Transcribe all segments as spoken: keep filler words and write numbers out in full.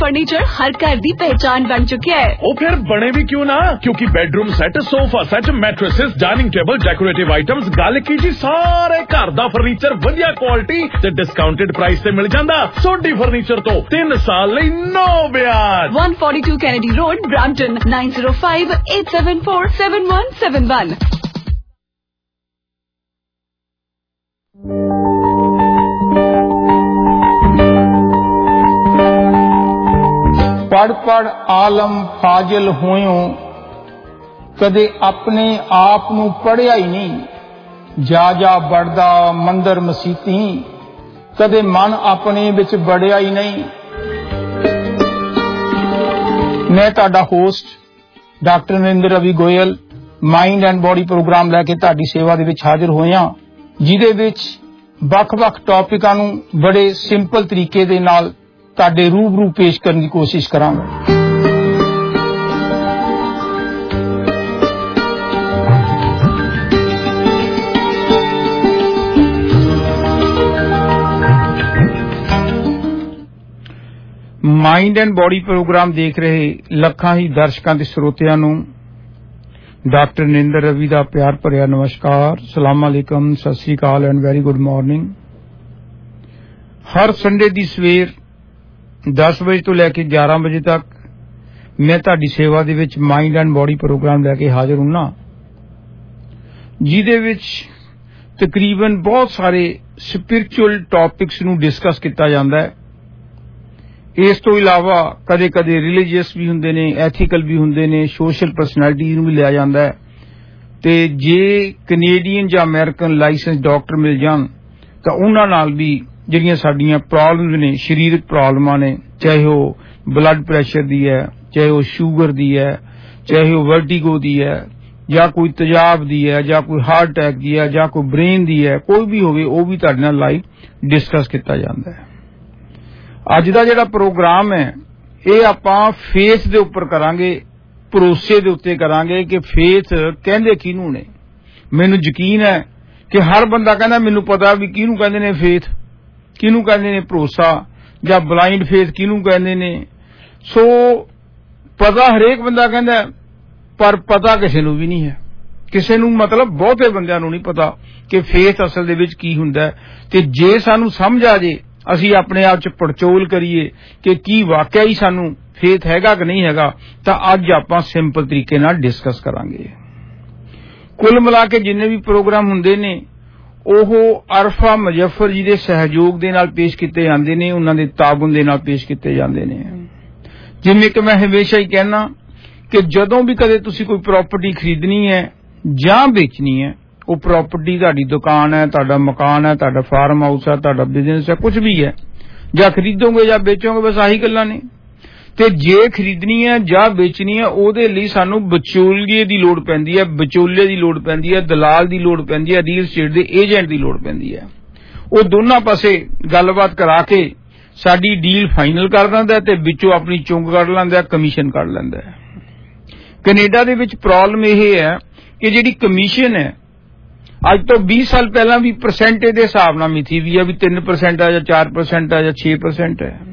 Furniture हर घर दी पहचान बन चुकी है। ओ फिर बने भी क्यों ना, क्योंकि bedroom set, sofa set, mattresses, dining table, decorative items, गल की जी सारे घर दा फर्नीचर वधिया क्वालिटी ते डिस्काउंटेड प्राइस ते मिल जांदा। सोडी फर्नीचर तो तीन साल लई नो ब्याज। one forty-two Kennedy Road, Brampton, nine zero five eight seven four seven one seven one। पढ़ पढ़ आलम फाजिल होयो, कदे अपने आप नू पढ़िया ही नहीं। जा जा बढ़दा मंदिर मसीती, कदे मन अपने विच बड़िया ही नहीं। मैं तुहाडा host doctor Narendra Ravi Goyal mind and body programme लैके तुहाडी सेवा दे विच हाजिर होया, जिहदे विच वख-वख टॉपिकां नू बड़े सिंपल तरीके दे नाल तुहाडे रूबरू पेश करने की कोशिश करांगा। माइंड एंड बॉडी प्रोग्राम देख रहे लखां ही दर्शकां ते श्रोतिਆਂ ਨੂੰ डॉक्टर नरेंद्र रवि ਦਾ ਪਿਆਰ ਭਰਿਆ ਨਮਸਕਾਰ, ਸਲਾਮ ਅਲੈਕਮ, ਸਤਿ ਸ੍ਰੀ ਅਕਾਲ ਐਂਡ ਵੈਰੀ ਗੁੱਡ ਮਾਰਨਿੰਗ। हर संडे ਦੀ ਸਵੇਰ दस बजे तो लैके ग्यारह बजे तक मैं तुहाडी सेवा दे विच माइंड एंड बॉडी प्रोग्राम लैके हाजिर हुन्ना, जिहदे विच तकरीबन बहुत सारे स्पिरिचुअल टॉपिक्स नू डिस्कस किया जाता है। इस तो इलावा कदे कदे रिलीजियस भी हुंदे ने, एथिकल भी हुंदे ने, सोशल पर्सनैलिटी नू भी लिया जाता है। ते जे कनेडियन या अमेरिकन लाइसेंस डॉक्टर मिल जान तां उन्हां नाल भी ਜਿਹੜੀਆਂ ਸਾਡੀਆਂ ਪ੍ਰੋਬਲਮਸ ਨੇ, ਸਰੀਰਕ ਪ੍ਰੋਬਲਮਾਂ ਨੇ, ਚਾਹੇ ਉਹ ਬਲੱਡ ਪ੍ਰੈਸ਼ਰ ਦੀ ਹੈ, ਚਾਹੇ ਉਹ ਸ਼ੂਗਰ ਦੀ ਹੈ, ਚਾਹੇ ਉਹ ਵਰਟੀਗੋ ਦੀ ਹੈ, ਜਾਂ ਕੋਈ ਤੇਜ਼ਾਬ ਦੀ ਹੈ, ਜਾਂ ਕੋਈ ਹਾਰਟ ਅਟੈਕ ਦੀ ਹੈ, ਜਾਂ ਕੋਈ ਬ੍ਰੇਨ ਦੀ ਹੈ, ਕੋਈ ਵੀ ਹੋਵੇ, ਉਹ ਵੀ ਤੁਹਾਡੇ ਨਾਲ ਲਾਈਵ ਡਿਸਕਸ ਕੀਤਾ ਜਾਂਦਾ ਹੈ। ਅੱਜ ਦਾ ਜਿਹੜਾ ਪ੍ਰੋਗਰਾਮ ਹੈ ਇਹ ਆਪਾਂ ਫੇਥ ਦੇ ਉੱਪਰ ਕਰਾਂਗੇ, ਭਰੋਸੇ ਦੇ ਉੱਤੇ ਕਰਾਂਗੇ ਕਿ ਫੇਥ ਕਹਿੰਦੇ ਕਿਹਨੂੰ ਨੇ। ਮੈਨੂੰ ਯਕੀਨ ਹੈ ਕਿ ਹਰ ਬੰਦਾ ਕਹਿੰਦਾ ਮੈਨੂੰ ਪਤਾ ਵੀ ਕਿਹਨੂੰ ਕਹਿੰਦੇ ਨੇ ਫੇਥ, ਕਿਹਨੂੰ ਕਹਿੰਦੇ ਨੇ ਭਰੋਸਾ, ਜਾਂ ਬਲਾਈਂਡ ਫੇਥ ਕਿਹਨੂੰ ਕਹਿੰਦੇ ਨੇ। ਸੋ ਪਤਾ ਹਰੇਕ ਬੰਦਾ ਕਹਿੰਦਾ, ਪਰ ਪਤਾ ਕਿਸੇ ਨੂੰ ਵੀ ਨਹੀਂ ਹੈ। ਕਿਸੇ ਨੂੰ ਮਤਲਬ ਬਹੁਤੇ ਬੰਦਿਆਂ ਨੂੰ ਨਹੀਂ ਪਤਾ ਕਿ ਫੇਥ ਅਸਲ ਦੇ ਵਿੱਚ ਕੀ ਹੁੰਦਾ ਹੈ। ਤੇ ਜੇ ਸਾਨੂੰ ਸਮਝ ਆ ਜੇ, ਅਸੀਂ ਆਪਣੇ ਆਪ ਚ ਪੜਚੋਲ ਕਰੀਏ ਕਿ ਕੀ ਵਾਕਿਆ ਹੀ ਸਾਨੂੰ ਫੇਥ ਹੈਗਾ ਕਿ ਨਹੀਂ ਹੈਗਾ, ਤਾਂ ਅੱਜ ਆਪਾਂ ਸਿੰਪਲ ਤਰੀਕੇ ਨਾਲ ਡਿਸਕਸ ਕਰਾਂਗੇ। ਕੁੱਲ ਮਿਲਾ ਕੇ ਜਿੰਨੇ ਵੀ ਪ੍ਰੋਗਰਾਮ ਹੁੰਦੇ ਨੇ ਉਹ ਅਰਫਾ ਮੁਜ਼ੱਫਰ ਜੀ ਦੇ ਸਹਿਯੋਗ ਦੇ ਨਾਲ ਪੇਸ਼ ਕੀਤੇ ਜਾਂਦੇ ਨੇ, ਉਹਨਾਂ ਦੇ ਤਾਬਨ ਦੇ ਨਾਲ ਪੇਸ਼ ਕੀਤੇ ਜਾਂਦੇ ਨੇ। ਜਿਵੇਂ ਕਿ ਮੈਂ ਹਮੇਸ਼ਾ ਹੀ ਕਹਿਣਾ ਕਿ ਜਦੋਂ ਵੀ ਕਦੇ ਤੁਸੀਂ ਕੋਈ ਪ੍ਰਾਪਰਟੀ ਖਰੀਦਣੀ ਹੈ ਜਾਂ ਵੇਚਣੀ ਹੈ, ਉਹ ਪ੍ਰਾਪਰਟੀ ਤੁਹਾਡੀ ਦੁਕਾਨ ਹੈ, ਤੁਹਾਡਾ ਮਕਾਨ ਹੈ, ਤੁਹਾਡਾ ਫਾਰਮ ਹਾਊਸ ਹੈ, ਤੁਹਾਡਾ ਬਿਜ਼ਨਸ ਹੈ, ਕੁਝ ਵੀ ਹੈ, ਜਾਂ ਖਰੀਦੋਗੇ ਜਾਂ ਵੇਚੋਗੇ, ਬਸ ਆਹੀ ਗੱਲਾਂ ਨੇ। ਤੇ ਜੇ ਖਰੀਦਣੀ ਹੈ ਜਾਂ ਵੇਚਣੀ ਹੈ, ਉਹਦੇ ਲਈ ਸਾਨੂੰ ਵਿਚੋਲੀਏ ਦੀ ਲੋੜ ਪੈਂਦੀ ਹੈ, ਵਿਚੋਲੇ ਦੀ ਲੋੜ ਪੈਂਦੀ ਹੈ, ਦਲਾਲ ਦੀ ਲੋੜ ਪੈਂਦੀ ਹੈ, ਰੀਅਲ ਸਟੇਟ ਦੇ ਏਜੰਟ ਦੀ ਲੋੜ ਪੈਂਦੀ ਹੈ। ਉਹ ਦੋਨਾਂ ਪਾਸੇ ਗੱਲਬਾਤ ਕਰਾ ਕੇ ਸਾਡੀ ਡੀਲ ਫਾਈਨਲ ਕਰ ਦਿੰਦਾ ਤੇ ਵਿੱਚੋਂ ਆਪਣੀ ਚੁੰਗ ਕੱਢ ਲੈਂਦਾ, ਕਮਿਸ਼ਨ ਕੱਢ ਲੈਂਦਾ। ਕੈਨੇਡਾ ਦੇ ਵਿੱਚ ਪ੍ਰੋਬਲਮ ਇਹ ਹੈ ਕਿ ਜਿਹੜੀ ਕਮਿਸ਼ਨ ਹੈ ਅੱਜ ਤੋਂ बीस ਸਾਲ ਪਹਿਲਾਂ ਵੀ ਪਰਸੈਂਟੇਜ ਦੇ ਹਿਸਾਬ ਨਾਲ ਮਿਥੀ ਵੀ ਹੈ, ਵੀ ਤਿੰਨ ਪਰਸੈਂਟ ਹੈ ਜਾਂ ਚਾਰ ਪਰਸੈਂਟ ਹੈ ਜਾਂ ਛੇ ਪਰਸੈਂਟ ਹੈ।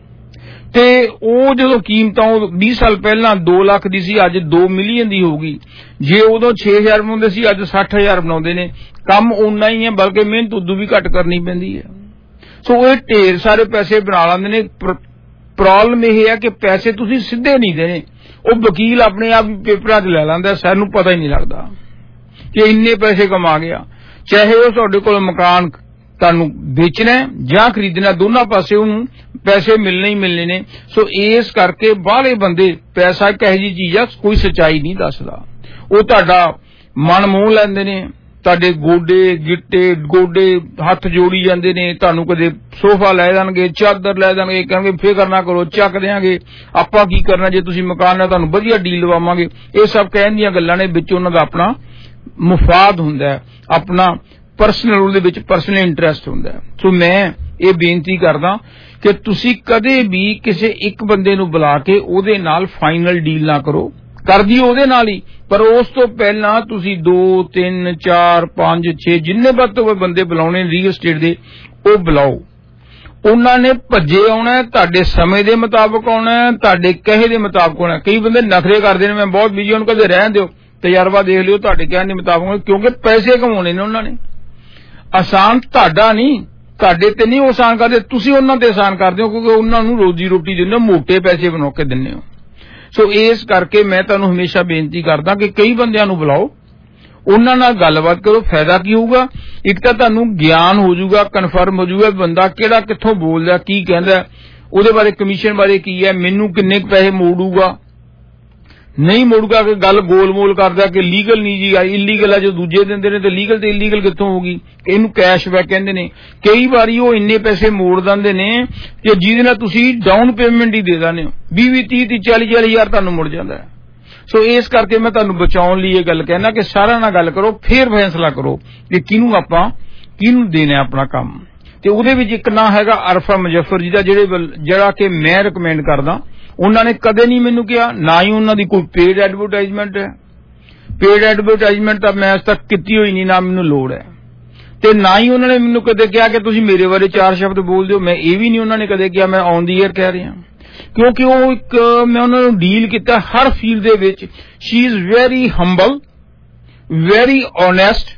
ਤੇ ਉਹ ਜਦੋਂ ਕੀਮਤਾਂ ਉਹ बीस ਸਾਲ ਪਹਿਲਾਂ दो ਲੱਖ ਦੀ ਸੀ, ਅੱਜ दो ਮਿਲੀਅਨ ਦੀ ਹੋ ਗਈ। ਜੇ ਉਦੋਂ छह हज़ार ਬਣਾਉਂਦੇ ਸੀ, ਅੱਜ साठ हज़ार ਬਣਾਉਂਦੇ ਨੇ। ਕੰਮ ਓਨਾ ਹੀ ਹੈ, ਬਲਕਿ ਮਿਹਨਤ ਉਦੋਂ ਵੀ ਘੱਟ ਕਰਨੀ ਪੈਂਦੀ ਹੈ। ਸੋ ਇਹ ਢੇਰ ਸਾਰੇ ਪੈਸੇ ਬਣਾ ਲੈਂਦੇ ਨੇ। ਪ੍ਰੋਬਲਮ ਇਹ ਹੈ ਕਿ ਪੈਸੇ ਤੁਸੀਂ ਸਿੱਧੇ ਨਹੀਂ ਦੇਣੇ, ਉਹ ਵਕੀਲ ਆਪਣੇ ਆਪ ਹੀ ਪੇਪਰਾਂ 'ਚ ਲੈ ਲੈਂਦਾ, ਸਾਨੂੰ ਪਤਾ ਹੀ ਨਹੀਂ ਲੱਗਦਾ ਕਿ ਇੰਨੇ ਪੈਸੇ ਕਮਾ ਗਿਆ। ਚਾਹੇ ਉਹ ਤੁਹਾਡੇ ਕੋਲ ਮਕਾਨ ਤੁਹਾਨੂੰ ਵੇਚਣਾ ਜਾਂ ਖਰੀਦਣਾ, ਦੋਨਾਂ ਪਾਸੇ ਉਹਨੂੰ ਪੈਸੇ ਮਿਲਣੇ ਹੀ ਮਿਲਣੇ ਨੇ। ਸੋ ਇਸ ਕਰਕੇ ਬਾਹਲੇ ਬੰਦੇ ਪੈਸਾ ਇੱਕ ਇਹੋ ਜਿਹੀ ਚੀਜ਼ ਆ, ਕੋਈ ਸੱਚਾਈ ਨਹੀਂ ਦੱਸਦਾ। ਉਹ ਤੁਹਾਡਾ ਮਨ ਮੋਹ ਲੈਂਦੇ ਨੇ, ਤੁਹਾਡੇ ਗੋਡੇ ਗਿੱਟੇ ਗੋਡੇ ਹੱਥ ਜੋੜੀ ਜਾਂਦੇ ਨੇ। ਤੁਹਾਨੂੰ ਕਦੇ ਸੋਫਾ ਲੈ ਦੇਣਗੇ, ਚਾਦਰ ਲੈ ਦੇਣਗੇ, ਕਹਿੰਗੇ ਫਿਕਰ ਨਾ ਕਰੋ ਚੱਕ ਦਿਆਂਗੇ, ਆਪਾਂ ਕੀ ਕਰਨਾ, ਜੇ ਤੁਸੀਂ ਮਕਾਨ ਹੈ ਤੁਹਾਨੂੰ ਵਧੀਆ ਡੀਲ ਲਵਾਵਾਂਗੇ। ਇਹ ਸਭ ਕਹਿਣ ਦੀਆਂ ਗੱਲਾਂ ਨੇ, ਵਿੱਚ ਉਹਨਾਂ ਦਾ ਆਪਣਾ ਮੁਫਾਦ ਹੁੰਦਾ ਹੈ, ਆਪਣਾ ਪਰਸਨਲ ਉਹਦੇ ਵਿੱਚ ਪਰਸਨਲ ਇੰਟਰਸਟ ਹੁੰਦਾ ਹੈ। ਸੋ ਮੈਂ ਇਹ ਬੇਨਤੀ ਕਰਦਾ ਕਿ ਤੁਸੀਂ ਕਦੇ ਵੀ ਕਿਸੇ ਇੱਕ ਬੰਦੇ ਨੂੰ ਬੁਲਾ ਕੇ ਉਹਦੇ ਨਾਲ ਫਾਈਨਲ ਡੀਲ ਨਾ ਕਰੋ। ਕਰ ਦਿਓ ਉਹਦੇ ਨਾਲ ਹੀ, ਪਰ ਉਸ ਤੋਂ ਪਹਿਲਾਂ ਤੁਸੀਂ ਦੋ ਤਿੰਨ ਚਾਰ ਪੰਜ ਛੇ ਜਿੰਨੇ ਵੱਧ ਤੋਂ ਵੱਧ ਬੰਦੇ ਬੁਲਾਉਣੇ ਰੀਅਲ ਸਟੇਟ ਦੇ, ਉਹ ਬੁਲਾਓ। ਉਹਨਾਂ ਨੇ ਭੱਜੇ ਆਉਣਾ, ਤੁਹਾਡੇ ਸਮੇਂ ਦੇ ਮੁਤਾਬਕ ਆਉਣਾ, ਤੁਹਾਡੇ ਕਹੇ ਦੇ ਮੁਤਾਬਕ ਆਉਣਾ। ਕਈ ਬੰਦੇ ਨਖਰੇ ਕਰਦੇ ਨੇ, ਮੈਂ ਬਹੁਤ ਬਿਜੀ, ਉਹਨੂੰ ਕਦੇ ਰਹਿਣ ਦਿਓ, ਤਜਰਬਾ ਦੇਖ ਲਿਓ, ਤੁਹਾਡੇ ਕਹਿਣ ਦੇ ਮੁਤਾਬਕ, ਕਿਉਂਕਿ ਪੈਸੇ ਕਮਾਉਣੇ ਨੇ ਉਹਨਾਂ ਨੇ। ਆਸਾਨ ਤੁਹਾਡਾ ਨਹੀਂ, ਤੁਹਾਡੇ ਤੇ ਨਹੀਂ ਆਸਾਨ ਕਰਦੇ, ਤੁਸੀਂ ਉਹਨਾਂ ਤੇ ਆਸਾਨ ਕਰਦੇ ਹੋ, ਕਿਉਂਕਿ ਉਹਨਾਂ ਨੂੰ ਰੋਜੀ ਰੋਟੀ ਦਿੰਦੇ ਹੋ, ਮੋਟੇ ਪੈਸੇ ਬਣਾ ਕੇ ਦਿੰਦੇ ਹੋ। ਸੋ ਇਸ ਕਰਕੇ ਮੈਂ ਤੁਹਾਨੂੰ ਹਮੇਸ਼ਾ ਬੇਨਤੀ ਕਰਦਾ ਕਿ ਕਈ ਬੰਦਿਆਂ ਨੂੰ ਬੁਲਾਓ, ਉਹਨਾਂ ਨਾਲ ਗੱਲਬਾਤ ਕਰੋ। ਫਾਇਦਾ ਕੀ ਹੋਊਗਾ? ਇੱਕ ਤਾਂ ਤੁਹਾਨੂੰ ਗਿਆਨ ਹੋ ਜਾਊਗਾ, ਕਨਫਰਮ ਹੋ ਜਾਊਗਾ ਬੰਦਾ ਕਿਹੜਾ ਕਿੱਥੋਂ ਬੋਲਦਾ, ਕੀ ਕਹਿੰਦਾ, ਉਹਦੇ ਬਾਰੇ ਕਮਿਸ਼ਨ ਬਾਰੇ ਕੀ ਹੈ, ਮੈਨੂੰ ਕਿੰਨੇ ਕੁ ਪੈਸੇ ਮੋੜੂਗਾ, ਨਹੀਂ ਮੋੜੂਗਾ, ਕਿ ਗੱਲ ਗੋਲਮੋਲ ਕਰਦਾ ਕਿ ਲੀਗਲ ਨਹੀਂ ਜੀ, ਇਲੀਗਲ ਆ ਜੋ ਦੂਜੇ ਦਿੰਦੇ ਨੇ, ਤੇ ਲੀਗਲ ਤੇ ਇਲੀਗਲ ਕਿੱਥੋਂ ਹੋਗੀ? ਇਹਨੂੰ ਕੈਸ਼ਬੈਕ ਕਹਿੰਦੇ ਨੇ। ਕਈ ਵਾਰੀ ਉਹ ਇੰਨੇ ਪੈਸੇ ਮੋੜ ਦਿੰਦੇ ਨੇ ਕਿ ਜਿਹਦੇ ਨਾਲ ਤੁਸੀਂ ਡਾਊਨ ਪੇਮੈਂਟ ਹੀ ਦੇ ਦਿੰਦੇ ਹੋ, ਵੀਹ ਵੀਹ ਤੀਹ ਤੀਹ ਚਾਲੀ ਚਾਲੀ ਹਜ਼ਾਰ ਤੁਹਾਨੂੰ ਮੁੜ ਜਾਂਦਾ ਹੈ। ਸੋ ਇਸ ਕਰਕੇ ਮੈਂ ਤੁਹਾਨੂੰ ਬਚਾਉਣ ਲਈ ਇਹ ਗੱਲ ਕਹਿਣਾ ਕਿ ਸਾਰਿਆਂ ਨਾਲ ਗੱਲ ਕਰੋ, ਫੇਰ ਫੈਸਲਾ ਕਰੋ ਕਿ ਕਿਹਨੂੰ ਆਪਾਂ ਕਿਹਨੂੰ ਦੇਣਾ ਆਪਣਾ ਕੰਮ। ਤੇ ਉਹਦੇ ਵਿੱਚ ਇੱਕ ਨਾਂ ਹੈਗਾ ਅਰਫਾ ਮੁਜ਼ੱਫਰ ਜੀ ਦਾ, ਜਿਹੜੇ ਜਿਹੜਾ ਕਿ ਮੈਂ ਰਿਕਮੈਂਡ ਕਰਦਾ। ਉਹਨਾਂ ਨੇ ਕਦੇ ਨਹੀਂ ਮੈਨੂੰ ਕਿਹਾ, ਨਾ ਹੀ ਉਹਨਾਂ ਦੀ ਕੋਈ ਪੇਡ ਐਡਵਰਟਾਈਜ਼ਮੈਂਟ ਹੈ। ਪੇਡ ਐਡਵਰਟਾਈਜ਼ਮੈਂਟ ਤਾਂ ਮੈਂ ਅੱਜ ਤੱਕ ਕੀਤੀ ਹੋਈ ਨਹੀਂ, ਨਾ ਮੈਨੂੰ ਲੋੜ ਹੈ। ਤੇ ਨਾ ਹੀ ਉਹਨਾਂ ਨੇ ਮੈਨੂੰ ਕਦੇ ਕਿਹਾ ਕਿ ਤੁਸੀਂ ਮੇਰੇ ਬਾਰੇ ਚਾਰ ਸ਼ਬਦ ਬੋਲ ਦਿਓ, ਮੈਂ ਇਹ ਵੀ ਨਹੀਂ ਉਹਨਾਂ ਨੇ ਕਦੇ ਕਿਹਾ ਮੈਂ ਔਨ ਦੀ ਏਅਰ ਕਹਿ ਰਿਹਾ, ਕਿਉਂਕਿ ਉਹ ਇੱਕ ਮੈਂ ਉਹਨਾਂ ਨੂੰ ਡੀਲ ਕੀਤਾ ਹਰ ਫੀਲਡ ਦੇ ਵਿੱਚ। She is very humble, very honest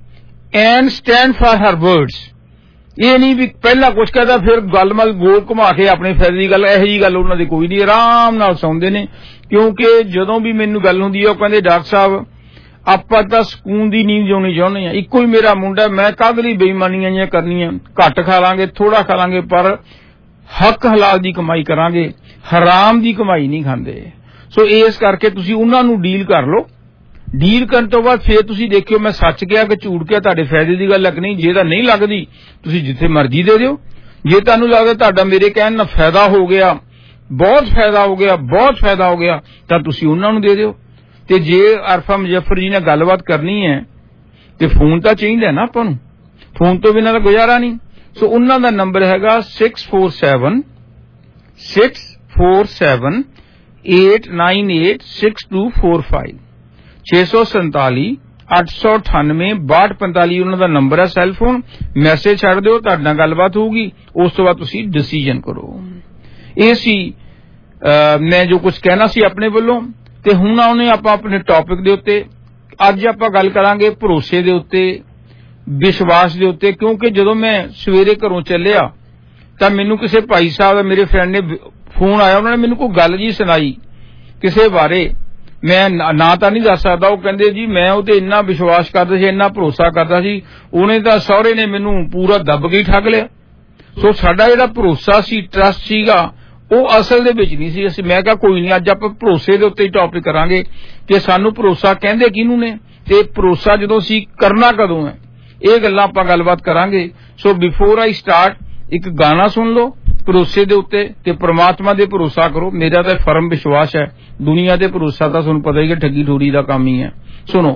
and stand for her words. ਇਹ ਨਹੀਂ ਵੀ ਪਹਿਲਾਂ ਕੁਝ ਕਹਦਾ ਫਿਰ ਗੱਲ ਮਲ ਗੋਲ ਘੁਮਾ ਕੇ ਆਪਣੇ ਫਾਇਦੇ ਦੀ ਗੱਲ, ਇਹੋ ਜਿਹੀ ਗੱਲ ਉਹਨਾਂ ਦੀ ਕੋਈ ਨਹੀਂ, ਆਰਾਮ ਨਾਲ ਸੁਣਦੇ ਨੇ। ਕਿਉਂਕਿ ਜਦੋਂ ਵੀ ਮੈਨੂੰ ਗੱਲ ਹੁੰਦੀ ਹੈ ਉਹ ਕਹਿੰਦੇ ਡਾਕਟਰ ਸਾਹਿਬ ਆਪਾਂ ਤਾਂ ਸਕੂਨ ਦੀ ਨੀਂਦ ਜਿਉਣੀ ਚਾਹੁੰਦੇ ਆ, ਇੱਕੋ ਹੀ ਮੇਰਾ ਮੁੰਡਾ, ਮੈਂ ਕਾਹਦੀ ਬੇਈਮਾਨੀਆਂ ਜਿਹੀਆਂ ਕਰਨੀਆਂ, ਘੱਟ ਖਾ ਲਾਂਗੇ ਥੋੜਾ ਖਾ ਲਾਂਗੇ ਪਰ ਹੱਕ ਹਲਾਲ ਦੀ ਕਮਾਈ ਕਰਾਂਗੇ, ਹਰਾਮ ਦੀ ਕਮਾਈ ਨਹੀਂ ਖਾਂਦੇ। ਸੋ ਇਸ ਕਰਕੇ ਤੁਸੀਂ ਉਹਨਾਂ ਨੂੰ ਡੀਲ ਕਰ ਲਓ। ਡੀਲ ਕਰਨ ਤੋਂ ਬਾਅਦ ਫੇਰ ਤੁਸੀਂ ਦੇਖਿਓ ਮੈਂ ਸੱਚ ਕਿਹਾ ਕਿ ਝੂਠ ਕਿਹਾ, ਤੁਹਾਡੇ ਫਾਇਦੇ ਦੀ ਗੱਲ ਲੱਗਣੀ। ਜੇ ਤਾਂ ਨਹੀਂ ਲੱਗਦੀ ਤੁਸੀਂ ਜਿੱਥੇ ਮਰਜ਼ੀ ਦੇ ਦਿਓ। ਜੇ ਤੁਹਾਨੂੰ ਲੱਗਦਾ ਤੁਹਾਡਾ ਮੇਰੇ ਕਹਿਣ ਨਾਲ ਫਾਇਦਾ ਹੋ ਗਿਆ, ਬਹੁਤ ਫਾਇਦਾ ਹੋ ਗਿਆ, ਬਹੁਤ ਫਾਇਦਾ ਹੋ ਗਿਆ, ਤਾਂ ਤੁਸੀਂ ਉਹਨਾਂ ਨੂੰ ਦੇ ਦਿਓ। ਤੇ ਜੇ ਅਰਫਾ ਮੁਜ਼ੱਫਰ ਜੀ ਨਾਲ ਗੱਲਬਾਤ ਕਰਨੀ ਹੈ ਤੇ ਫੋਨ ਤਾਂ ਚਾਹੀਦਾ ਨਾ ਆਪਾਂ ਨੂੰ, ਫੋਨ ਤੋਂ ਬਿਨਾਂ ਤਾਂ ਗੁਜ਼ਾਰਾ ਨਹੀਂ। ਸੋ ਉਹਨਾਂ ਦਾ ਨੰਬਰ ਹੈਗਾ six four seven six four seven eight nine eight six two four five ਛੇ ਸੌ ਸੰਤਾਲੀ ਅੱਠ ਸੌ ਅਠਾਨਵੇਂ ਬਾਹਠ ਪੰਤਾਲੀ ਉਹਨਾਂ ਦਾ ਨੰਬਰ ਹੈ ਸੈੱਲ ਫੋਨ। ਮੈਸੇਜ ਛੱਡ ਦਿਓ, ਤੁਹਾਡੇ ਨਾਲ ਗੱਲਬਾਤ ਹੋਊਗੀ, ਉਸ ਤੋਂ ਬਾਅਦ ਤੁਸੀਂ ਡਿਸੀਜਨ ਕਰੋ। ਇਹ ਸੀ ਮੈਂ ਜੋ ਕੁਝ ਕਹਿਣਾ ਸੀ ਆਪਣੇ ਵੱਲੋਂ। ਤੇ ਹੁਣ ਆਉਣੇ ਆਪਾਂ ਆਪਣੇ ਟੌਪਿਕ ਦੇ ਉੱਤੇ। ਅੱਜ ਆਪਾਂ ਗੱਲ ਕਰਾਂਗੇ ਭਰੋਸੇ ਦੇ ਉੱਤੇ, ਵਿਸ਼ਵਾਸ ਦੇ ਉੱਤੇ। ਕਿਉਂਕਿ ਜਦੋਂ ਮੈਂ ਸਵੇਰੇ ਘਰੋਂ ਚੱਲਿਆ ਤਾਂ ਮੈਨੂੰ ਕਿਸੇ ਭਾਈ ਸਾਹਿਬ ਮੇਰੇ ਫਰੈਂਡ ਨੇ ਫੋਨ ਆਇਆ, ਉਹਨਾਂ ਨੇ ਮੈਨੂੰ ਕੋਈ ਗੱਲ ਜੀ ਸੁਣਾਈ ਕਿਸੇ ਬਾਰੇ, ਮੈਂ ਨਾਂ ਤਾਂ ਨਹੀਂ ਦੱਸ ਸਕਦਾ। ਉਹ ਕਹਿੰਦੇ ਜੀ ਮੈਂ ਉਹ ਤੇ ਇੰਨਾ ਵਿਸ਼ਵਾਸ ਕਰਦਾ ਸੀ, ਇੰਨਾ ਭਰੋਸਾ ਕਰਦਾ ਸੀ, ਉਹਨੇ ਤਾਂ ਸਹੁਰੇ ਨੇ ਮੈਨੂੰ ਪੂਰਾ ਦੱਬ ਕੇ ਠੱਗ ਲਿਆ। ਸੋ ਸਾਡਾ ਜਿਹੜਾ ਭਰੋਸਾ ਸੀ, ਟਰਸਟ ਸੀਗਾ, ਉਹ ਅਸਲ ਦੇ ਵਿੱਚ ਨਹੀਂ ਸੀ। ਅਸੀਂ ਮੈਂ ਕਿਹਾ ਕੋਈ ਨਹੀਂ, ਅੱਜ ਆਪਾਂ ਭਰੋਸੇ ਦੇ ਉੱਤੇ ਹੀ ਟੌਪਿਕ ਕਰਾਂਗੇ ਕਿ ਸਾਨੂੰ ਭਰੋਸਾ ਕਹਿੰਦੇ ਕਿਹਨੂੰ ਨੇ ਤੇ ਭਰੋਸਾ ਜਦੋਂ ਅਸੀਂ ਕਰਨਾ ਕਦੋਂ ਹੈ, ਇਹ ਗੱਲਾਂ ਆਪਾਂ ਗੱਲਬਾਤ ਕਰਾਂਗੇ। ਸੋ ਬਿਫੋਰ ਆਈ ਸਟਾਰਟ ਇੱਕ ਗਾਣਾ ਸੁਣ ਲਓ ਭਰੋਸੇ ਦੇ ਉੱਤੇ ਤੇ ਪ੍ਰਮਾਤਮਾ ਦੇ ਭਰੋਸਾ ਕਰੋ। ਮੇਰਾ ਤਾਂ ਫਰਮ ਵਿਸ਼ਵਾਸ ਹੈ, ਦੁਨੀਆ ਤੇ ਭਰੋਸਾ ਤਾਂ ਤੁਹਾਨੂੰ ਪਤਾ ਹੀ ਕਿ ਠੱਗੀ ਠੋਰੀ ਦਾ ਕੰਮ ਹੀ ਹੈ। ਸੁਣੋ।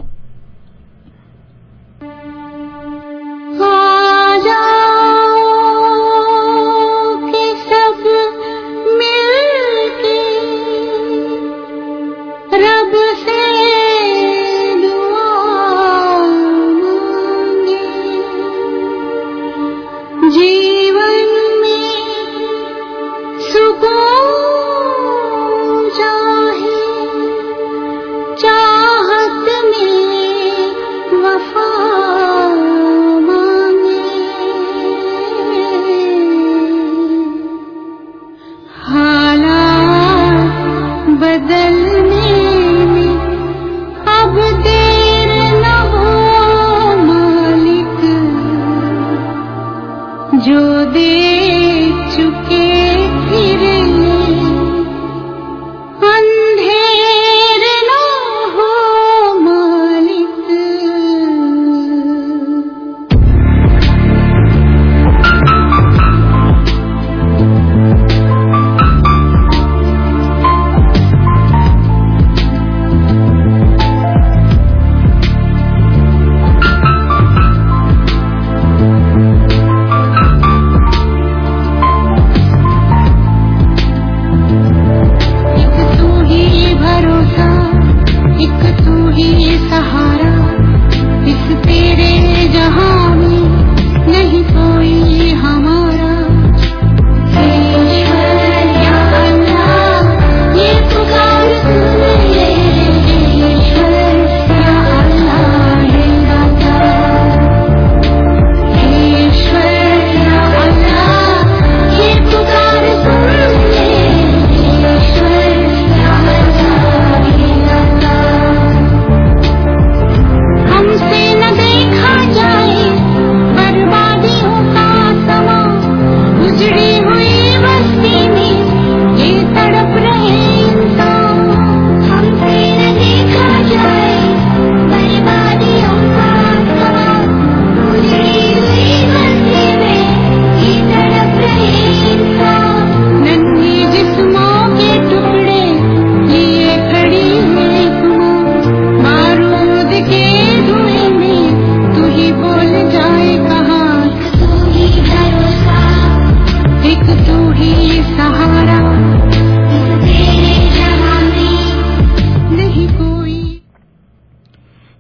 चाहत में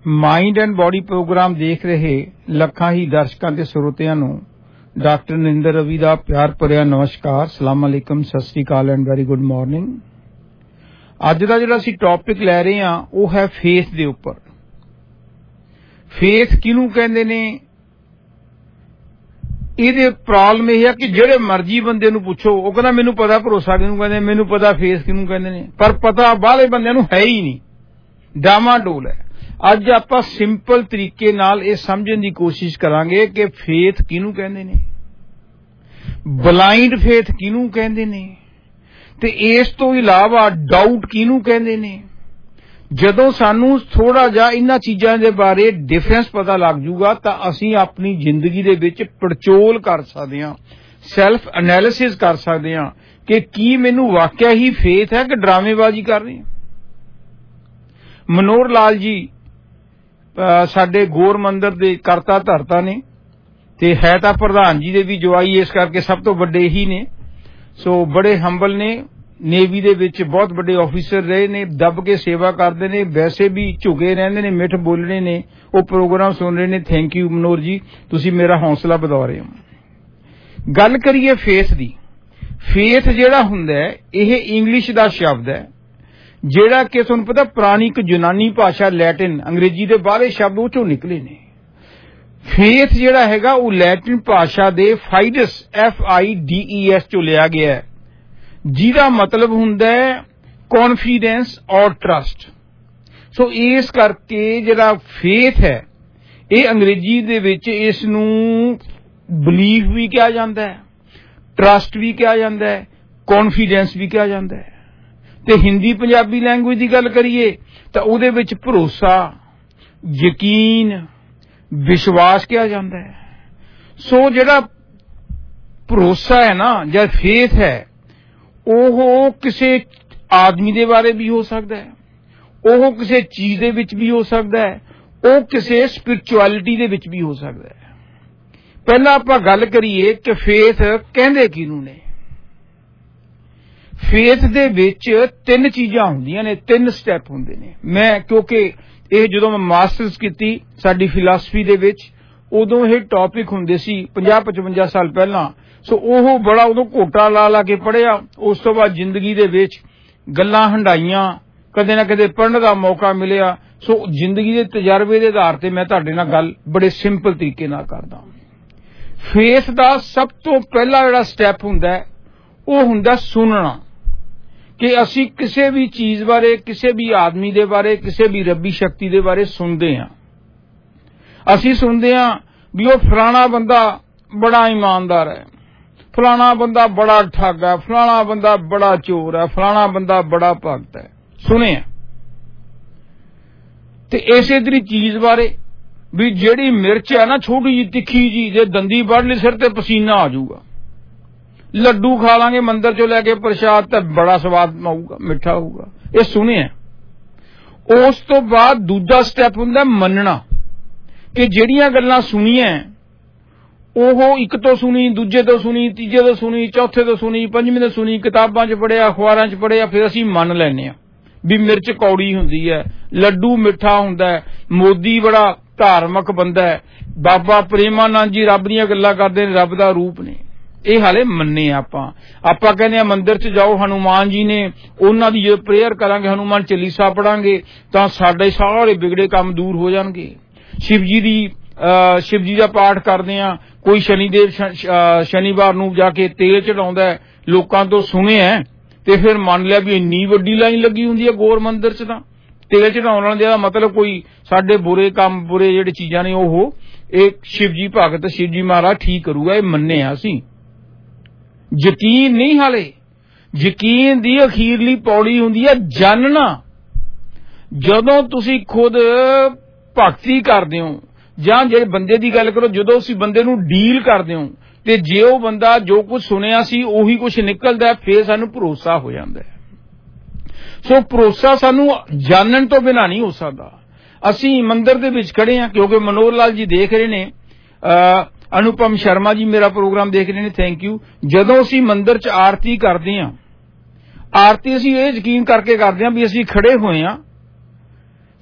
ਮਾਈਂਡ ਐਂਡ ਬਾਡੀ ਪ੍ਰੋਗਰਾਮ ਦੇਖ ਰਹੇ ਲੱਖਾਂ ਹੀ ਦਰਸ਼ਕਾਂ ਤੇ ਸਰੋਤਿਆਂ ਨੂੰ ਡਾਕਟਰ ਨਰਿੰਦਰ ਰਵੀ ਦਾ ਪਿਆਰ ਭਰਿਆ ਨਮਸਕਾਰ, ਸਲਾਮ ਅਲੈਕਮ, ਸਤਿ ਸ੍ਰੀ ਅਕਾਲ ਐਂਡ ਵੈਰੀ ਗੁੱਡ ਮਾਰਨਿੰਗ। ਅੱਜ ਦਾ ਜਿਹੜਾ ਅਸੀਂ ਟੌਪਿਕ ਲੈ ਰਹੇ ਹਾਂ ਉਹ ਹੈ ਫੇਥ ਦੇ ਉੱਪਰ। ਫੇਥ ਕਿਹਨੂੰ ਕਹਿੰਦੇ ਨੇ? ਇਹਦੇ ਪ੍ਰੋਬਲਮ ਇਹ ਹੈ ਕਿ ਜਿਹੜੇ ਮਰਜ਼ੀ ਬੰਦੇ ਨੂੰ ਪੁੱਛੋ ਉਹ ਕਹਿੰਦਾ ਮੈਨੂੰ ਪਤਾ ਭਰੋਸਾ ਕਿਹਨੂੰ ਕਹਿੰਦੇ, ਮੈਨੂੰ ਪਤਾ ਫੇਥ ਕਿਹਨੂੰ ਕਹਿੰਦੇ ਨੇ, ਪਰ ਪਤਾ ਬਾਹਲੇ ਬੰਦਿਆਂ ਨੂੰ ਹੈ ਹੀ ਨਹੀਂ, ਡਾਮਾਡੋਲ ਹੈ। ਅੱਜ ਆਪਾਂ ਸਿੰਪਲ ਤਰੀਕੇ ਨਾਲ ਇਹ ਸਮਝਣ ਦੀ ਕੋਸ਼ਿਸ਼ ਕਰਾਂਗੇ ਕਿ ਫੇਥ ਕਿਹਨੂੰ ਕਹਿੰਦੇ ਨੇ, ਬਲਾਈਂਡ ਫੇਥ ਕਿਹਨੂੰ ਕਹਿੰਦੇ ਨੇ, ਤੇ ਇਸ ਤੋਂ ਇਲਾਵਾ ਡਾਊਟ ਕਿਹਨੂੰ ਕਹਿੰਦੇ ਨੇ। ਜਦੋਂ ਸਾਨੂੰ ਥੋੜਾ ਜਿਹਾ ਇਹਨਾਂ ਚੀਜ਼ਾਂ ਦੇ ਬਾਰੇ ਡਿਫਰੈਂਸ ਪਤਾ ਲੱਗ ਜੂਗਾ ਤਾਂ ਅਸੀਂ ਆਪਣੀ ਜ਼ਿੰਦਗੀ ਦੇ ਵਿੱਚ ਪੜਚੋਲ ਕਰ ਸਕਦੇ ਹਾਂ, ਸੈਲਫ ਐਨਾਲਿਸਿਸ ਕਰ ਸਕਦੇ ਹਾਂ ਕਿ ਕੀ ਮੈਨੂੰ ਵਾਕਿਆ ਹੀ ਫੇਥ ਹੈ ਕਿ ਡਰਾਮੇਬਾਜ਼ੀ ਕਰ ਰਹੇ ਹਾਂ। ਮਨੋਹਰ ਲਾਲ ਜੀ ਸਾਡੇ ਗੌਰ ਮੰਦਰ ਦੇ ਕਰਤਾ ਧਰਤਾ ਨੇ ਤੇ ਹੈ ਤਾਂ ਪ੍ਰਧਾਨ ਜੀ ਦੇ ਵੀ ਜਵਾਈ, ਇਸ ਕਰਕੇ ਸਭ ਤੋਂ ਵੱਡੇ ਹੀ ਨੇ। ਸੋ ਬੜੇ ਹੰਬਲ ਨੇ, ਨੇਵੀ ਦੇ ਵਿੱਚ ਬਹੁਤ ਵੱਡੇ ਆਫੀਸਰ ਰਹੇ ਨੇ, ਦੱਬ ਕੇ ਸੇਵਾ ਕਰਦੇ ਨੇ, ਵੈਸੇ ਵੀ ਝੁਕੇ ਰਹਿੰਦੇ ਨੇ, ਮਿੱਠ ਬੋਲਣੇ ਨੇ, ਉਹ ਪ੍ਰੋਗਰਾਮ ਸੁਣ ਰਹੇ ਨੇ। ਥੈਂਕ ਯੂ ਮਨੋਹਰ ਜੀ, ਤੁਸੀਂ ਮੇਰਾ ਹੌਸਲਾ ਵਧਾ ਰਹੇ ਹੋ। ਗੱਲ ਕਰੀਏ ਫੇਥ ਦੀ। ਫੇਥ ਜਿਹੜਾ ਹੁੰਦਾ ਹੈ ਇਹ ਇੰਗਲਿਸ਼ ਦਾ ਸ਼ਬਦ ਹੈ ਜਿਹੜਾ ਕਿ ਤੁਹਾਨੂੰ ਪਤਾ ਪੁਰਾਣੀ ਇੱਕ ਯੂਨਾਨੀ ਭਾਸ਼ਾ ਲੈਟਿਨ ਅੰਗਰੇਜ਼ੀ ਦੇ ਬਾਹਰਲੇ ਸ਼ਬਦ ਉਹ ਚੋਂ ਨਿਕਲੇ ਨੇ। ਫੇਥ ਜਿਹੜਾ ਹੈਗਾ ਉਹ ਲੈਟਿਨ ਭਾਸ਼ਾ ਦੇ ਫਾਈਡਸ F I D E S ਚੋਂ ਲਿਆ ਗਿਆ ਹੈ, ਜਿਹਦਾ ਮਤਲਬ ਹੁੰਦਾ ਹੈ ਕੌਨਫੀਡੈਂਸ ਔਰ ਟਰਸਟ। ਸੋ ਇਸ ਕਰਕੇ ਜਿਹੜਾ ਫੇਥ ਹੈ ਇਹ ਅੰਗਰੇਜ਼ੀ ਦੇ ਵਿੱਚ ਇਸ ਨੂੰ ਬਲੀਫ ਵੀ ਕਿਹਾ ਜਾਂਦਾ ਹੈ, ਟਰਸਟ ਵੀ ਕਿਹਾ ਜਾਂਦਾ ਹੈ, ਕੌਨਫੀਡੈਂਸ ਵੀ ਕਿਹਾ ਜਾਂਦਾ ਹੈ। ਤੇ ਹਿੰਦੀ ਪੰਜਾਬੀ ਲੈਂਗੁਏਜ ਦੀ ਗੱਲ ਕਰੀਏ ਤਾਂ ਉਹਦੇ ਵਿੱਚ ਭਰੋਸਾ, ਯਕੀਨ, ਵਿਸ਼ਵਾਸ ਕਿਹਾ ਜਾਂਦਾ ਹੈ। ਸੋ ਜਿਹੜਾ ਭਰੋਸਾ ਹੈ ਨਾ ਜਾਂ ਫੇਥ ਹੈ ਉਹ ਕਿਸੇ ਆਦਮੀ ਦੇ ਬਾਰੇ ਵੀ ਹੋ ਸਕਦਾ ਹੈ, ਉਹ ਕਿਸੇ ਚੀਜ਼ ਦੇ ਵਿੱਚ ਵੀ ਹੋ ਸਕਦਾ ਹੈ, ਉਹ ਕਿਸੇ ਸਪਿਰਚੁਅਲਿਟੀ ਦੇ ਵਿੱਚ ਵੀ ਹੋ ਸਕਦਾ ਹੈ। ਪਹਿਲਾਂ ਆਪਾਂ ਗੱਲ ਕਰੀਏ ਕਿ ਫੇਥ ਕਹਿੰਦੇ ਕਿਹਨੂੰ ਨੇ। ਫੇਥ ਦੇ ਵਿੱਚ ਤਿੰਨ ਚੀਜ਼ਾਂ ਹੁੰਦੀਆਂ ਨੇ, ਤਿੰਨ ਸਟੈਪ ਹੁੰਦੇ ਨੇ। ਮੈਂ ਕਿਉਂਕਿ ਇਹ ਜਦੋਂ ਮੈਂ ਮਾਸਟਰਸ ਕੀਤੀ ਸਾਡੀ ਫਿਲਾਸਫੀ ਦੇ ਵਿੱਚ, ਉਦੋਂ ਇਹ ਟੌਪਿਕ ਹੁੰਦੇ ਸੀ ਪੰਜਾਹ ਪਚਵੰਜਾ ਸਾਲ ਪਹਿਲਾਂ। ਸੋ ਉਹ ਬੜਾ ਉਦੋਂ ਘੋਟਾ ਲਾ ਲਾ ਕੇ ਪੜ੍ਹਿਆ। ਉਸ ਤੋਂ ਬਾਅਦ ਜ਼ਿੰਦਗੀ ਦੇ ਵਿੱਚ ਗੱਲਾਂ ਹੰਡਾਈਆਂ, ਕਦੇ ਨਾ ਕਦੇ ਪੜ੍ਹਨ ਦਾ ਮੌਕਾ ਮਿਲਿਆ। ਸੋ ਜ਼ਿੰਦਗੀ ਦੇ ਤਜਰਬੇ ਦੇ ਆਧਾਰ ਤੇ ਮੈਂ ਤੁਹਾਡੇ ਨਾਲ ਗੱਲ ਬੜੇ ਸਿੰਪਲ ਤਰੀਕੇ ਨਾਲ ਕਰਦਾ। ਫੇਥ ਦਾ ਸਭ ਤੋਂ ਪਹਿਲਾ ਜਿਹੜਾ ਸਟੈਪ ਹੁੰਦਾ ਹੈ ਉਹ ਹੁੰਦਾ ਸੁਣਨਾ, ਕਿ ਅਸੀਂ ਕਿਸੇ ਵੀ ਚੀਜ਼ ਬਾਰੇ, ਕਿਸੇ ਵੀ ਆਦਮੀ ਦੇ ਬਾਰੇ, ਕਿਸੇ ਵੀ ਰੱਬੀ ਸ਼ਕਤੀ ਦੇ ਬਾਰੇ ਸੁਣਦੇ ਹਾਂ। ਅਸੀਂ ਸੁਣਦੇ ਹਾਂ ਵੀ ਉਹ ਫਲਾਣਾ ਬੰਦਾ ਬੜਾ ਇਮਾਨਦਾਰ ਹੈ, ਫਲਾਣਾ ਬੰਦਾ ਬੜਾ ਠੱਗ ਹੈ, ਫਲਾਣਾ ਬੰਦਾ ਬੜਾ ਚੋਰ ਹੈ, ਫਲਾਣਾ ਬੰਦਾ ਬੜਾ ਭਗਤ ਹੈ, ਸੁਣਿਆ। ਤੇ ਇਸੇ ਤਰੀ ਚੀਜ਼ ਬਾਰੇ ਵੀ ਜਿਹੜੀ ਮਿਰਚ ਹੈ ਨਾ ਛੋਟੀ ਜਿਹੀ ਤਿੱਖੀ ਜੀ, ਜੇ ਦੰਦੀ ਵੱਢ ਲਈ ਸਿਰ ਤੇ ਪਸੀਨਾ ਆ ਜਾਊਗਾ। ਲੱਡੂ ਖਾ ਲਾਂਗੇ ਮੰਦਰ ਚੋਂ ਲੈ ਕੇ ਪ੍ਰਸ਼ਾਦ ਤਾਂ ਬੜਾ ਸਵਾਦ ਆਊਗਾ, ਮਿੱਠਾ ਹੋਊਗਾ, ਇਹ ਸੁਣਿਆ। ਉਸ ਤੋਂ ਬਾਅਦ ਦੂਜਾ ਸਟੈਪ ਹੁੰਦਾ ਮੰਨਣਾ, ਕਿ ਜਿਹੜੀਆਂ ਗੱਲਾਂ ਸੁਣੀਆਂ ਉਹ ਇੱਕ ਤੋਂ ਸੁਣੀ, ਦੂਜੇ ਤੋਂ ਸੁਣੀ, ਤੀਜੇ ਤੋਂ ਸੁਣੀ, ਚੌਥੇ ਤੋਂ ਸੁਣੀ, ਪੰਜਵੇਂ ਤੋਂ ਸੁਣੀ, ਕਿਤਾਬਾਂ 'ਚ ਪੜ੍ਹਿਆ, ਅਖਬਾਰਾਂ 'ਚ ਪੜ੍ਹਿਆ, ਫਿਰ ਅਸੀਂ ਮੰਨ ਲੈਂਦੇ ਹਾਂ ਵੀ ਮਿਰਚ ਕੌੜੀ ਹੁੰਦੀ ਹੈ, ਲੱਡੂ ਮਿੱਠਾ ਹੁੰਦਾ ਹੈ, ਮੋਦੀ ਬੜਾ ਧਾਰਮਿਕ ਬੰਦਾ ਹੈ, ਬਾਬਾ ਪ੍ਰੇਮਾਨੰਦ ਜੀ ਰੱਬ ਦੀਆਂ ਗੱਲਾਂ ਕਰਦੇ ਨੇ, ਰੱਬ ਦਾ ਰੂਪ ਨੇ। ਇਹ ਹਾਲੇ ਮੰਨੇ ਆਪਾਂ। ਆਪਾਂ ਕਹਿੰਦੇ ਆ ਮੰਦਿਰ 'ਚ ਜਾਓ, ਹਨੂਮਾਨ ਜੀ ਨੇ, ਉਹਨਾਂ ਦੀ ਜਦੋਂ ਪ੍ਰੇਅਰ ਕਰਾਂਗੇ, ਹਨੂਮਾਨ ਚਾਲੀਸਾ ਪੜਾਂਗੇ ਤਾਂ ਸਾਡੇ ਸਾਰੇ ਵਿਗੜੇ ਕੰਮ ਦੂਰ ਹੋ ਜਾਣਗੇ। ਸ਼ਿਵ ਜੀ ਦੀ ਸ਼ਿਵ ਜੀ ਦਾ ਪਾਠ ਕਰਦੇ ਆ, ਕੋਈ ਸ਼ਨੀਦੇਵ ਸ਼ਨੀਵਾਰ ਨੂੰ ਜਾ ਕੇ ਤੇਲ ਚੜਾਉਂਦਾ, ਲੋਕਾਂ ਤੋਂ ਸੁਣਿਆ ਤੇ ਫਿਰ ਮੰਨ ਲਿਆ ਵੀ ਇੰਨੀ ਵੱਡੀ ਲਾਈਨ ਲੱਗੀ ਹੁੰਦੀ ਹੈ ਗੌਰ ਮੰਦਿਰ 'ਚ ਤਾਂ ਤੇਲ ਚੜਾਉਣ ਵਾਲਾ ਦਾ ਮਤਲਬ ਕੋਈ ਸਾਡੇ ਬੁਰੇ ਕੰਮ, ਬੁਰੇ ਜਿਹੜੇ ਚੀਜ਼ਾਂ ਨੇ ਉਹ ਇਹ ਸ਼ਿਵ ਜੀ ਭਗਤ, ਸ਼ਿਵ ਜੀ ਮਹਾਰਾਜ ਠੀਕ ਕਰੂਗਾ, ਇਹ ਮੰਨਿਆ ਅਸੀਂ। ਯਕੀਨ ਨਹੀਂ, ਹਾਲੇ ਯਕੀਨ ਦੀ ਅਖੀਰਲੀ ਪੌੜੀ ਹੁੰਦੀ ਹੈ ਜਾਣਨਾ। ਜਦੋਂ ਤੁਸੀਂ ਖੁਦ ਭਗਤੀ ਕਰਦੇ ਹੋ ਜਾਂ ਜਿਹੜੇ ਬੰਦੇ ਦੀ ਗੱਲ ਕਰੋ, ਜਦੋਂ ਅਸੀਂ ਬੰਦੇ ਨੂੰ ਡੀਲ ਕਰਦੇ ਹੋ ਤੇ ਜੇ ਉਹ ਬੰਦਾ ਜੋ ਕੁਝ ਸੁਣਿਆ ਸੀ ਉਹੀ ਕੁਝ ਨਿਕਲਦਾ, ਫਿਰ ਸਾਨੂੰ ਭਰੋਸਾ ਹੋ ਜਾਂਦਾ ਹੈ। ਸੋ ਭਰੋਸਾ ਸਾਨੂੰ ਜਾਣਨ ਤੋਂ ਬਿਨਾਂ ਨਹੀਂ ਹੋ ਸਕਦਾ। ਅਸੀਂ ਮੰਦਿਰ ਦੇ ਵਿੱਚ ਖੜੇ ਹਾਂ, ਕਿਉਂਕਿ ਮਨੋਹਰ ਲਾਲ ਜੀ ਦੇਖ ਰਹੇ ਨੇ, ਅਨੁਪਮ ਸ਼ਰਮਾ ਜੀ ਮੇਰਾ ਪ੍ਰੋਗਰਾਮ ਦੇਖ ਰਹੇ ਨੇ, ਥੈਂਕ ਯੂ। ਜਦੋਂ ਅਸੀਂ ਮੰਦਿਰ 'ਚ ਆਰਤੀ ਕਰਦੇ ਹਾਂ, ਆਰਤੀ ਅਸੀਂ ਇਹ ਯਕੀਨ ਕਰਕੇ ਕਰਦੇ ਹਾਂ ਵੀ ਅਸੀਂ ਖੜੇ ਹੋਏ ਹਾਂ,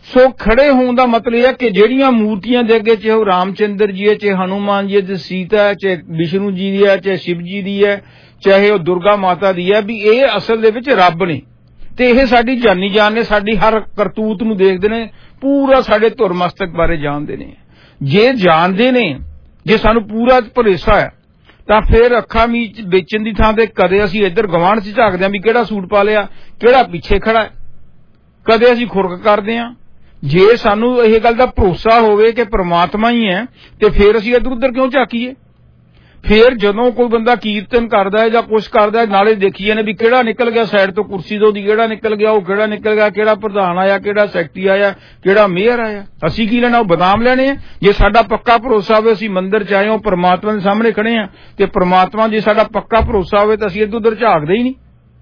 सो खड़े होने का मतलब यह कि ਜਿਹੜੀਆਂ ਮੂਰਤੀਆਂ ਦੇ ਅੱਗੇ ਚਾਹੇ ਉਹ ਰਾਮਚੰਦਰ ਜੀ ਹੈ, ਚਾਹੇ ਹਨੂਮਾਨ ਜੀ ਹੈ, ਚਾਹੇ ਸੀਤਾ ਹੈ, ਚਾਹੇ ਵਿਸ਼ਨੂੰ ਜੀ ਦੀ ਹੈ, ਚਾਹੇ शिव जी ਦੀ ਹੈ, ਚਾਹੇ ਉਹ ਦੁਰਗਾ ਮਾਤਾ ਦੀ ਹੈ, ਵੀ ਇਹ ਅਸਲ ਦੇ ਵਿੱਚ ਰੱਬ ਨੇ ਤੇ ਇਹ ਸਾਡੀ ਜਾਨੀ ਜਾਨ ਨੇ, ਸਾਡੀ ਹਰ ਕਰਤੂਤ ਨੂੰ ਦੇਖਦੇ ਨੇ, ਪੂਰਾ ਸਾਡੇ ਧੁਰ ਮਸਤਕ ਬਾਰੇ ਜਾਣਦੇ ਨੇ। ਜੇ ਜਾਣਦੇ ਨੇ, ਜੇ ਸਾਨੂੰ ਪੂਰਾ ਭਰੋਸਾ ਹੈ ਤਾਂ ਫਿਰ ਅੱਖਾਂ ਮੀਚ ਵੇਚਣ ਦੀ ਥਾਂ ਤੇ ਕਦੇ ਅਸੀਂ ਇੱਧਰ ਗਵਾਂਢ 'ਚ ਝਾਕਦੇ ਹਾਂ ਵੀ ਕਿਹੜਾ ਸੂਟ ਪਾ ਲਿਆ, ਕਿਹੜਾ ਪਿੱਛੇ ਖੜਾ ਹੈ, ਕਦੇ ਅਸੀਂ ਖੁਰਕ ਕਰਦੇ ਹਾਂ। ਜੇ ਸਾਨੂੰ ਇਹ ਗੱਲ ਦਾ ਭਰੋਸਾ ਹੋਵੇ ਕਿ ਪ੍ਰਮਾਤਮਾ ਹੀ ਹੈ ਤੇ ਫਿਰ ਅਸੀਂ ਇੱਧਰ ਉੱਧਰ ਕਿਉਂ ਝਾਕੀਏ। ਫਿਰ ਜਦੋਂ ਕੋਈ ਬੰਦਾ ਕੀਰਤਨ ਕਰਦਾ ਹੈ ਜਾਂ ਕੁਛ ਕਰਦਾ ਹੈ, ਨਾਲੇ ਦੇਖੀਏ ਨੇ ਵੀ ਕਿਹੜਾ ਨਿਕਲ ਗਿਆ ਸਾਈਡ ਤੋਂ ਕੁਰਸੀ ਤੋਂ ਦੀ, ਕਿਹੜਾ ਨਿਕਲ ਗਿਆ, ਉਹ ਕਿਹੜਾ ਨਿਕਲ ਗਿਆ, ਕਿਹੜਾ ਪ੍ਰਧਾਨ ਆਇਆ, ਕਿਹੜਾ ਸੈਕਟਰੀ ਆਇਆ, ਕਿਹੜਾ ਮੇਅਰ ਆਇਆ। ਅਸੀਂ ਕੀ ਲੈਣਾ, ਉਹ ਬਦਾਮ ਲੈਣੇ ਆ। ਜੇ ਸਾਡਾ ਪੱਕਾ ਭਰੋਸਾ ਹੋਵੇ, ਅਸੀਂ ਮੰਦਿਰ ਚ ਆਏ ਹਾਂ, ਪ੍ਰਮਾਤਮਾ ਦੇ ਸਾਹਮਣੇ ਖੜੇ ਹਾਂ ਤੇ ਪ੍ਰਮਾਤਮਾ ਜੇ ਸਾਡਾ ਪੱਕਾ ਭਰੋਸਾ ਹੋਵੇ ਤਾਂ ਅਸੀਂ ਇੱਧਰ ਉੱਧਰ ਝਾਕਦੇ ਹੀ ਨਹੀਂ।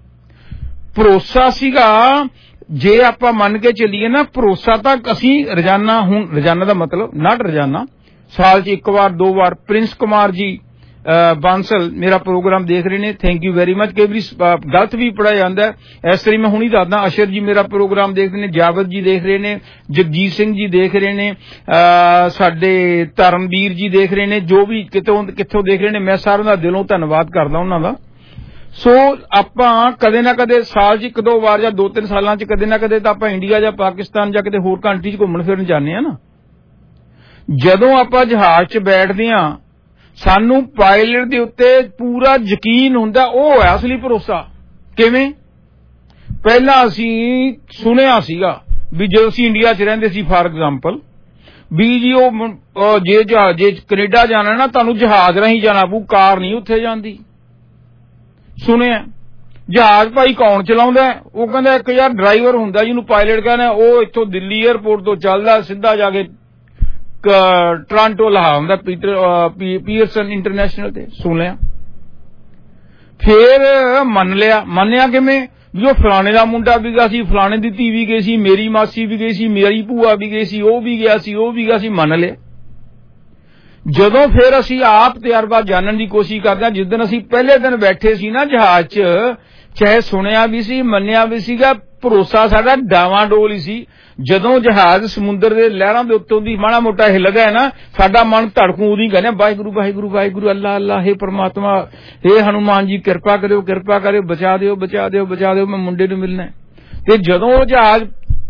ਭਰੋਸਾ ਸੀਗਾ, ਜੇ ਆਪਾਂ ਮੰਨ ਕੇ ਚੱਲੀਏ ਨਾ, ਭਰੋਸਾ ਤਾਂ ਅਸੀਂ ਰੋਜ਼ਾਨਾ, ਹੁਣ ਰੋਜ਼ਾਨਾ ਦਾ ਮਤਲਬ ਨਾਟ ਰੋਜ਼ਾਨਾ, ਸਾਲ ਚ ਇੱਕ ਵਾਰ ਦੋ ਵਾਰ। ਪ੍ਰਿੰਸ ਕੁਮਾਰ ਜੀ ਬਾਂਸਲ ਮੇਰਾ ਪ੍ਰੋਗਰਾਮ ਦੇਖ ਰਹੇ ਨੇ, ਥੈਂਕ ਯੂ ਵੈਰੀ ਮਚ। ਕਈ ਵਾਰੀ ਗਲਤ ਵੀ ਪੜਿਆ ਜਾਂਦਾ, ਇਸ ਤਰ੍ਹਾਂ ਮੈਂ ਹੁਣੀ ਦੱਸਦਾ। ਅਸ਼ਰ ਜੀ ਮੇਰਾ ਪ੍ਰੋਗਰਾਮ ਦੇਖ ਰਹੇ ਨੇ, ਜਾਵਦ ਜੀ ਦੇਖ ਰਹੇ ਨੇ, ਜਗਜੀਤ ਸਿੰਘ ਜੀ ਦੇਖ ਰਹੇ ਨੇ, ਸਾਡੇ ਧਰਮਵੀਰ ਜੀ ਦੇਖ ਰਹੇ ਨੇ, ਜੋ ਵੀ ਕਿਤੋਂ ਕਿੱਥੋਂ ਦੇਖ ਰਹੇ ਨੇ, ਮੈਂ ਸਾਰਿਆਂ ਦਾ ਦਿਲੋਂ ਧੰਨਵਾਦ ਕਰਦਾ ਉਹਨਾਂ ਦਾ। ਸੋ ਆਪਾਂ ਕਦੇ ਨਾ ਕਦੇ ਸਾਲ 'ਚ ਇੱਕ ਦੋ ਵਾਰ ਜਾਂ ਦੋ ਤਿੰਨ ਸਾਲਾਂ 'ਚ ਕਦੇ ਨਾ ਕਦੇ ਤਾਂ ਆਪਾਂ ਇੰਡੀਆ ਜਾਂ ਪਾਕਿਸਤਾਨ ਜਾਂ ਕਿਤੇ ਹੋਰ ਕੰਟਰੀ 'ਚ ਘੁੰਮਣ ਫਿਰਨ ਜਾਂਦੇ ਆ ਨਾ। ਜਦੋਂ ਆਪਾਂ ਜਹਾਜ਼ 'ਚ ਬੈਠਦੇ ਆ, ਸਾਨੂੰ ਪਾਇਲਟ ਦੇ ਉੱਤੇ ਪੂਰਾ ਯਕੀਨ ਹੁੰਦਾ, ਉਹ ਹੈ ਅਸਲੀ ਭਰੋਸਾ। ਕਿਵੇਂ? ਪਹਿਲਾਂ ਅਸੀਂ ਸੁਣਿਆ ਸੀਗਾ ਵੀ ਜਦੋਂ ਅਸੀਂ ਇੰਡੀਆ 'ਚ ਰਹਿੰਦੇ ਸੀ, ਫਾਰ ਐਗਜ਼ਾਮਪਲ, ਵੀ ਜੀ ਉਹ ਜੇ ਜੇ ਕੈਨੇਡਾ ਜਾਣਾ ਨਾ, ਤੁਹਾਨੂੰ ਜਹਾਜ਼ ਰਾਹੀਂ ਜਾਣਾ ਪਊ, ਕਾਰ ਨਹੀਂ ਉੱਥੇ ਜਾਂਦੀ। ਸੁਣਿਆ ਜਹਾਜ਼ ਭਾਈ ਕੌਣ ਚਲਾਉਂਦਾ? ਉਹ ਕਹਿੰਦਾ ਇੱਕ ਯਾਰ ਡਰਾਈਵਰ ਹੁੰਦਾ ਜਿਹਨੂੰ ਪਾਇਲਟ ਕਹਿੰਦੇ, ਉਹ ਇੱਥੋਂ ਦਿੱਲੀ ਏਅਰਪੋਰਟ ਤੋਂ ਚੱਲਦਾ ਸਿੱਧਾ ਜਾ ਕੇ ਟੋਰਾਂਟੋ ਲਾ ਹੁੰਦਾ ਪੀਅਰਸਨ ਇੰਟਰਨੈਸ਼ਨਲ ਤੇ। ਸੁਣ ਲਿਆ, ਫੇਰ ਮੰਨ ਲਿਆ। ਮੰਨਿਆ ਕਿਵੇਂ? ਵੀ ਉਹ ਫਲਾਣੇ ਦਾ ਮੁੰਡਾ ਵੀ ਗਿਆ ਸੀ, ਫਲਾਣੇ ਦੀ ਧੀ ਵੀ ਗਈ ਸੀ, ਮੇਰੀ ਮਾਸੀ ਵੀ ਗਈ ਸੀ, ਮੇਰੀ ਭੂਆ ਵੀ ਗਈ ਸੀ, ਉਹ ਵੀ ਗਿਆ ਸੀ, ਉਹ ਵੀ ਗਿਆ ਸੀ, ਮੰਨ ਲਿਆ। ਜਦੋਂ ਫਿਰ ਅਸੀਂ ਆਪ ਤਜਰਬਾ ਜਾਣਨ ਦੀ ਕੋਸ਼ਿਸ਼ ਕਰਦੇ ਹਾਂ, ਜਿਸ ਦਿਨ ਅਸੀਂ ਪਹਿਲੇ ਦਿਨ ਬੈਠੇ ਸੀ ਨਾ ਜਹਾਜ਼ 'ਚ, ਚਾਹੇ ਸੁਣਿਆ ਵੀ ਸੀ, ਮੰਨਿਆ ਵੀ ਸੀਗਾ, ਭਰੋਸਾ ਸਾਡਾ ਡਾਵਾਂਡੋਲ ਹੀ ਸੀ। ਜਦੋਂ ਜਹਾਜ਼ ਸਮੁੰਦਰ ਦੇ ਲਹਿਰਾਂ ਦੇ ਉੱਤੋਂ ਦੀ ਮਾੜਾ ਮੋਟਾ ਹਿੱਲਦਾ ਹੈ ਨਾ, ਸਾਡਾ ਮਨ ਧੜਕੂ ਉਹਦੀ ਕਹਿੰਦੇ ਵਾਹਿਗੁਰੂ ਵਾਹਿਗੁਰੂ ਵਾਹਿਗੁਰੂ, ਅੱਲਾ ਅੱਲਾ, ਹੇ ਪਰਮਾਤਮਾ, ਹੇ ਹਨੂਮਾਨ ਜੀ, ਕਿਰਪਾ ਕਰਿਓ ਕਿਰਪਾ ਕਰਿਓ, ਬਚਾ ਦਿਓ ਬਚਾ ਦਿਓ ਬਚਾ ਦਿਓ, ਮੈਂ ਮੁੰਡੇ ਨੂੰ ਮਿਲਣਾ। ਤੇ ਜਦੋਂ ਉਹ ਜਹਾਜ਼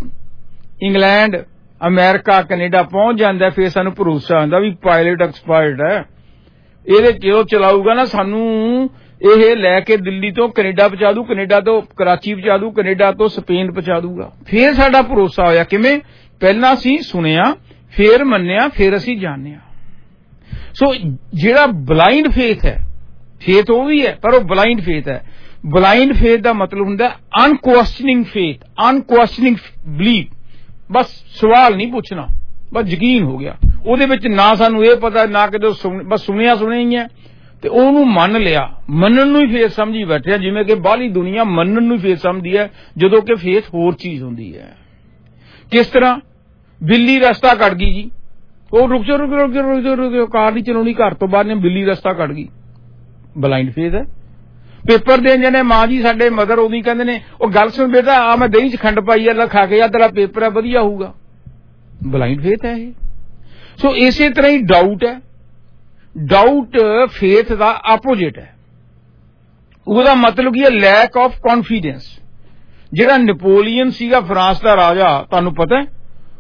ਇੰਗਲੈਂਡ, ਅਮਰੀਕਾ, ਕੈਨੇਡਾ ਪਹੁੰਚ ਜਾਂਦਾ, ਫਿਰ ਸਾਨੂੰ ਭਰੋਸਾ ਹੁੰਦਾ ਵੀ ਪਾਇਲਟ ਐਕਸਪਰਟ ਹੈ, ਇਹਦੇ ਜੋ ਚਲਾਊਗਾ ਨਾ, ਸਾਨੂੰ ਇਹ ਲੈ ਕੇ ਦਿੱਲੀ ਤੋਂ ਕੈਨੇਡਾ ਪਹੁੰਚਾ ਦੂ, ਕੈਨੇਡਾ ਤੋਂ ਕਰਾਚੀ ਪਹੁੰਚਾ ਦੂ, ਕੈਨੇਡਾ ਤੋਂ ਸਪੇਨ ਪਹੁੰਚਾ ਦੂਗਾ। ਫਿਰ ਸਾਡਾ ਭਰੋਸਾ ਹੋਇਆ। ਕਿਵੇਂ? ਪਹਿਲਾਂ ਅਸੀਂ ਸੁਣਿਆ, ਫਿਰ ਮੰਨਿਆ, ਫਿਰ ਅਸੀਂ ਜਾਣਿਆ। ਸੋ ਜਿਹੜਾ ਬਲਾਈਂਡ ਫੇਥ ਹੈ, ਫੇਥ ਉਹ ਵੀ ਹੈ ਪਰ ਉਹ ਬਲਾਈਂਡ ਫੇਥ ਹੈ। ਬਲਾਈਂਡ ਫੇਥ ਦਾ ਮਤਲਬ ਹੁੰਦਾ ਅਨਕੁਐਸਚਨਿੰਗ ਫੇਥ, ਅਨਕੁਐਸਚਨਿੰਗ ਬਿਲੀਫ। ਬਸ ਸਵਾਲ ਨਹੀਂ ਪੁੱਛਣਾ, ਬਸ ਯਕੀਨ ਹੋ ਗਿਆ ਉਹਦੇ ਵਿੱਚ। ਨਾ ਸਾਨੂੰ ਇਹ ਪਤਾ, ਨਾ ਕਿਤੇ ਬਸ ਸੁਣਿਆ ਸੁਣਿਆ ਹੀ ਹੈ ਤੇ ਉਹਨੂੰ ਮੰਨ ਲਿਆ। ਮੰਨਣ ਨੂੰ ਹੀ ਫੇਥ ਸਮਝੀ ਬੈਠਿਆ, ਜਿਵੇਂ ਕਿ ਬਾਹਲੀ ਦੁਨੀਆ ਮੰਨਣ ਨੂੰ ਹੀ ਫੇਥ ਸਮਝਦੀ ਹੈ, ਜਦੋਂ ਕਿ ਫੇਥ ਹੋਰ ਚੀਜ਼ ਹੁੰਦੀ ਹੈ। ਕਿਸ ਤਰ੍ਹਾਂ? ਬਿੱਲੀ ਰਸਤਾ ਕੱਟ ਗਈ ਜੀ, ਉਹ ਰੁਕ ਜਾ ਰੁਕ ਜਾ ਰੁਕ ਜਾ ਰੁਕ ਜਾ, ਕਾਰ ਨਹੀਂ ਚਲਾਉਣੀ, ਘਰ ਤੋਂ ਬਾਹਰ ਨੇ, ਬਿੱਲੀ ਰਸਤਾ ਕੱਟ ਗਈ, ਬਲਾਈਂਡ ਫੇਥ ਹੈ। ਪੇਪਰ ਦੇਣ ਜਾਣੇ, ਮਾਂ ਜੀ ਸਾਡੇ ਮਦਰ ਉਹਦੀ ਕਹਿੰਦੇ ਨੇ, ਉਹ ਗੱਲ ਸੁਣ ਬੇਟਾ, ਆ ਮੈਂ ਦਹੀਂ 'ਚ ਖੰਡ ਪਾਈ ਆ, ਖਾ ਕੇ ਆ, ਤੇਰਾ ਪੇਪਰ ਹੈ, ਵਧੀਆ ਹੋਊਗਾ। ਬਲਾਈਂਡ ਫੇਥ ਹੈ ਇਹ। ਸੋ ਇਸੇ ਤਰ੍ਹਾਂ ਹੀ ਡਾਊਟ ਹੈ। ਡਾਊਟ ਫੇਥ ਦਾ ਆਪੋਜਿਟ ਹੈ। ਉਹਦਾ ਮਤਲਬ ਕੀ ਹੈ? Lack of confidence. ਜਿਹੜਾ ਨੈਪੋਲੀਅਨ ਸੀਗਾ ਫਰਾਂਸ ਦਾ ਰਾਜਾ, ਤੁਹਾਨੂੰ ਪਤਾ ਹੈ,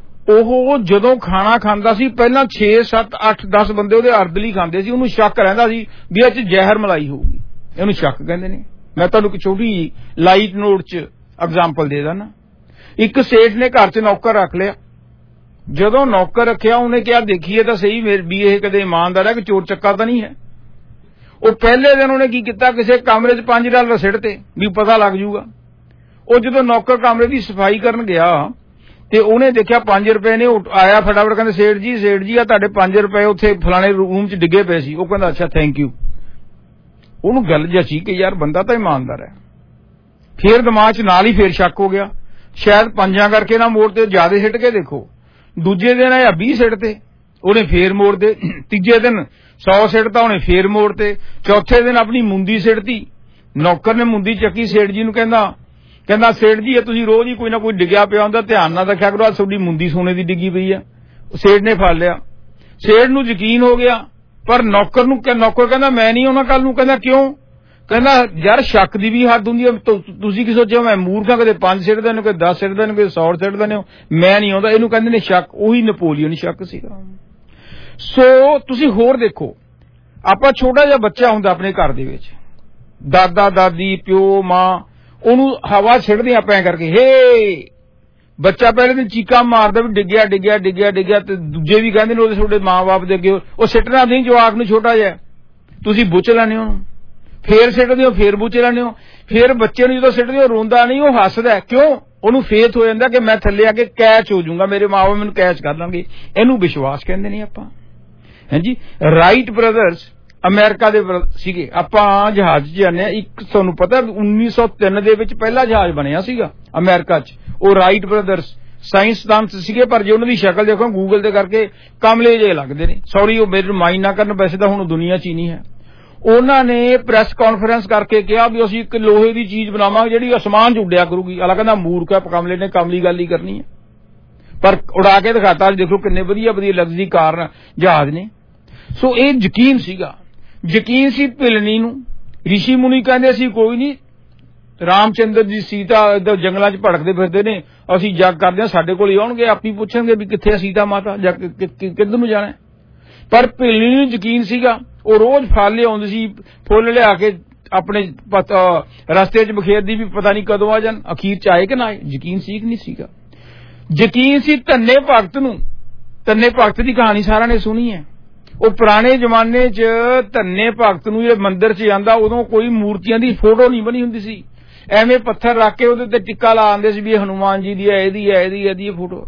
ਉਹ ਜਦੋਂ ਖਾਣਾ ਖਾਂਦਾ ਸੀ, ਪਹਿਲਾਂ ਛੇ ਸੱਤ ਅੱਠ ਦਸ ਬੰਦੇ ਉਹਦੇ ਅਰਦਲੀ ਖਾਂਦੇ ਸੀ, ਉਹਨੂੰ ਸ਼ੱਕ ਰਹਿੰਦਾ ਸੀ ਵੀ ਇਹ 'ਚ ਜ਼ਹਿਰ ਮਲਾਈ ਹੋਊਗੀ। ਇਹਨੂੰ ਸ਼ੱਕ ਕਹਿੰਦੇ ਨੇ। ਮੈਂ ਤੁਹਾਨੂੰ ਇੱਕ ਛੋਟੀ ਲਾਈਟ ਨੋਟ 'ਚ ਐਗਜ਼ਾਮਪਲ ਦੇ ਦਾਂ ਨਾ। ਇੱਕ ਸੇਠ ਨੇ ਘਰ 'ਚ ਨੌਕਰ ਰੱਖ ਲਿਆ। ਜਦੋਂ ਨੌਕਰ ਰੱਖਿਆ, ਉਹਨੇ ਕਿਹਾ ਦੇਖੀਏ ਤਾਂ ਸਹੀ ਵੀ ਇਹ ਕਦੇ ਇਮਾਨਦਾਰ ਹੈ ਕਿ ਚੋਰ ਚੱਕਾ ਤਾਂ ਨਹੀਂ ਹੈ। ਉਹ ਪਹਿਲੇ ਦਿਨ ਉਹਨੇ ਕੀ ਕੀਤਾ, ਕਿਸੇ ਕਮਰੇ 'ਚ ਪੰਜ ਡਾਲਰ ਸਿੱਟਤੇ ਵੀ ਪਤਾ ਲੱਗ ਜੂਗਾ। ਉਹ ਜਦੋਂ ਨੌਕਰ ਕਮਰੇ ਦੀ ਸਫਾਈ ਕਰਨ ਗਿਆ ਤੇ ਉਹਨੇ ਦੇਖਿਆ ਪੰਜ ਰੁਪਏ ਨੇ, ਉਹ ਆਇਆ ਫਟਾਫਟ, ਕਹਿੰਦੇ ਸੇਠ ਜੀ ਸੇਠ ਜੀ ਆ ਤੁਹਾਡੇ ਪੰਜ ਰੁਪਏ ਉੱਥੇ ਫਲਾਣੇ ਰੂਮ 'ਚ ਡਿੱਗੇ ਪਏ ਸੀ। ਉਹ ਕਹਿੰਦਾ ਅੱਛਾ ਥੈਂਕ ਯੂ। ਉਹਨੂੰ ਗੱਲ ਜਚੀ ਕਿ ਯਾਰ ਬੰਦਾ ਤਾਂ ਇਮਾਨਦਾਰ ਹੈ। ਫਿਰ ਦਿਮਾਗ 'ਚ ਨਾਲ ਹੀ ਫੇਰ ਸ਼ੱਕ ਹੋ ਗਿਆ, ਸ਼ਾਇਦ ਪੰਜਾਂ ਕਰਕੇ ਨਾ ਮੋੜ ਤੇ ਜ਼ਿਆਦਾ ਸਿੱਟ ਕੇ ਦੇਖੋ। ਦੂਜੇ ਦਿਨ ਆਇਆ ਵੀਹ ਸਿੱਟ ਤੇ, ਉਹਨੇ ਫੇਰ ਮੋੜ ਦੇ। ਤੀਜੇ ਦਿਨ ਸੌ ਸਿੱਟਤਾ, ਉਹਨੇ ਫੇਰ ਮੋੜ ਤੇ। ਚੌਥੇ ਦਿਨ ਆਪਣੀ ਮੁੰਦੀ ਸਿੱਟਤੀ। ਨੌਕਰ ਨੇ ਮੁੰਦੀ ਚੱਕੀ, ਸੇਠ ਜੀ ਨੂੰ ਕਹਿੰਦਾ ਕਹਿੰਦਾ ਸੇਠ ਜੀ ਇਹ ਤੁਸੀਂ ਰੋਜ਼ ਹੀ ਕੋਈ ਨਾ ਕੋਈ ਡਿੱਗਿਆ ਪਿਆ ਹੁੰਦਾ, ਧਿਆਨ ਨਾਲ ਰੱਖਿਆ ਕਰੋ, ਤੁਹਾਡੀ ਮੁੰਦੀ ਸੋਨੇ ਦੀ ਡਿੱਗੀ ਪਈ ਆ। ਸੇਠ ਨੇ ਫੜ ਲਿਆ। ਸੇਠ ਨੂੰ ਯਕੀਨ ਹੋ ਗਿਆ, ਪਰ ਨੌਕਰ ਨੂੰ ਨੌਕਰ ਕਹਿੰਦਾ ਮੈਂ ਨਹੀਂ ਆਉਣਾ ਕੱਲ ਨੂੰ। ਕਹਿੰਦਾ ਕਿਉਂ? ਕਹਿੰਦਾ ਯਾਰ ਸ਼ੱਕ ਦੀ ਵੀ ਹੱਦ ਹੁੰਦੀ ਹੈ, ਤੁਸੀਂ ਕੀ ਸੋਚਿਆ ਮੈਂ ਮੂਰਖਾਂ, ਕਦੇ ਪੰਜ ਸਿੱਟ ਦਿੰਦੇ ਕਦੇ ਦਸ ਸਿੱਟ ਦਿੰਦੇ ਕਦੇ ਸੌ ਸਿੱਟ ਦਿੰਦੇ ਹੋ, ਮੈਂ ਨਹੀਂ ਆਉਂਦਾ। ਇਹਨੂੰ ਕਹਿੰਦੇ ਨੇ ਸ਼ੱਕ। ਉਹੀ ਨਪੋਲੀਅਨ ਸ਼ੱਕ ਸੀਗਾ। ਸੋ ਤੁਸੀਂ ਹੋਰ ਦੇਖੋ, ਆਪਾਂ ਛੋਟਾ ਜਿਹਾ ਬੱਚਾ ਹੁੰਦਾ ਆਪਣੇ ਘਰ ਦੇ ਵਿੱਚ, ਦਾਦਾ ਦਾਦੀ ਪਿਓ ਮਾਂ ਉਹਨੂੰ ਹਵਾ ਛਿੜਦੇ ਆਪਾਂ ਐ ਕਰਕੇ, ਹੇ ਬੱਚਾ ਪਹਿਲੇ ਦਿਨ ਚੀਕਾਂ ਮਾਰਦਾ ਵੀ ਡਿੱਗਿਆ ਡਿੱਗਿਆ ਡਿੱਗਿਆ ਡਿੱਗਿਆ, ਤੇ ਦੂਜੇ ਵੀ ਕਹਿੰਦੇ ਨੇ ਉਹਦੇ ਤੁਹਾਡੇ ਮਾਂ ਬਾਪ ਦੇ ਅੱਗੇ ਉਹ ਸਿੱਟਣਾ ਨਹੀਂ ਜਵਾਕ ਨੂੰ ਛੋਟਾ ਜਿਹਾ, ਤੁਸੀਂ ਬੁੱਚ ਲੈਣੇ ਉਹਨੂੰ, ਫੇਰ ਸਿੱਟਦੇ ਹੋ ਫੇਰ ਬੁੱਚ ਲੈਣੇ ਹੋ। ਫੇਰ ਬੱਚੇ ਨੂੰ ਜਦੋਂ ਸਿੱਟਦੇ ਹੋ ਰੋਂਦਾ ਨਹੀਂ, ਉਹ ਹੱਸਦਾ। ਕਿਉਂ? ਉਹਨੂੰ ਫੇਥ ਹੋ ਜਾਂਦਾ ਕਿ ਮੈਂ ਥੱਲੇ ਆ ਕੇ ਕੈਚ ਹੋ ਜਾਊਂਗਾ, ਮੇਰੇ ਮਾਂ ਬਾਪ ਮੈਨੂੰ ਕੈਚ ਕਰ ਲਾਂਗੇ। ਇਹਨੂੰ ਵਿਸ਼ਵਾਸ ਕਹਿੰਦੇ ਨੇ ਆਪਾਂ। ਹਾਂਜੀ, ਰਾਈਟ ਬ੍ਰਦਰਸ ਅਮਰੀਕਾ ਦੇ ਸੀਗੇ। ਆਪਾਂ ਜਹਾਜ਼ 'ਚ ਜਾਂਦੇ ਹਾਂ, ਇੱਕ ਤੁਹਾਨੂੰ ਪਤਾ ਉੱਨੀ ਸੌ ਤਿੰਨ ਦੇ ਵਿੱਚ ਪਹਿਲਾ ਜਹਾਜ਼ ਬਣਿਆ ਸੀਗਾ ਅਮਰੀਕਾ 'ਚ, ਉਹ ਰਾਈਟ ਬ੍ਰਦਰਸ ਸਾਇੰਸਦਾਨ ਸੀਗੇ, ਪਰ ਜੇ ਉਹਨਾਂ ਦੀ ਸ਼ਕਲ ਦੇਖੋ ਗੂਗਲ ਤੇ ਕਰਕੇ ਕਮਲੇ ਜਿਹੇ ਲੱਗਦੇ ਨੇ। ਸੌਰੀ ਉਹ ਮੇਰੇ ਮਾਈਂਡ ਨਾ ਕਰਨ, ਵੈਸੇ ਤਾਂ ਹੁਣ ਦੁਨੀਆ 'ਚ ਹੀ ਨਹੀਂ ਹੈ। ਉਹਨਾਂ ਨੇ ਪ੍ਰੈਸ ਕਾਨਫਰੰਸ ਕਰਕੇ ਕਿਹਾ ਵੀ ਅਸੀਂ ਇੱਕ ਲੋਹੇ ਦੀ ਚੀਜ਼ ਬਣਾਵਾਂਗੇ ਜਿਹੜੀ ਅਸਮਾਨ 'ਚ ਉੱਡਿਆ ਕਰੂਗੀ। ਅਲਾ ਕਹਿੰਦਾ ਮੂਰਖ ਹੈ, ਕਮਲੇ ਨੇ ਕਮਲੀ ਗੱਲ ਹੀ ਕਰਨੀ ਹੈ, ਪਰ ਉਡਾ ਕੇ ਦਿਖਾਤਾ। ਦੇਖੋ ਕਿੰਨੇ ਵਧੀਆ ਵਧੀਆ ਲਗਜ਼ਰੀ ਕਾਰ ਜਹਾਜ਼ ਨੇ। ਸੋ ਇਹ ਯਕੀਨ ਸੀਗਾ, ਯਕੀਨ ਸੀ ਭਿਲਣੀ ਨੂੰ। ਰਿਸ਼ੀ ਮੁਨੀ ਕਹਿੰਦੇ ਸੀ ਕੋਈ ਨਹੀਂ, ਰਾਮਚੰਦਰ ਜੀ ਸੀਤਾ ਇੱਧਰ ਜੰਗਲਾਂ 'ਚ ਭੜਕਦੇ ਫਿਰਦੇ ਨੇ, ਅਸੀਂ ਜੱਗ ਕਰਦੇ ਹਾਂ, ਸਾਡੇ ਕੋਲ ਹੀ ਆਉਣਗੇ, ਆਪੀ ਪੁੱਛਣਗੇ ਵੀ ਕਿੱਥੇ ਸੀਤਾ ਮਾਤਾ, ਜਾਂ ਕਿੱਧਰ ਨੂੰ ਜਾਣਾ। ਪਰ ਭਿਲਣੀ ਨੂੰ ਯਕੀਨ ਸੀਗਾ। ਉਹ ਰੋਜ਼ ਫਲ ਲਿਆਉਂਦੀ ਸੀ, ਫੁੱਲ ਲਿਆ ਕੇ ਆਪਣੇ ਰਸਤੇ 'ਚ ਬਖੇਰਦੀ ਵੀ ਪਤਾ ਨਹੀਂ ਕਦੋਂ ਆ ਜਾਣ, ਅਖੀਰ 'ਚ ਆਏ ਕਿ ਨਾ ਆਏ। ਯਕੀਨ ਸੀ ਕਿ ਨਹੀਂ ਸੀਗਾ? ਯਕੀਨ ਸੀ ਧੰਨੇ ਭਗਤ ਨੂੰ। ਧੰਨੇ ਭਗਤ ਦੀ ਕਹਾਣੀ ਸਾਰਿਆਂ ਨੇ ਸੁਣੀ ਹੈ। ਉਹ ਪੁਰਾਣੇ ਜ਼ਮਾਨੇ 'ਚ ਧੰਨੇ ਭਗਤ ਨੂੰ ਜਿਹੜੇ ਮੰਦਿਰ 'ਚ ਜਾਂਦਾ, ਉਦੋਂ ਕੋਈ ਮੂਰਤੀਆਂ ਦੀ ਫੋਟੋ ਨਹੀਂ ਬਣੀ ਹੁੰਦੀ ਸੀ, ਐਵੇਂ ਪੱਥਰ ਰੱਖ ਕੇ ਉਹਦੇ ਤੇ ਟਿੱਕਾ ਲਾ ਆਉਂਦੇ ਸੀ ਵੀ ਇਹ ਹਨੂਮਾਨ ਜੀ ਦੀ ਹੈ, ਇਹਦੀ ਹੈ, ਇਹਦੀ ਇਹਦੀ ਫੋਟੋ।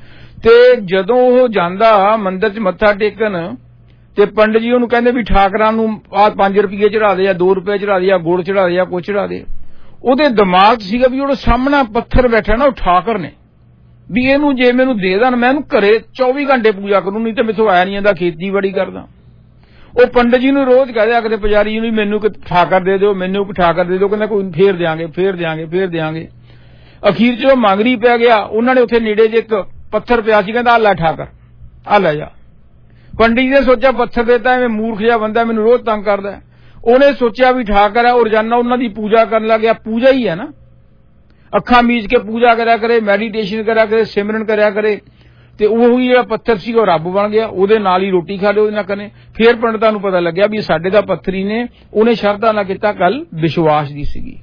ਤੇ ਜਦੋਂ ਉਹ ਜਾਂਦਾ ਮੰਦਿਰ 'ਚ ਮੱਥਾ ਟੇਕਣ, ਤੇ ਪੰਡਿਤ ਜੀ ਉਹਨੂੰ ਕਹਿੰਦੇ ਵੀ ਠਾਕਰਾਂ ਨੂੰ ਆਹ ਪੰਜ ਰੁਪਏ ਚੜਾ ਦੇ, ਜਾਂ ਦੋ ਰੁਪਏ ਚੜਾ ਦੇ, ਜਾਂ ਗੁੜ ਚੜਾ ਦੇ, ਜਾਂ ਕੁਛ ਚੜਾ ਦੇ। ਉਹਦੇ ਦਿਮਾਗ 'ਚ ਸੀਗਾ ਵੀ ਉਹਦਾ ਸਾਹਮਣਾ ਪੱਥਰ ਬੈਠਾ ਨਾ, ਉਹ ਠਾਕਰ ਨੇ, ਵੀ ਇਹਨੂੰ ਜੇ ਮੈਨੂੰ ਦੇ ਦੇਣ ਮੈਂ ਇਹਨੂੰ ਘਰੇ ਚੌਵੀ ਘੰਟੇ ਪੂਜਾ ਕਰੂੰ, ਨਹੀਂ ਤੇ ਮੈਥੋਂ ਆਇਆ ਨਹੀਂ ਜਾਂਦਾ, ਖੇਤੀਬਾੜੀ ਕਰਦਾ। ਉਹ ਪੰਡਿਤ ਜੀ ਨੂੰ ਰੋਜ਼ ਕਹਦੇ ਆਖਦੇ ਪੁਜਾਰੀ ਜੀ ਨੂੰ ਮੈਨੂੰ ਕੋਈ ਠਾਕਰ ਦੇ ਦਿਓ, ਮੈਨੂੰ ਕੋਈ ਠਾਕਰ ਦੇ ਦਿਓ। ਕਹਿੰਦਾ ਕੋਈ ਫੇਰ ਦਿਆਂਗੇ ਫੇਰ ਦਿਆਂਗੇ ਫੇਰ ਦਿਆਂਗੇ। ਅਖੀਰ 'ਚ ਉਹ ਮੰਗਰੀ ਪੈ ਗਿਆ। ਉਹਨਾਂ ਨੇ ਉੱਥੇ ਨੇੜੇ ਜੇ ਇੱਕ ਪੱਥਰ ਪਿਆ ਸੀ, ਕਹਿੰਦਾ ਆ ਲੈ ਠਾਕਰ, ਆ ਲੈ ਜਾ। ਪੰਡਿਤ ਜੀ ਨੇ ਸੋਚਿਆ ਪੱਥਰ ਦੇਤਾ, ਐਵੇਂ ਮੂਰਖ ਜਿਹਾ ਬੰਦਾ ਮੈਨੂੰ ਰੋਜ਼ ਤੰਗ ਕਰਦਾ। ਉਹਨੇ ਸੋਚਿਆ ਵੀ ਠਾਕਰ ਹੈ, ਉਹ ਰੋਜ਼ਾਨਾ ਉਹਨਾਂ ਦੀ ਪੂਜਾ ਕਰਨ ਲੱਗ ਗਿਆ। ਪੂਜਾ ਹੀ ਹੈ ਨਾ, ਅੱਖਾਂ ਮੀਚ ਕੇ ਪੂਜਾ ਕਰਿਆ ਕਰੇ, ਮੈਡੀਟੇਸ਼ਨ ਕਰਿਆ ਕਰੇ, ਸਿਮਰਨ ਕਰਿਆ ਕਰੇ, ਤੇ ਉਹੀ ਜਿਹੜਾ ਪੱਥਰ ਸੀ ਉਹ ਰੱਬ ਬਣ ਗਿਆ। ਉਹਦੇ ਨਾਲ ਹੀ ਰੋਟੀ ਖਾ ਲਿਓ ਉਹਦੇ ਨਾਲ ਕਰੇ। ਫੇਰ ਪੰਡਤਾਂ ਨੂੰ ਪਤਾ ਲੱਗਿਆ ਵੀ ਸਾਡੇ ਦਾ ਪੱਥਰ ਹੀ ਨੇ। ਉਹਨੇ ਸ਼ਰਧਾ ਨਾਲ ਕੀਤਾ, ਗੱਲ ਵਿਸ਼ਵਾਸ ਦੀ ਸੀਗੀ।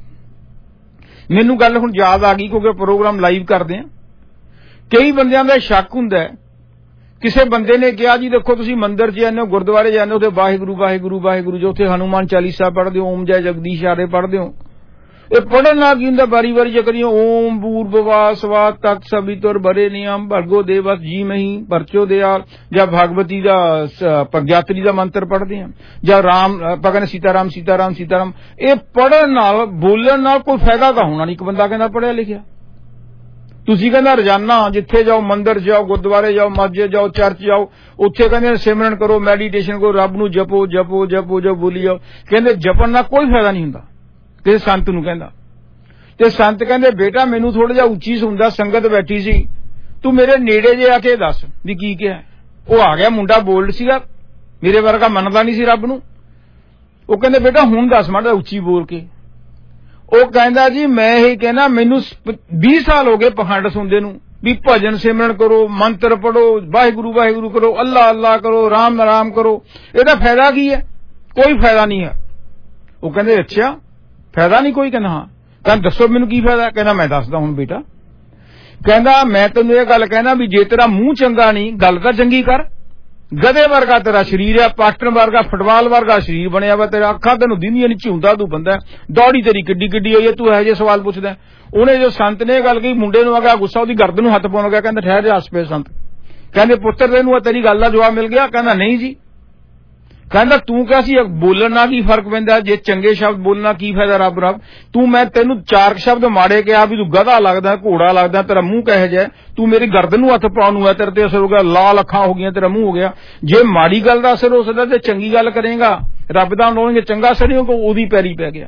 ਮੈਨੂੰ ਗੱਲ ਹੁਣ ਯਾਦ ਆ ਗਈ ਕਿਉਂਕਿ ਪ੍ਰੋਗਰਾਮ ਲਾਈਵ ਕਰਦੇ ਆ। ਕਈ ਬੰਦਿਆਂ ਦਾ ਸ਼ੱਕ ਹੁੰਦਾ, ਕਿਸੇ ਬੰਦੇ ਨੇ ਕਿਹਾ ਜੀ ਦੇਖੋ ਤੁਸੀਂ ਮੰਦਿਰ 'ਚ ਜਾਂਦੇ ਹੋ, ਗੁਰਦੁਆਰੇ ਜਾਂਦੇ ਹੋ, ਤੇ ਵਾਹਿਗੁਰੂ ਵਾਹਿਗੁਰੂ ਵਾਹਿਗੁਰੂ ਜੋ ਉੱਥੇ ਹਨੂਮਾਨ ਚਾਲੀਸਾ ਪੜ੍ਹਦੇ ਹੋ, ਓਮ ਜੈ ਜਗਦੀਸ਼ ਆਰੇ ਪੜ੍ਹਦੇ ਹੋ। ਇਹ ਪੜ੍ਹਨ ਨਾਲ ਕੀ ਹੁੰਦਾ, ਵਾਰੀ ਵਾਰੀ ਜੇ ਕਰੀਏ ਓਮ ਭੂਰਭੁਵ ਸਵ ਤਤ ਸਵਿਤੁਰ ਬਰੇ ਨਿਯਮ ਭਰਗੋ ਦੇਵਸ ਜੀ ਮਹੀ ਪਰਚੋ ਦਿਆ, ਜਾਂ ਭਗਵਤੀ ਦਾ ਪ੍ਰਗਿਆਤਰੀ ਦਾ ਮੰਤਰ ਪੜ੍ਹਦੇ ਆ, ਜਾਂ ਰਾਮ ਭਗਨ ਸੀਤਾ ਰਾਮ ਸੀਤਾ ਰਾਮ ਸੀਤਾ ਰਾਮ। ਇਹ ਪੜ੍ਹਨ ਨਾਲ ਬੋਲਣ ਨਾਲ ਕੋਈ ਫਾਇਦਾ ਤਾਂ ਹੋਣਾ ਨਹੀਂ। ਇੱਕ ਬੰਦਾ ਕਹਿੰਦਾ ਪੜ੍ਹਿਆ ਲਿਖਿਆ, ਤੁਸੀਂ ਕਹਿੰਦਾ ਰੋਜ਼ਾਨਾ ਜਿੱਥੇ ਜਾਓ, ਮੰਦਿਰ ਜਾਓ, ਗੁਰਦੁਆਰੇ ਜਾਓ, ਮਸਜਿਦ ਜਾਓ, ਚਰਚ ਜਾਓ, ਉੱਥੇ ਕਹਿੰਦੇ ਸਿਮਰਨ ਕਰੋ, ਮੈਡੀਟੇਸ਼ਨ ਕਰੋ, ਰੱਬ ਨੂੰ ਜਪੋ ਜਪੋ ਜਪੋ ਜਪੋ ਬੋਲੀ ਜਾਓ। ਕਹਿੰਦੇ ਜਪਣ ਨਾਲ ਕੋਈ ਫਾਇਦਾ ਨਹੀਂ ਹੁੰਦਾ। ਕਿਸੇ ਸੰਤ ਨੂੰ ਕਹਿੰਦਾ, ਤੇ ਸੰਤ ਕਹਿੰਦੇ ਬੇਟਾ ਮੈਨੂੰ ਥੋੜਾ ਜਿਹਾ ਉੱਚੀ ਸੁਣਦਾ, ਸੰਗਤ ਬੈਠੀ ਸੀ, ਤੂੰ ਮੇਰੇ ਨੇੜੇ ਜੇ ਆ ਕੇ ਦੱਸ ਵੀ ਕੀ ਕਿਹਾ। ਉਹ ਆ ਗਿਆ, ਮੁੰਡਾ ਬੋਲਡ ਸੀਗਾ, ਮੇਰੇ ਵਰਗਾ ਮੰਨਦਾ ਨਹੀਂ ਸੀ ਰੱਬ ਨੂੰ। ਉਹ ਕਹਿੰਦੇ ਬੇਟਾ ਹੁਣ ਦੱਸ ਮਾੜਾ ਉੱਚੀ ਬੋਲ ਕੇ। ਉਹ ਕਹਿੰਦਾ ਜੀ ਮੈਂ ਇਹ ਕਹਿਣਾ, ਮੈਨੂੰ ਵੀਹ ਸਾਲ ਹੋ ਗਏ ਪਖੰਡ ਸੁਣਦੇ ਨੂੰ ਵੀ ਭਜਨ ਸਿਮਰਨ ਕਰੋ, ਮੰਤਰ ਪੜੋ, ਵਾਹਿਗੁਰੂ ਵਾਹਿਗੁਰੂ ਕਰੋ, ਅੱਲਾ ਅੱਲਾ ਕਰੋ, ਰਾਮ ਰਾਮ ਕਰੋ। ਇਹਦਾ ਫਾਇਦਾ ਕੀ ਹੈ? ਕੋਈ ਫਾਇਦਾ ਨਹੀਂ ਹੈ। ਉਹ ਕਹਿੰਦੇ ਅੱਛਾ ਫਾਇਦਾ ਨਹੀਂ ਕੋਈ? ਕਹਿੰਦਾ ਹਾਂ। ਕਹਿੰਦਾ ਦੱਸੋ ਮੈਨੂੰ ਕੀ ਫਾਇਦਾ? ਕਹਿੰਦਾ ਮੈਂ ਦੱਸਦਾ ਹੁਣ ਬੇਟਾ। ਕਹਿੰਦਾ ਮੈਂ ਤੈਨੂੰ ਇਹ ਗੱਲ ਕਹਿਣਾ ਵੀ ਜੇ ਤੇਰਾ ਮੂੰਹ ਚੰਗਾ ਨਹੀਂ, ਗੱਲ ਤਾਂ ਚੰਗੀ ਕਰ। ਗਧੇ ਵਰਗਾ ਤੇਰਾ ਸਰੀਰ ਹੈ, ਪਾਸਟਰ ਵਰਗਾ, ਫੁੱਟਬਾਲ ਵਰਗਾ ਸਰੀਰ ਬਣਿਆ ਵਾ ਤੇਰਾ, ਅੱਖਾਂ ਤੈਨੂੰ ਦਿੰਦੀਆਂ ਨਹੀਂ, ਝੂੰਦਾ ਤੂੰ ਬੰਦਾ, ਦੌੜੀ ਤੇਰੀ ਕਿੱਡੀ ਕਿੱਡੀ ਹੋਈ ਹੈ, ਤੂੰ ਇਹੋ ਜਿਹੇ ਸਵਾਲ ਪੁੱਛਦਾ। ਉਹਨੇ ਜੋ ਸੰਤ ਨੇ ਇਹ ਗੱਲ ਕਹੀ, ਮੁੰਡੇ ਨੂੰ ਆ ਗਿਆ ਗੁੱਸਾ, ਉਹਦੀ ਗਰਦਨ ਨੂੰ ਹੱਥ ਪਾਉਣ ਲੱਗਾ। ਕਹਿੰਦਾ ਠਹਿਰ ਜਾ, ਹੱਸ ਪਏ ਸੰਤ। ਕਹਿੰਦੇ ਪੁੱਤਰ ਤੈਨੂੰ ਤੇਰੀ ਗੱਲ ਦਾ ਜਵਾਬ ਮਿਲ ਗਿਆ? ਕਹਿੰਦਾ ਨਹੀਂ ਜੀ। ਕਹਿੰਦਾ ਤੂੰ ਕਿਹਾ ਸੀ ਬੋਲਣ ਨਾਲ ਕੀ ਫਰਕ ਪੈਂਦਾ, ਜੇ ਚੰਗੇ ਸ਼ਬਦ ਬੋਲਣਾ ਕੀ ਫਾਇਦਾ ਰੱਬ ਰੱਬ। ਤੂੰ ਮੈਂ ਤੈਨੂੰ ਚਾਰ ਸ਼ਬਦ ਮਾੜੇ ਕਿਹਾ ਵੀ ਤੂੰ ਗਧਾ ਲੱਗਦਾ, ਘੋੜਾ ਲੱਗਦਾ, ਤੇਰਾ ਮੂੰਹ ਕਿਹੋ ਜਿਹਾ, ਤੂੰ ਮੇਰੀ ਗਰਦਨ ਨੂੰ ਹੱਥ ਪਾਉਣ ਨੂੰ ਹੈ, ਤੇਰੇ ਤੇ ਅਸਰ ਹੋ ਗਿਆ, ਲਾਲ ਅੱਖਾਂ ਹੋ ਗਈਆਂ, ਤੇਰਾ ਮੂੰਹ ਹੋ ਗਿਆ। ਜੇ ਮਾੜੀ ਗੱਲ ਦਾ ਅਸਰ ਹੋ ਸਕਦਾ ਤੇ ਚੰਗੀ ਗੱਲ ਕਰੇਗਾ, ਰੱਬ ਦਾ ਨਾਮ ਚੰਗਾ ਅਸਰ ਨਹੀਂ ਹੋਊਗਾ, ਉਹਦੀ ਪੈਰੀ ਪੈ ਗਿਆ।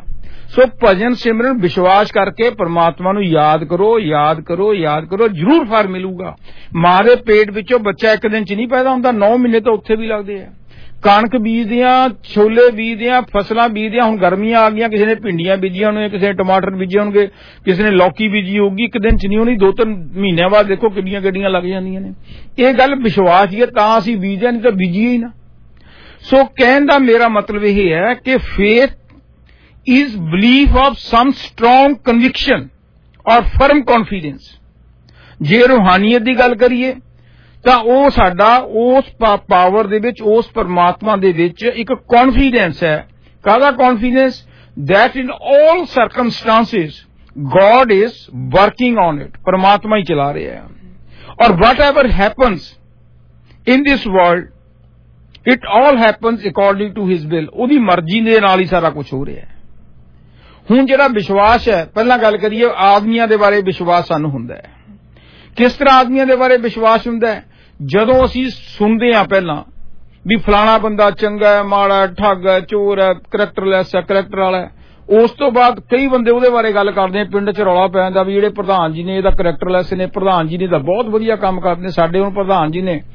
ਸੋ ਭਜਨ ਸਿਮਰਨ ਵਿਸ਼ਵਾਸ ਕਰਕੇ ਪਰਮਾਤਮਾ ਨੂੰ ਯਾਦ ਕਰੋ, ਯਾਦ ਕਰੋ, ਯਾਦ ਕਰੋ, ਜ਼ਰੂਰ ਫਲ ਮਿਲੂਗਾ। ਮਾਂ ਦੇ ਪੇਟ ਵਿੱਚੋਂ ਬੱਚਾ ਇੱਕ ਦਿਨ ਚ ਨਹੀਂ ਪੈਦਾ ਹੁੰਦਾ, ਨੌ ਮਹੀਨੇ ਤਾਂ ਉੱਥੇ ਵੀ ਲੱਗਦੇ ਆ। ਕਣਕ ਬੀਜਦੇ ਆ, ਛੋਲੇ ਬੀਜਦੇ ਆ, ਫਸਲਾਂ ਬੀਜਦੇ ਆ। ਹੁਣ ਗਰਮੀਆਂ ਆ ਗਈਆਂ, ਕਿਸੇ ਨੇ ਭਿੰਡੀਆਂ ਬੀਜੀਆਂ ਹੋਣਗੀਆਂ, ਕਿਸੇ ਨੇ ਟਮਾਟਰ ਬੀਜੇ ਹੋਣਗੇ, ਕਿਸੇ ਨੇ ਲੌਕੀ ਬੀਜੀ ਹੋਊਗੀ। ਇੱਕ ਦਿਨ ਚ ਨਹੀਂ ਹੋਣੀ, ਦੋ ਤਿੰਨ ਮਹੀਨਿਆਂ ਬਾਅਦ ਦੇਖੋ ਕਿੰਨੀਆਂ ਗੱਡੀਆਂ ਲੱਗ ਜਾਂਦੀਆਂ ਨੇ। ਇਹ ਗੱਲ ਵਿਸ਼ਵਾਸ ਹੀ ਹੈ, ਤਾਂ ਅਸੀਂ ਬੀਜਦੇ, ਨਹੀਂ ਤਾਂ ਬੀਜੀਏ ਹੀ ਨਾ। ਸੋ ਕਹਿਣ ਦਾ ਮੇਰਾ ਮਤਲਬ ਇਹ ਹੈ ਕਿ faith is belief of some strong conviction or firm confidence। ਜੇ ਰੂਹਾਨੀਅਤ ਦੀ ਗੱਲ ਕਰੀਏ ਤਾਂ ਉਹ ਸਾਡਾ ਉਸ ਪਾਵਰ ਦੇ ਵਿੱਚ, ਉਸ ਪਰਮਾਤਮਾ ਦੇ ਵਿੱਚ ਇੱਕ ਕੌਨਫੀਡੈਂਸ ਹੈ। ਕਾਹਦਾ confidence? that in all circumstances God is working on it। ਪਰਮਾਤਮਾ ਹੀ ਚਲਾ ਰਿਹਾ ਹੈ। ਔਰ whatever happens in this world it all happens according to his will। ਉਹਦੀ ਮਰਜ਼ੀ ਦੇ ਨਾਲ ਹੀ ਸਾਰਾ ਕੁਝ ਹੋ ਰਿਹਾ ਹੈ। ਹੁਣ ਜਿਹੜਾ ਵਿਸ਼ਵਾਸ ਹੈ, ਪਹਿਲਾਂ ਗੱਲ ਕਰੀਏ ਆਦਮੀਆਂ ਦੇ ਬਾਰੇ ਵਿਸ਼ਵਾਸ ਸਾਨੂੰ ਹੁੰਦਾ ਹੈ। ਕਿਸ ਤਰ੍ਹਾਂ ਆਦਮੀਆਂ ਦੇ ਬਾਰੇ ਵਿਸ਼ਵਾਸ ਹੁੰਦਾ ਹੈ? ਜਦੋਂ ਅਸੀਂ ਸੁਣਦੇ ਹਾਂ ਪਹਿਲਾਂ ਵੀ ਫਲਾਣਾ ਬੰਦਾ ਚੰਗਾ ਹੈ, ਮਾੜਾ ਹੈ, ਠੱਗ ਹੈ, ਚੋਰ ਹੈ, ਕਰੈਕਟਰਲੈਸ ਹੈ, ਕਰੈਕਟਰ ਵਾਲਾ ਹੈ, ਉਸ ਤੋਂ ਬਾਅਦ ਕਈ ਬੰਦੇ ਉਹਦੇ ਬਾਰੇ ਗੱਲ ਕਰਦੇ ਆ, ਪਿੰਡ 'ਚ ਰੌਲਾ ਪੈ ਜਾਂਦਾ ਵੀ ਜਿਹੜੇ ਪ੍ਰਧਾਨ ਜੀ ਨੇ ਇਹਦਾ ਕਰੈਕਟਰਲੈਸ ਨੇ, ਪ੍ਰਧਾਨ ਜੀ ਨੇ ਤਾਂ ਬਹੁਤ ਵਧੀਆ ਕੰਮ ਕਰਦੇ ਨੇ। ਸਾਡੇ ਹੁਣ ਪ੍ਰਧਾਨ ਜੀ ਨੇ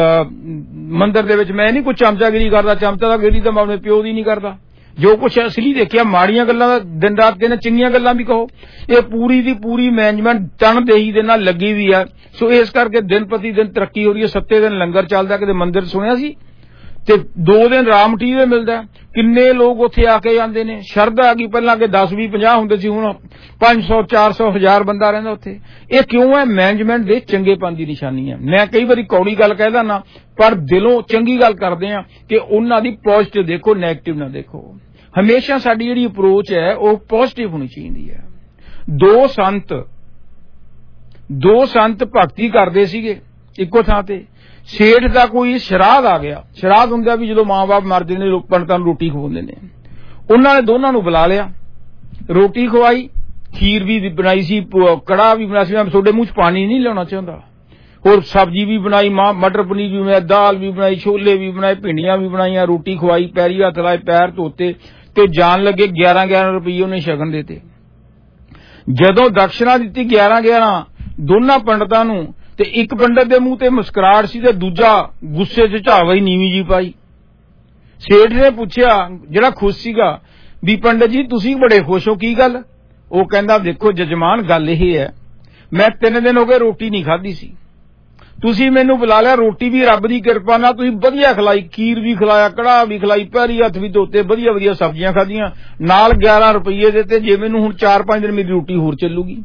ਮੰਦਿਰ ਦੇ ਵਿੱਚ, ਮੈਂ ਨਹੀਂ ਕੋਈ ਚਮਚਾਗਿਰੀ ਕਰਦਾ, ਚਮਚਾਗਿਰੀ ਤਾਂ ਮੈਂ ਆਪਣੇ ਪਿਓ ਦੀ ਨਹੀਂ ਕਰਦਾ। ਜੋ ਕੁਛ ਅਸਲੀ ਦੇਖਿਆ, ਮਾੜੀਆਂ ਗੱਲਾਂ ਦਾ ਦਿਨ ਰਾਤ ਕਹਿੰਦੇ, ਚੰਗੀਆਂ ਗੱਲਾਂ ਵੀ ਕਹੋ। ਇਹ ਪੂਰੀ ਦੀ ਪੂਰੀ ਮੈਨੇਜਮੈਂਟ ਤਨਦੇਹੀ ਦੇ ਨਾਲ ਲੱਗੀ ਵੀ ਹੈ। ਸੋ ਇਸ ਕਰਕੇ ਦਿਨ ਪ੍ਰਤੀ ਦਿਨ ਤਰੱਕੀ ਹੋ ਰਹੀ ਹੈ। ਸੱਤੇ ਦਿਨ ਲੰਗਰ ਚੱਲਦਾ, ਕਿਤੇ ਮੰਦਿਰ ਸੁਣਿਆ ਸੀ, ਤੇ ਦੋ ਦਿਨ ਰਾਮ ਮਟੀਰੀਅਲ ਮਿਲਦਾ। ਕਿੰਨੇ ਲੋਕ ਉੱਥੇ ਆ ਕੇ ਜਾਂਦੇ ਨੇ, ਸ਼ਰਧਾ ਆ ਗਈ। ਪਹਿਲਾਂ ਕਿ ਦਸ ਵੀਹ ਪੰਜਾਹ ਹੁੰਦੇ ਸੀ, ਹੁਣ ਪੰਜ ਸੌ ਚਾਰ ਸੌ ਹਜ਼ਾਰ ਬੰਦਾ ਰਹਿੰਦਾ ਉੱਥੇ। ਇਹ ਕਿਉਂ ਹੈ? ਮੈਨੇਜਮੈਂਟ ਦੇ ਚੰਗੇਪਨ ਦੀ ਨਿਸ਼ਾਨੀ ਹੈ। ਮੈਂ ਕਈ ਵਾਰੀ ਕੌੜੀ ਗੱਲ ਕਹਿਦਾ ਨਾ, ਪਰ ਦਿਲੋਂ ਚੰਗੀ ਗੱਲ ਕਰਦੇ ਆ ਕਿ ਉਹਨਾਂ ਦੀ ਪੋਜ਼ਿਟਿਵ ਦੇਖੋ, ਨੈਗੇਟਿਵ ਨਾ ਦੇਖੋ। ਹਮੇਸ਼ਾ ਸਾਡੀ ਜਿਹੜੀ ਅਪਰੋਚ ਹੈ ਉਹ ਪੋਜ਼ਿਟਿਵ ਹੋਣੀ ਚਾਹੀਦੀ ਹੈ। ਦੋ ਸੰਤ ਦੋ ਸੰਤ ਭਗਤੀ ਕਰਦੇ ਸੀਗੇ ਇੱਕੋ ਥਾਂ ਤੇ। ਸੇਠ ਦਾ ਕੋਈ ਸ਼ਰਾਧ ਆ ਗਿਆ। ਸ਼ਰਾਧ ਹੁੰਦਾ ਵੀ ਜਦੋਂ ਮਾਂ-ਬਾਪ ਮਰਦੇ ਨੇ, ਪੰਡਤਾਂ ਨੂੰ ਰੋਟੀ ਖਵਾਉਂਦੇ ਨੇ। ਉਹਨਾਂ ਨੇ ਦੋਨਾਂ ਨੂੰ ਬੁਲਾ ਲਿਆ, ਰੋਟੀ ਖਵਾਈ, ਖੀਰ ਵੀ ਬਣਾਈ ਸੀ, ਕੜਾਹ ਵੀ ਬਣਾਇਆ ਸੀ। ਮੈਂ ਤੁਹਾਡੇ ਮੂੰਹ 'ਚ ਪਾਣੀ ਨਹੀਂ ਲਿਆਉਣਾ ਚਾਹੁੰਦਾ। ਹੋਰ ਸਬਜ਼ੀ ਵੀ ਬਣਾਈ, ਮਾਂ ਮਟਰ ਪਨੀਰ ਵੀ ਬਣਾਇਆ, ਦਾਲ ਵੀ ਬਣਾਈ, ਛੋਲੇ ਵੀ ਬਣਾਏ, ਭਿੰਡੀਆਂ ਵੀ ਬਣਾਈਆਂ, ਰੋਟੀ ਖਵਾਈ, ਪੈਰੀ ਹੱਥ ਲਾਏ, ਪੈਰ ਧੋਤੇ ਤੇ ਜਾਣ ਲੱਗੇ। ਗਿਆਰਾਂ ਗਿਆਰਾਂ ਰੁਪਏ ਉਹਨੇ ਸ਼ਗਨ ਦਿੱਤੇ। ਜਦੋਂ ਦਕਸ਼ਨਾ ਦਿੱਤੀ ਗਿਆਰਾਂ ਗਿਆਰਾਂ ਦੋਨਾਂ ਪੰਡਤਾਂ ਨੂੰ, ਤੇ ਇੱਕ ਪੰਡਤ ਦੇ ਮੂੰਹ ਤੇ ਮੁਸਕਰਾਹਟ ਸੀ ਤੇ ਦੂਜਾ ਗੁੱਸੇ 'ਚ ਝਾਵਾ ਹੀ ਨੀਵੀਂ ਜੀ ਪਾਈ। ਸੇਠ ਨੇ ਪੁੱਛਿਆ, ਜਿਹੜਾ ਖੁਸ਼ ਸੀਗਾ, ਵੀ ਪੰਡਤ ਜੀ ਤੁਸੀਂ ਬੜੇ ਖੁਸ਼ ਹੋ, ਕੀ ਗੱਲ? ਉਹ ਕਹਿੰਦਾ, ਦੇਖੋ ਜਜਮਾਨ, ਗੱਲ ਇਹ ਹੈ, ਮੈਂ ਤਿੰਨ ਦਿਨ ਹੋ ਗਏ ਰੋਟੀ ਨਹੀਂ ਖਾਧੀ ਸੀ, ਤੁਸੀਂ ਮੈਨੂੰ ਬੁਲਾ ਲਿਆ, ਰੋਟੀ ਵੀ ਰੱਬ ਦੀ ਕਿਰਪਾ ਨਾਲ ਤੁਸੀਂ ਵਧੀਆ ਖਿਲਾਈ, ਖੀਰ ਵੀ ਖਿਲਾਇਆ, ਕੜਾਹ ਵੀ ਖਿਲਾਈ, ਪੈਰੀ ਹੱਥ ਵੀ ਧੋਤੇ, ਵਧੀਆ ਵਧੀਆ ਸਬਜ਼ੀਆਂ ਖਾਧੀਆਂ, ਨਾਲ ਗਿਆਰਾਂ ਰੁਪਏ ਦਿੱਤੇ। ਜੇ ਮੈਨੂੰ ਹੁਣ ਚਾਰ ਪੰਜ ਦਿਨ ਮੇਰੀ ਰੋਟੀ ਹੋਰ ਚੱਲੂਗੀ।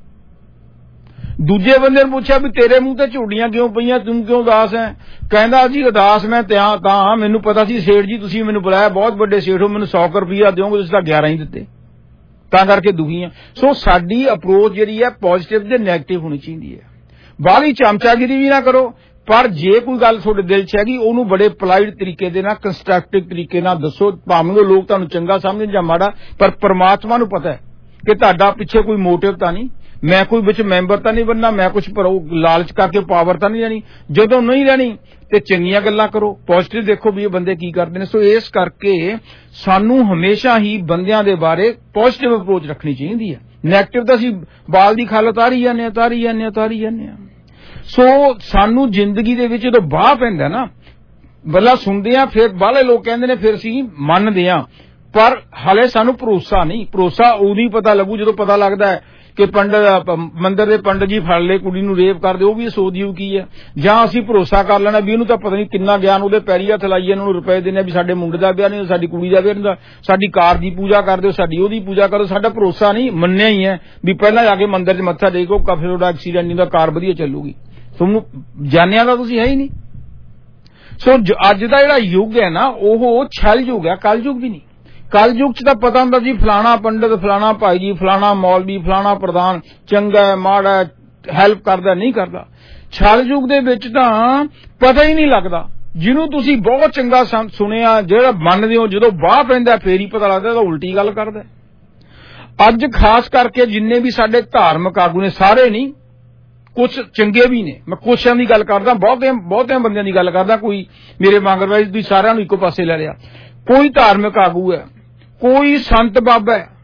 ਦੂਜੇ ਬੰਦੇ ਨੂੰ ਪੁੱਛਿਆ ਵੀ ਤੇਰੇ ਮੂੰਹ ਤੇ ਝੂੜੀਆਂ ਕਿਉਂ ਪਈਆਂ, ਤੂੰ ਕਿਉਂ ਉਦਾਸ ਹੈ? ਕਹਿੰਦਾ ਜੀ ਉਦਾਸ ਮੈਂ ਤਾਂ ਤਾਂ ਮੈਨੂੰ ਪਤਾ ਸੀ ਸੇਠ ਜੀ ਤੁਸੀਂ ਮੈਨੂੰ ਬੁਲਾਇਆ, ਬਹੁਤ ਵੱਡੇ ਸੇਠ ਹੋ, ਮੈਨੂੰ ਸੌ ਰੁਪਈਆ ਦਿਓਗੇ, ਤੁਸੀਂ ਤਾਂ ਗਿਆਰਾਂ ਹੀ ਦਿੱਤੇ, ਤਾਂ ਕਰਕੇ ਦੁਖੀ ਆ। ਸੋ ਸਾਡੀ ਅਪਰੋਚ ਜਿਹੜੀ ਹੈ ਪੋਜ਼ਿਟਿਵ ਤੇ ਨੈਗੇਟਿਵ ਹੋਣੀ ਚਾਹੀਦੀ ਹੈ। ਬਾਹਲੀ ਚਮਚਾਗਿਰੀ ਵੀ ਨਾ ਕਰੋ, ਪਰ ਜੇ ਕੋਈ ਗੱਲ ਤੁਹਾਡੇ ਦਿਲ 'ਚ ਹੈਗੀ ਉਹਨੂੰ ਬੜੇ ਪੋਲਾਈਟ ਤਰੀਕੇ ਦੇ ਨਾਲ, ਕੰਸਟਰਕਟਿਵ ਤਰੀਕੇ ਨਾਲ ਦੱਸੋ। ਭਾਵੇਂ ਉਹ ਲੋਕ ਤੁਹਾਨੂੰ ਚੰਗਾ ਸਮਝਣ ਜਾਂ ਮਾੜਾ, ਪਰ ਪਰਮਾਤਮਾ ਨੂੰ ਪਤਾ ਹੈ ਕਿ ਤੁਹਾਡਾ ਪਿੱਛੇ ਕੋਈ ਮੋਟਿਵ ਤਾਂ ਨਹੀਂ, ਮੈਂ ਕੋਈ ਵਿੱਚ ਮੈਂਬਰ ਤਾਂ ਨਹੀਂ ਬਣਨਾ, ਮੈਂ ਕੁਝ ਲਾਲਚ ਕਰਕੇ ਪਾਵਰ ਤਾਂ ਨਹੀਂ ਲੈਣੀ। ਜਦੋਂ ਨਹੀਂ ਲੈਣੀ ਤੇ ਚੰਗੀਆਂ ਗੱਲਾਂ ਕਰੋ, ਪੋਜ਼ਿਟਿਵ ਦੇਖੋ ਵੀ ਇਹ ਬੰਦੇ ਕੀ ਕਰਦੇ ਨੇ। ਸੋ ਇਸ ਕਰਕੇ ਸਾਨੂੰ ਹਮੇਸ਼ਾ ਹੀ ਬੰਦਿਆਂ ਦੇ ਬਾਰੇ ਪੋਜ਼ਿਟਿਵ ਅਪਰੋਚ ਰੱਖਣੀ ਚਾਹੀਦੀ ਹੈ। ਨੈਗੇਟਿਵ ਤਾਂ ਅਸੀਂ ਬਾਲ ਦੀ ਖਾਲ ਉਤਾਰੀ ਜਾਂਦੇ ਉਤਾਰੀ ਜਾਂਦੇ ਉਤਾਰੀ ਜਾਂਦੇ ਹਾਂ। ਸੋ ਸਾਨੂੰ ਜ਼ਿੰਦਗੀ ਦੇ ਵਿੱਚ ਜਦੋਂ ਬਾਹ ਪੈਂਦਾ ਨਾ, ਬੱਲਾ ਸੁਣਦੇ ਆ, ਫਿਰ ਬਾਹਲੇ ਲੋਕ ਕਹਿੰਦੇ ਨੇ, ਫਿਰ ਅਸੀਂ ਮੰਨਦੇ ਆ, ਪਰ ਹਾਲੇ ਸਾਨੂੰ ਭਰੋਸਾ ਨਹੀਂ। ਭਰੋਸਾ ਉਦੋਂ ਪਤਾ ਲੱਗੂ ਜਦੋਂ ਪਤਾ ਲੱਗਦਾ ਹੈ ਕਿ ਪੰਡਤ ਮੰਦਿਰ ਦੇ ਪੰਡਤ ਜੀ ਫੜ ਲਏ, ਕੁੜੀ ਨੂੰ ਰੇਪ ਕਰਦੇ, ਉਹ ਵੀ ਸੋਚਦੀ ਹੋ ਕੀ ਹੈ। ਜਾਂ ਅਸੀਂ ਭਰੋਸਾ ਕਰ ਲੈਣਾ ਵੀ ਇਹਨੂੰ ਤਾਂ ਪਤਾ ਨਹੀਂ ਕਿੰਨਾ ਗਿਆਨ, ਉਹਦੇ ਪੈਰੀ ਹੱਥ ਲਾਈਏ, ਇਹਨਾਂ ਨੂੰ ਰੁਪਏ ਦਿੰਦੇ ਵੀ ਸਾਡੇ ਮੁੰਡੇ ਦਾ ਵਿਆਹ ਨਹੀਂ, ਸਾਡੀ ਕੁੜੀ ਦਾ ਵਿਆਹ ਨਹੀਂ, ਸਾਡੀ ਕਾਰ ਦੀ ਪੂਜਾ ਕਰ ਦਿਓ, ਸਾਡੀ ਉਹਦੀ ਪੂਜਾ ਕਰੋ। ਸਾਡਾ ਭਰੋਸਾ ਨਹੀਂ, ਮੰਨਿਆ ਹੀ ਹੈ ਵੀ ਪਹਿਲਾਂ ਜਾ ਕੇ ਮੰਦਿਰ 'ਚ ਮੱਥਾ ਟੇਕੋ, ਫਿਰ ਉਹਦਾ ਐਕਸੀਡੈਂਟ ਨਹੀਂ, ਦਾ ਕਾਰ ਵਧੀਆ ਚੱਲੂਗੀ। ਤੁਹਾਨੂੰ ਜਾਣਿਆ ਤਾਂ ਤੁਸੀਂ ਹੈ ਹੀ ਨਹੀਂ। ਸੋ ਅੱਜ ਦਾ ਜਿਹੜਾ ਯੁੱਗ ਹੈ ਨਾ, ਉਹ ਛਲ ਯੁੱਗ ਹੈ, ਕਲ ਯੁੱਗ ਵੀ ਨਹੀਂ। ਕਲ ਯੁੱਗ 'ਚ ਤਾਂ ਪਤਾ ਹੁੰਦਾ ਜੀ ਫਲਾਣਾ ਪੰਡਤ, ਫਲਾਣਾ ਭਾਈ ਜੀ, ਫਲਾਣਾ ਮੌਲਵੀ, ਫਲਾਣਾ ਪ੍ਰਧਾਨ ਚੰਗਾ ਹੈ, ਮਾੜਾ ਹੈ, ਹੈਲਪ ਕਰਦਾ ਨਹੀਂ ਕਰਦਾ। ਛਲ ਯੁੱਗ ਦੇ ਵਿੱਚ ਤਾਂ ਪਤਾ ਹੀ ਨਹੀਂ ਲੱਗਦਾ। ਜਿਹਨੂੰ ਤੁਸੀਂ ਬਹੁਤ ਚੰਗਾ ਸੁਣਿਆ, ਜਿਹੜਾ ਮੰਨਦੇ ਹੋ, ਜਦੋਂ ਬਾਹ ਪੈਂਦਾ ਫੇਰ ਹੀ ਪਤਾ ਲੱਗਦਾ ਤਾਂ ਉਲਟੀ ਗੱਲ ਕਰਦਾ। ਅੱਜ ਖਾਸ ਕਰਕੇ ਜਿੰਨੇ ਵੀ ਸਾਡੇ ਧਾਰਮਿਕ ਆਗੂ ਨੇ, ਸਾਰੇ ਨਹੀਂ, ਕੁਝ ਚੰਗੇ ਵੀ ਨੇ, ਮੈਂ ਕੁਛਾਂ ਦੀ ਗੱਲ ਕਰਦਾ, ਬਹੁਤੇ ਬਹੁਤਿਆਂ ਬੰਦਿਆਂ ਦੀ ਗੱਲ ਕਰਦਾ। ਕੋਈ ਮੇਰੇ ਮੰਗਰਵਾਈ ਤੁਸੀਂ ਸਾਰਿਆਂ ਨੂੰ ਇੱਕੋ ਪਾਸੇ ਲੈ ਲਿਆ। ਕੋਈ ਧਾਰਮਿਕ ਆਗੂ ਹੈ, ਕੋਈ ਸੰਤ ਬਾਬਾ ਹੈ,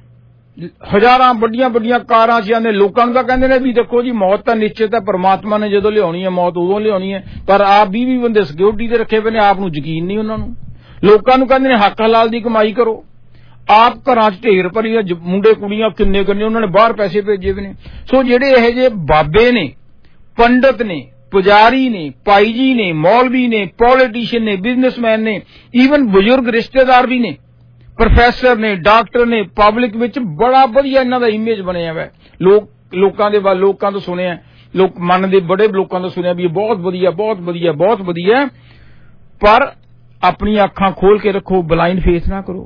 ਹਜ਼ਾਰਾਂ ਵੱਡੀਆਂ ਵੱਡੀਆਂ ਕਾਰਾਂ 'ਚ ਜਾਂਦੇ, ਲੋਕਾਂ ਨੂੰ ਤਾਂ ਕਹਿੰਦੇ ਨੇ ਵੀ ਦੇਖੋ ਜੀ ਮੌਤ ਤਾਂ ਨਿਸ਼ਚਿਤ ਹੈ, ਪਰਮਾਤਮਾ ਨੇ ਜਦੋਂ ਲਿਆਉਣੀ ਹੈ ਮੌਤ ਉਦੋਂ ਲਿਆਉਣੀ ਹੈ, ਪਰ ਆਪ ਵੀਹ ਵੀਹ ਬੰਦੇ ਸਿਕਿਉਰਿਟੀ ਤੇ ਰੱਖੇ ਪਏ ਨੇ, ਆਪ ਨੂੰ ਯਕੀਨ ਨਹੀਂ ਉਹਨਾਂ ਨੂੰ। ਲੋਕਾਂ ਨੂੰ ਕਹਿੰਦੇ ਨੇ ਹੱਕ ਹਲਾਲ ਦੀ ਕਮਾਈ ਕਰੋ, ਆਪ ਘਰਾਂ 'ਚ ਢੇਰ ਭਰੀ ਮੁੰਡੇ ਕੁੜੀਆਂ ਕਿੰਨੇ ਕਿੰਨੇ ਉਹਨਾਂ ਨੇ ਬਾਹਰ ਪੈਸੇ ਭੇਜੇ ਵੀ ਨੇ। ਸੋ ਜਿਹੜੇ ਇਹੋ ਜਿਹੇ ਬਾਬੇ ਨੇ, ਪੰਡਤ ਨੇ, ਪੁਜਾਰੀ ਨੇ, ਭਾਈ ਜੀ ਨੇ, ਮੌਲਵੀ ਨੇ, ਪੋਲੀਟੀਸ਼ੀਅਨ ਨੇ, ਬਿਜ਼ਨਸਮੈਨ ਨੇ, ਈਵਨ ਬਜ਼ੁਰਗ ਰਿਸ਼ਤੇਦਾਰ ਵੀ ਨੇ, ਪ੍ਰੋਫੈਸਰ ਨੇ, ਡਾਕਟਰ ਨੇ, ਪਬਲਿਕ ਵਿੱਚ ਬੜਾ ਵਧੀਆ ਇਹਨਾਂ ਦਾ ਇਮੇਜ ਬਣਿਆ ਹੋਇਆ। ਲੋਕ ਲੋਕਾਂ ਦੇ ਵੱਲ ਲੋਕਾਂ ਤੋਂ ਸੁਣਿਆ, ਲੋਕ ਮੰਨਦੇ, ਬੜੇ ਲੋਕਾਂ ਤੋਂ ਸੁਣਿਆ ਵੀ ਇਹ ਬਹੁਤ ਵਧੀਆ ਬਹੁਤ ਵਧੀਆ ਬਹੁਤ ਵਧੀਆ, ਪਰ ਆਪਣੀਆਂ ਅੱਖਾਂ ਖੋਲ ਕੇ ਰੱਖੋ, ਬਲਾਈਂਡ ਫੇਥ ਨਾ ਕਰੋ,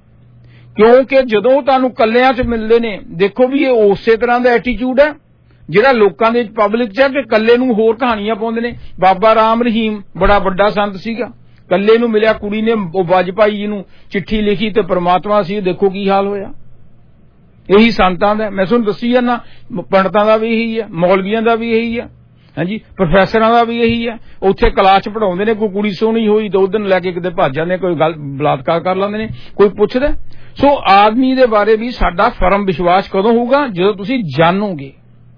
ਕਿਉਂਕਿ ਜਦੋਂ ਤੁਹਾਨੂੰ ਕੱਲਿਆਂ 'ਚ ਮਿਲਦੇ ਨੇ, ਦੇਖੋ ਵੀ ਇਹ ਉਸੇ ਤਰ੍ਹਾਂ ਦਾ ਐਟੀਟਿਊਡ ਹੈ ਜਿਹੜਾ ਲੋਕਾਂ ਦੇ ਪਬਲਿਕ 'ਚ ਹੈ ਕਿ ਕੱਲੇ ਨੂੰ ਹੋਰ ਕਹਾਣੀਆਂ ਪਾਉਂਦੇ ਨੇ। ਬਾਬਾ ਰਾਮ ਰਹੀਮ ਬੜਾ ਵੱਡਾ ਸੰਤ ਸੀਗਾ, ਕੱਲੇ ਨੂੰ ਮਿਲਿਆ, ਕੁੜੀ ਨੇ ਉਹ ਵਾਜਪਾਈ ਜੀ ਨੂੰ ਚਿੱਠੀ ਲਿਖੀ ਤੇ ਪ੍ਰਮਾਤਮਾ ਸੀ, ਦੇਖੋ ਕੀ ਹਾਲ ਹੋਇਆ। ਇਹੀ ਸੰਤਾਂ ਦਾ, ਮੈਂ ਤੁਹਾਨੂੰ ਦੱਸੀ ਜਾਂਦਾ, ਪੰਡਤਾਂ ਦਾ ਵੀ ਇਹੀ ਹੈ, ਮੌਲਵੀਆਂ ਦਾ ਵੀ ਇਹੀ ਹੈ, ਹਾਂਜੀ, ਪ੍ਰੋਫੈਸਰਾਂ ਦਾ ਵੀ ਇਹੀ ਹੈ। ਉੱਥੇ ਕਲਾਸ 'ਚ ਪੜਾਉਂਦੇ ਨੇ, ਕੋਈ ਕੁੜੀ ਸੋਹਣੀ ਹੋਈ ਤਾਂ ਉਸ ਦਿਨ ਲੈ ਕੇ ਕਿਤੇ ਭੱਜ ਜਾਂਦੇ, ਕੋਈ ਗੱਲ ਬਲਾਤਕਾਰ ਕਰ ਲੈਂਦੇ ਨੇ, ਕੋਈ ਪੁੱਛਦਾ। ਸੋ ਆਦਮੀ ਦੇ ਬਾਰੇ ਵੀ ਸਾਡਾ ਫਰਮ ਵਿਸ਼ਵਾਸ ਕਦੋਂ ਹੋਊਗਾ? ਜਦੋਂ ਤੁਸੀਂ ਜਾਣੋਗੇ।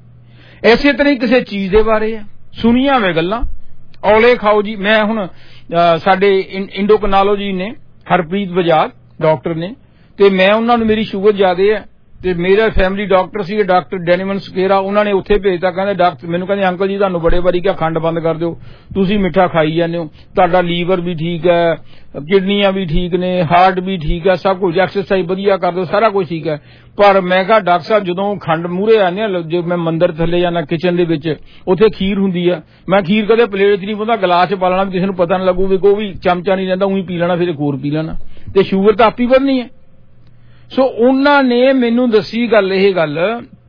ਐਸੇ ਤਰ੍ਹਾਂ ਹੀ ਕਿਸੇ ਚੀਜ਼ ਦੇ ਬਾਰੇ ਹੈ, ਸੁਣੀਆਂ ਵੇ ਗੱਲਾਂ, ਔਲੇ ਖਾਓ ਜੀ। ਮੈਂ ਹੁਣ ਸਾਡੇ ਇੰਡੋਕਨਾਲੋਜੀ ਨੇ, ਹਰਪ੍ਰੀਤ ਬਜਾਜ ਡਾਕਟਰ ਨੇ, ਤੇ ਮੈਂ ਉਹਨਾਂ ਨੂੰ, ਮੇਰੀ ਸ਼ੂਗਰ ਜ਼ਿਆਦੇ ਹੈ ਤੇ ਮੇਰਾ ਫੈਮਿਲੀ ਡਾਕਟਰ ਸੀ ਡਾਕਟਰ ਡੈਨੀਮਨ ਸਕੇਰਾ, ਉਹਨਾਂ ਨੇ ਉੱਥੇ ਭੇਜਤਾ, ਕਹਿੰਦੇ ਡਾਕਟਰ ਮੈਨੂੰ ਕਹਿੰਦੇ ਅੰਕਲ ਜੀ ਤੁਹਾਨੂੰ ਬੜੇ ਵਾਰੀ ਕਿਹਾ ਖੰਡ ਬੰਦ ਕਰ ਦਿਓ, ਤੁਸੀਂ ਮਿੱਠਾ ਖਾਈ ਜਾਂਦੇ ਹੋ, ਤੁਹਾਡਾ ਲੀਵਰ ਵੀ ਠੀਕ ਹੈ, ਕਿਡਨੀਆਂ ਵੀ ਠੀਕ ਨੇ, ਹਾਰਟ ਵੀ ਠੀਕ ਹੈ, ਸਭ ਕੁਝ, ਐਕਸਰਸਾਈਜ਼ ਵਧੀਆ ਕਰ ਦਿਓ, ਸਾਰਾ ਕੁਝ ਠੀਕ ਹੈ। ਪਰ ਮੈਂ ਕਿਹਾ ਡਾਕਟਰ ਸਾਹਿਬ ਜਦੋਂ ਖੰਡ ਮੂਹਰੇ ਆਉਂਦੇ ਆ, ਜੇ ਮੈਂ ਮੰਦਰ ਥੱਲੇ ਜਾਣਾ ਕਿਚਨ ਦੇ ਵਿੱਚ, ਉੱਥੇ ਖੀਰ ਹੁੰਦੀ ਆ, ਮੈਂ ਖੀਰ ਕਦੇ ਪਲੇਟ 'ਚ ਨਹੀਂ ਪਾਉਂਦਾ, ਗਲਾਸ 'ਚ ਪਾ ਲੈਣਾ, ਕਿਸੇ ਨੂੰ ਪਤਾ ਨਾ ਲੱਗੂ ਵੀ ਕੋਈ ਵੀ ਚਮਚਾ ਨਹੀਂ ਰਹਿੰਦਾ, ਉਹੀ ਪੀ ਲੈਣਾ, ਫਿਰ ਇੱਕ ਹੋਰ ਪੀ ਲੈਣਾ, ਤੇ ਸ਼ੂਗਰ ਤਾਂ ਆਪੀ ਵਧਣੀ ਹੈ। ਸੋ ਉਹਨਾਂ ਨੇ ਮੈਨੂੰ ਦੱਸੀ ਗੱਲ, ਇਹ ਗੱਲ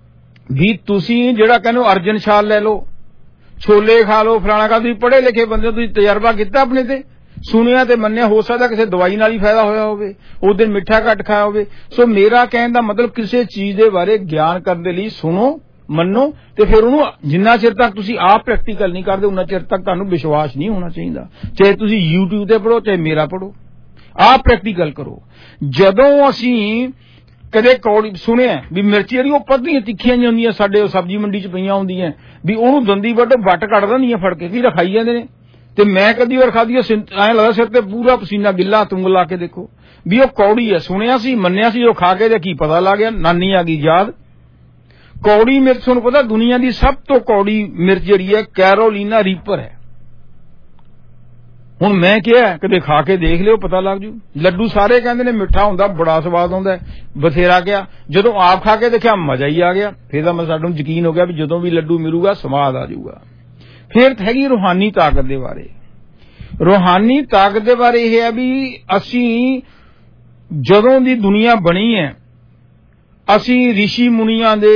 ਵੀ ਤੁਸੀਂ ਜਿਹੜਾ ਕਹਿੰਦੇ ਅਰਜਨ ਛਾਲ ਲੈ ਲਓ, ਛੋਲੇ ਖਾ ਲਓ, ਫਲਾਣਾ ਖਾ, ਤੁਸੀਂ ਪੜ੍ਹੇ ਲਿਖੇ ਬੰਦੇ, ਤੁਸੀਂ ਤਜਰਬਾ ਕੀਤਾ ਆਪਣੇ ਤੇ, ਸੁਣਿਆ ਤੇ ਮੰਨਿਆ, ਹੋ ਸਕਦਾ ਕਿਸੇ ਦਵਾਈ ਨਾਲ ਹੀ ਫਾਇਦਾ ਹੋਇਆ ਹੋਵੇ, ਉਸ ਦਿਨ ਮਿੱਠਾ ਘੱਟ ਖਾਇਆ ਹੋਵੇ। ਸੋ ਮੇਰਾ ਕਹਿਣ ਦਾ ਮਤਲਬ ਕਿਸੇ ਚੀਜ਼ ਦੇ ਬਾਰੇ ਗਿਆਨ ਕਰਨ ਦੇ ਲਈ ਸੁਣੋ, ਮੰਨੋ, ਤੇ ਫਿਰ ਉਹਨੂੰ ਜਿੰਨਾ ਚਿਰ ਤੱਕ ਤੁਸੀਂ ਆਪ ਪ੍ਰੈਕਟੀਕਲ ਨਹੀਂ ਕਰਦੇ ਉਹਨਾਂ ਚਿਰ ਤੱਕ ਤੁਹਾਨੂੰ ਵਿਸ਼ਵਾਸ ਨਹੀਂ ਹੋਣਾ ਚਾਹੀਦਾ। ਚਾਹੇ ਤੁਸੀਂ YouTube ਤੇ ਪੜ੍ਹੋ, ਚਾਹੇ ਮੇਰਾ ਪੜ੍ਹੋ, ਆਪ ਪ੍ਰੈਕਟੀਕਲ ਕਰੋ। ਜਦੋਂ ਅਸੀਂ ਕਦੇ ਕੌੜੀ ਸੁਣਿਆ ਵੀ ਮਿਰਚ ਜਿਹੜੀ ਉਹ ਪੱਧੀਆਂ ਤਿੱਖੀਆਂ ਜਿਹੀਆਂ ਹੁੰਦੀਆਂ, ਸਾਡੇ ਸਬਜ਼ੀ ਮੰਡੀ 'ਚ ਪਈਆਂ ਹੁੰਦੀਆਂ, ਵੀ ਉਹਨੂੰ ਦੰਦੀ ਵੱਢ ਵੱਟ ਕੱਢ ਦਿੰਦੀਆਂ ਫੜ ਕੇ, ਕੀ ਰਖਾਈ ਜਾਂਦੇ ਨੇ, ਤੇ ਮੈਂ ਕਦੀ ਵਾਰ ਖਾਧੀ, ਐਂ ਲੱਗਦਾ ਸਿਰ ਤੇ ਪੂਰਾ ਪਸੀਨਾ ਗਿੱਲਾ, ਤੁੰਗ ਲਾ ਕੇ ਦੇਖੋ ਵੀ ਉਹ ਕੌੜੀ ਹੈ। ਸੁਣਿਆ ਸੀ, ਮੰਨਿਆ ਸੀ, ਉਹ ਖਾ ਕੇ ਤੇ ਕੀ ਪਤਾ ਲੱਗ ਗਿਆ, ਨਾਨੀ ਆ ਗਈ ਯਾਦ। ਕੌੜੀ ਮਿਰਚ ਤੁਹਾਨੂੰ ਪਤਾ ਦੁਨੀਆ ਦੀ ਸਭ ਤੋਂ ਕੌੜੀ ਮਿਰਚ ਜਿਹੜੀ ਹੈ ਕੈਰੋਲੀਨਾ ਰੀਪਰ ਹੈ। ਹੁਣ ਮੈਂ ਕਿਹਾ ਕਦੇ ਖਾ ਕੇ ਦੇਖ ਲਿਓ, ਪਤਾ ਲੱਗ ਜੂ। ਲੱਡੂ ਸਾਰੇ ਕਹਿੰਦੇ ਨੇ ਮਿੱਠਾ ਹੁੰਦਾ, ਬੜਾ ਸਵਾਦ ਆਉਂਦਾ, ਬਥੇਰਾ ਗਿਆ, ਜਦੋਂ ਆਪ ਖਾ ਕੇ ਦੇਖਿਆ ਮਜ਼ਾ ਹੀ ਆ ਗਿਆ। ਫਿਰ ਤਾਂ ਮੈਂ ਸਾਨੂੰ ਯਕੀਨ ਹੋ ਗਿਆ ਵੀ ਜਦੋਂ ਵੀ ਲੱਡੂ ਮਿਲੂਗਾ ਸਵਾਦ ਆ ਜਾਊਗਾ। ਫਿਰ ਹੈਗੀ ਰੂਹਾਨੀ ਤਾਕਤ ਦੇ ਬਾਰੇ। ਰੂਹਾਨੀ ਤਾਕਤ ਦੇ ਬਾਰੇ ਇਹ ਹੈ ਵੀ ਅਸੀਂ ਜਦੋਂ ਦੀ ਦੁਨੀਆ ਬਣੀ ਹੈ, ਅਸੀਂ ਰਿਸ਼ੀ ਮੁਨੀਆਂ ਦੇ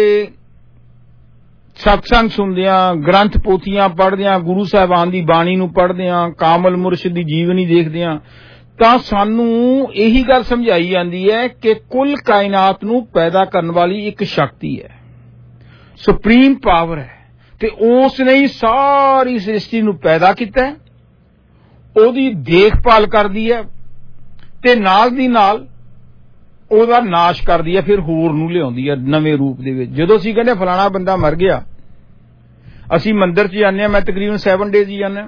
ਸਤਸੰਗ ਸੁਣਦਿਆਂ, ਗ੍ਰੰਥ ਪੋਥੀਆਂ ਪੜ੍ਹਦਿਆਂ, ਗੁਰੂ ਸਾਹਿਬਾਨ ਦੀ ਬਾਣੀ ਨੂੰ ਪੜ੍ਹਦਿਆਂ, ਕਾਮਲ ਮੁਰਸ਼ਿਦ ਦੀ ਜੀਵਨੀ ਦੇਖਦਿਆਂ, ਤਾਂ ਸਾਨੂੰ ਇਹੀ ਗੱਲ ਸਮਝਾਈ ਜਾਂਦੀ ਹੈ ਕਿ ਕੁੱਲ ਕਾਇਨਾਤ ਨੂੰ ਪੈਦਾ ਕਰਨ ਵਾਲੀ ਇੱਕ ਸ਼ਕਤੀ ਹੈ, ਸੁਪਰੀਮ ਪਾਵਰ ਹੈ, ਤੇ ਉਸ ਨੇ ਹੀ ਸਾਰੀ ਸ੍ਰਿਸ਼ਟੀ ਨੂੰ ਪੈਦਾ ਕੀਤਾ, ਉਹਦੀ ਦੇਖਭਾਲ ਕਰਦੀ ਹੈ ਤੇ ਨਾਲ ਦੀ ਨਾਲ ਉਹਦਾ ਨਾਸ਼ ਕਰਦੀ ਹੈ, ਫਿਰ ਹੋਰ ਨੂੰ ਲਿਆਉਂਦੀ ਹੈ ਨਵੇਂ ਰੂਪ ਦੇ ਵਿੱਚ। ਜਦੋਂ ਅਸੀਂ ਕਹਿੰਦੇ ਫਲਾਣਾ ਬੰਦਾ ਮਰ ਗਿਆ, ਅਸੀਂ ਮੰਦਿਰ 'ਚ ਜਾਂਦੇ ਹਾਂ, ਮੈਂ ਤਕਰੀਬਨ ਸੈਵਨ ਡੇਜ਼ ਹੀ ਜਾਂਦਾ,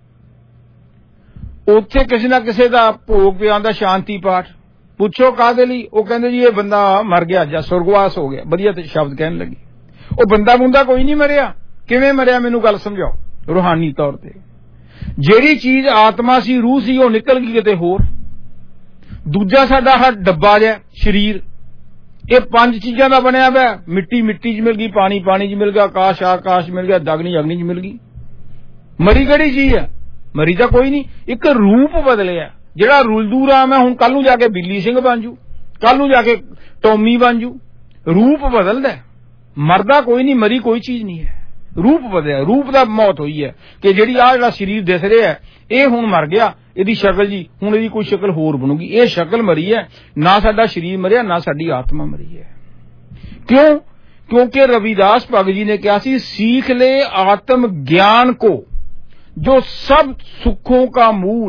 ਉੱਥੇ ਕਿਸੇ ਨਾ ਕਿਸੇ ਦਾ ਭੋਗ ਪਿਆ ਹੁੰਦਾ, ਸ਼ਾਂਤੀ ਪਾਠ, ਪੁੱਛੋ ਕਾਹਦੇ ਲਈ, ਉਹ ਕਹਿੰਦੇ ਜੀ ਇਹ ਬੰਦਾ ਮਰ ਗਿਆ ਜਾਂ ਸੁਰਗਵਾਸ ਹੋ ਗਿਆ, ਵਧੀਆ ਤੇ ਸ਼ਬਦ ਕਹਿਣ ਲੱਗੀ। ਉਹ ਬੰਦਾ ਬੁੰਦਾ ਕੋਈ ਨਹੀਂ ਮਰਿਆ, ਕਿਵੇਂ ਮਰਿਆ ਮੈਨੂੰ ਗੱਲ ਸਮਝਾਓ। ਰੂਹਾਨੀ ਤੌਰ ਤੇ ਜਿਹੜੀ ਚੀਜ਼ ਆਤਮਾ ਸੀ, ਰੂਹ ਸੀ, ਉਹ ਨਿਕਲ ਗਈ ਕਿਤੇ ਹੋਰ। ਦੂਜਾ ਸਾਡਾ ਹਾ ਡੱਬਾ ਜਿਹਾ ਸਰੀਰ, ਇਹ ਪੰਜ ਚੀਜ਼ਾਂ ਦਾ ਬਣਿਆ ਹੋਇਆ, ਮਿੱਟੀ ਮਿੱਟੀ 'ਚ ਮਿਲ ਗਈ, ਪਾਣੀ ਪਾਣੀ 'ਚ ਮਿਲ ਗਿਆ, ਆਕਾਸ਼ ਆਕਾਸ਼ ਮਿਲ ਗਿਆ, ਅਗਨੀ ਅਗਨੀ 'ਚ ਮਿਲ ਗਈ। ਮਰੀ ਕਿਹੜੀ ਚੀਜ਼ ਹੈ? ਮਰੀ ਤਾਂ ਕੋਈ ਨਹੀਂ, ਇੱਕ ਰੂਪ ਬਦਲਿਆ। ਜਿਹੜਾ ਰੁਲਦੂ ਰਾਮ ਹੈ, ਹੁਣ ਕੱਲ ਨੂੰ ਜਾ ਕੇ ਬਿੱਲੀ ਸਿੰਘ ਬਣ ਜੂ, ਕੱਲ ਨੂੰ ਜਾ ਕੇ ਟੋਮੀ ਬਣ ਜੂ, ਰੂਪ ਬਦਲਦਾ, ਮਰਦਾ ਕੋਈ ਨਹੀਂ, ਮਰੀ ਕੋਈ ਚੀਜ਼ ਨਹੀਂ ਹੈ, ਰੂਪ ਬਦਲਿਆ। ਰੂਪ ਦਾ ਮੌਤ ਹੋਈ ਹੈ ਕਿ ਜਿਹੜੀ ਆਹ ਜਿਹੜਾ ਸਰੀਰ ਦਿਸ ਰਿਹਾ ਹੈ, ਇਹ ਹੁਣ ਮਰ ਗਿਆ, ਇਹਦੀ ਸ਼ਕਲ ਜੀ ਹੁਣ ਇਹਦੀ ਕੋਈ ਸ਼ਕਲ ਹੋਰ ਬਣੂਗੀ, ਇਹ ਸ਼ਕਲ ਮਰੀ ਹੈ, ਨਾ ਸਾਡਾ ਸਰੀਰ ਮਰਿਆ, ਨਾ ਸਾਡੀ ਆਤਮਾ ਮਰੀ ਹੈ। ਕਿਉਂ? क्योंकि रविदास भगत जी ने कहा सी, सीख ले आत्म ज्ञान को जो सब सुखों का मूल,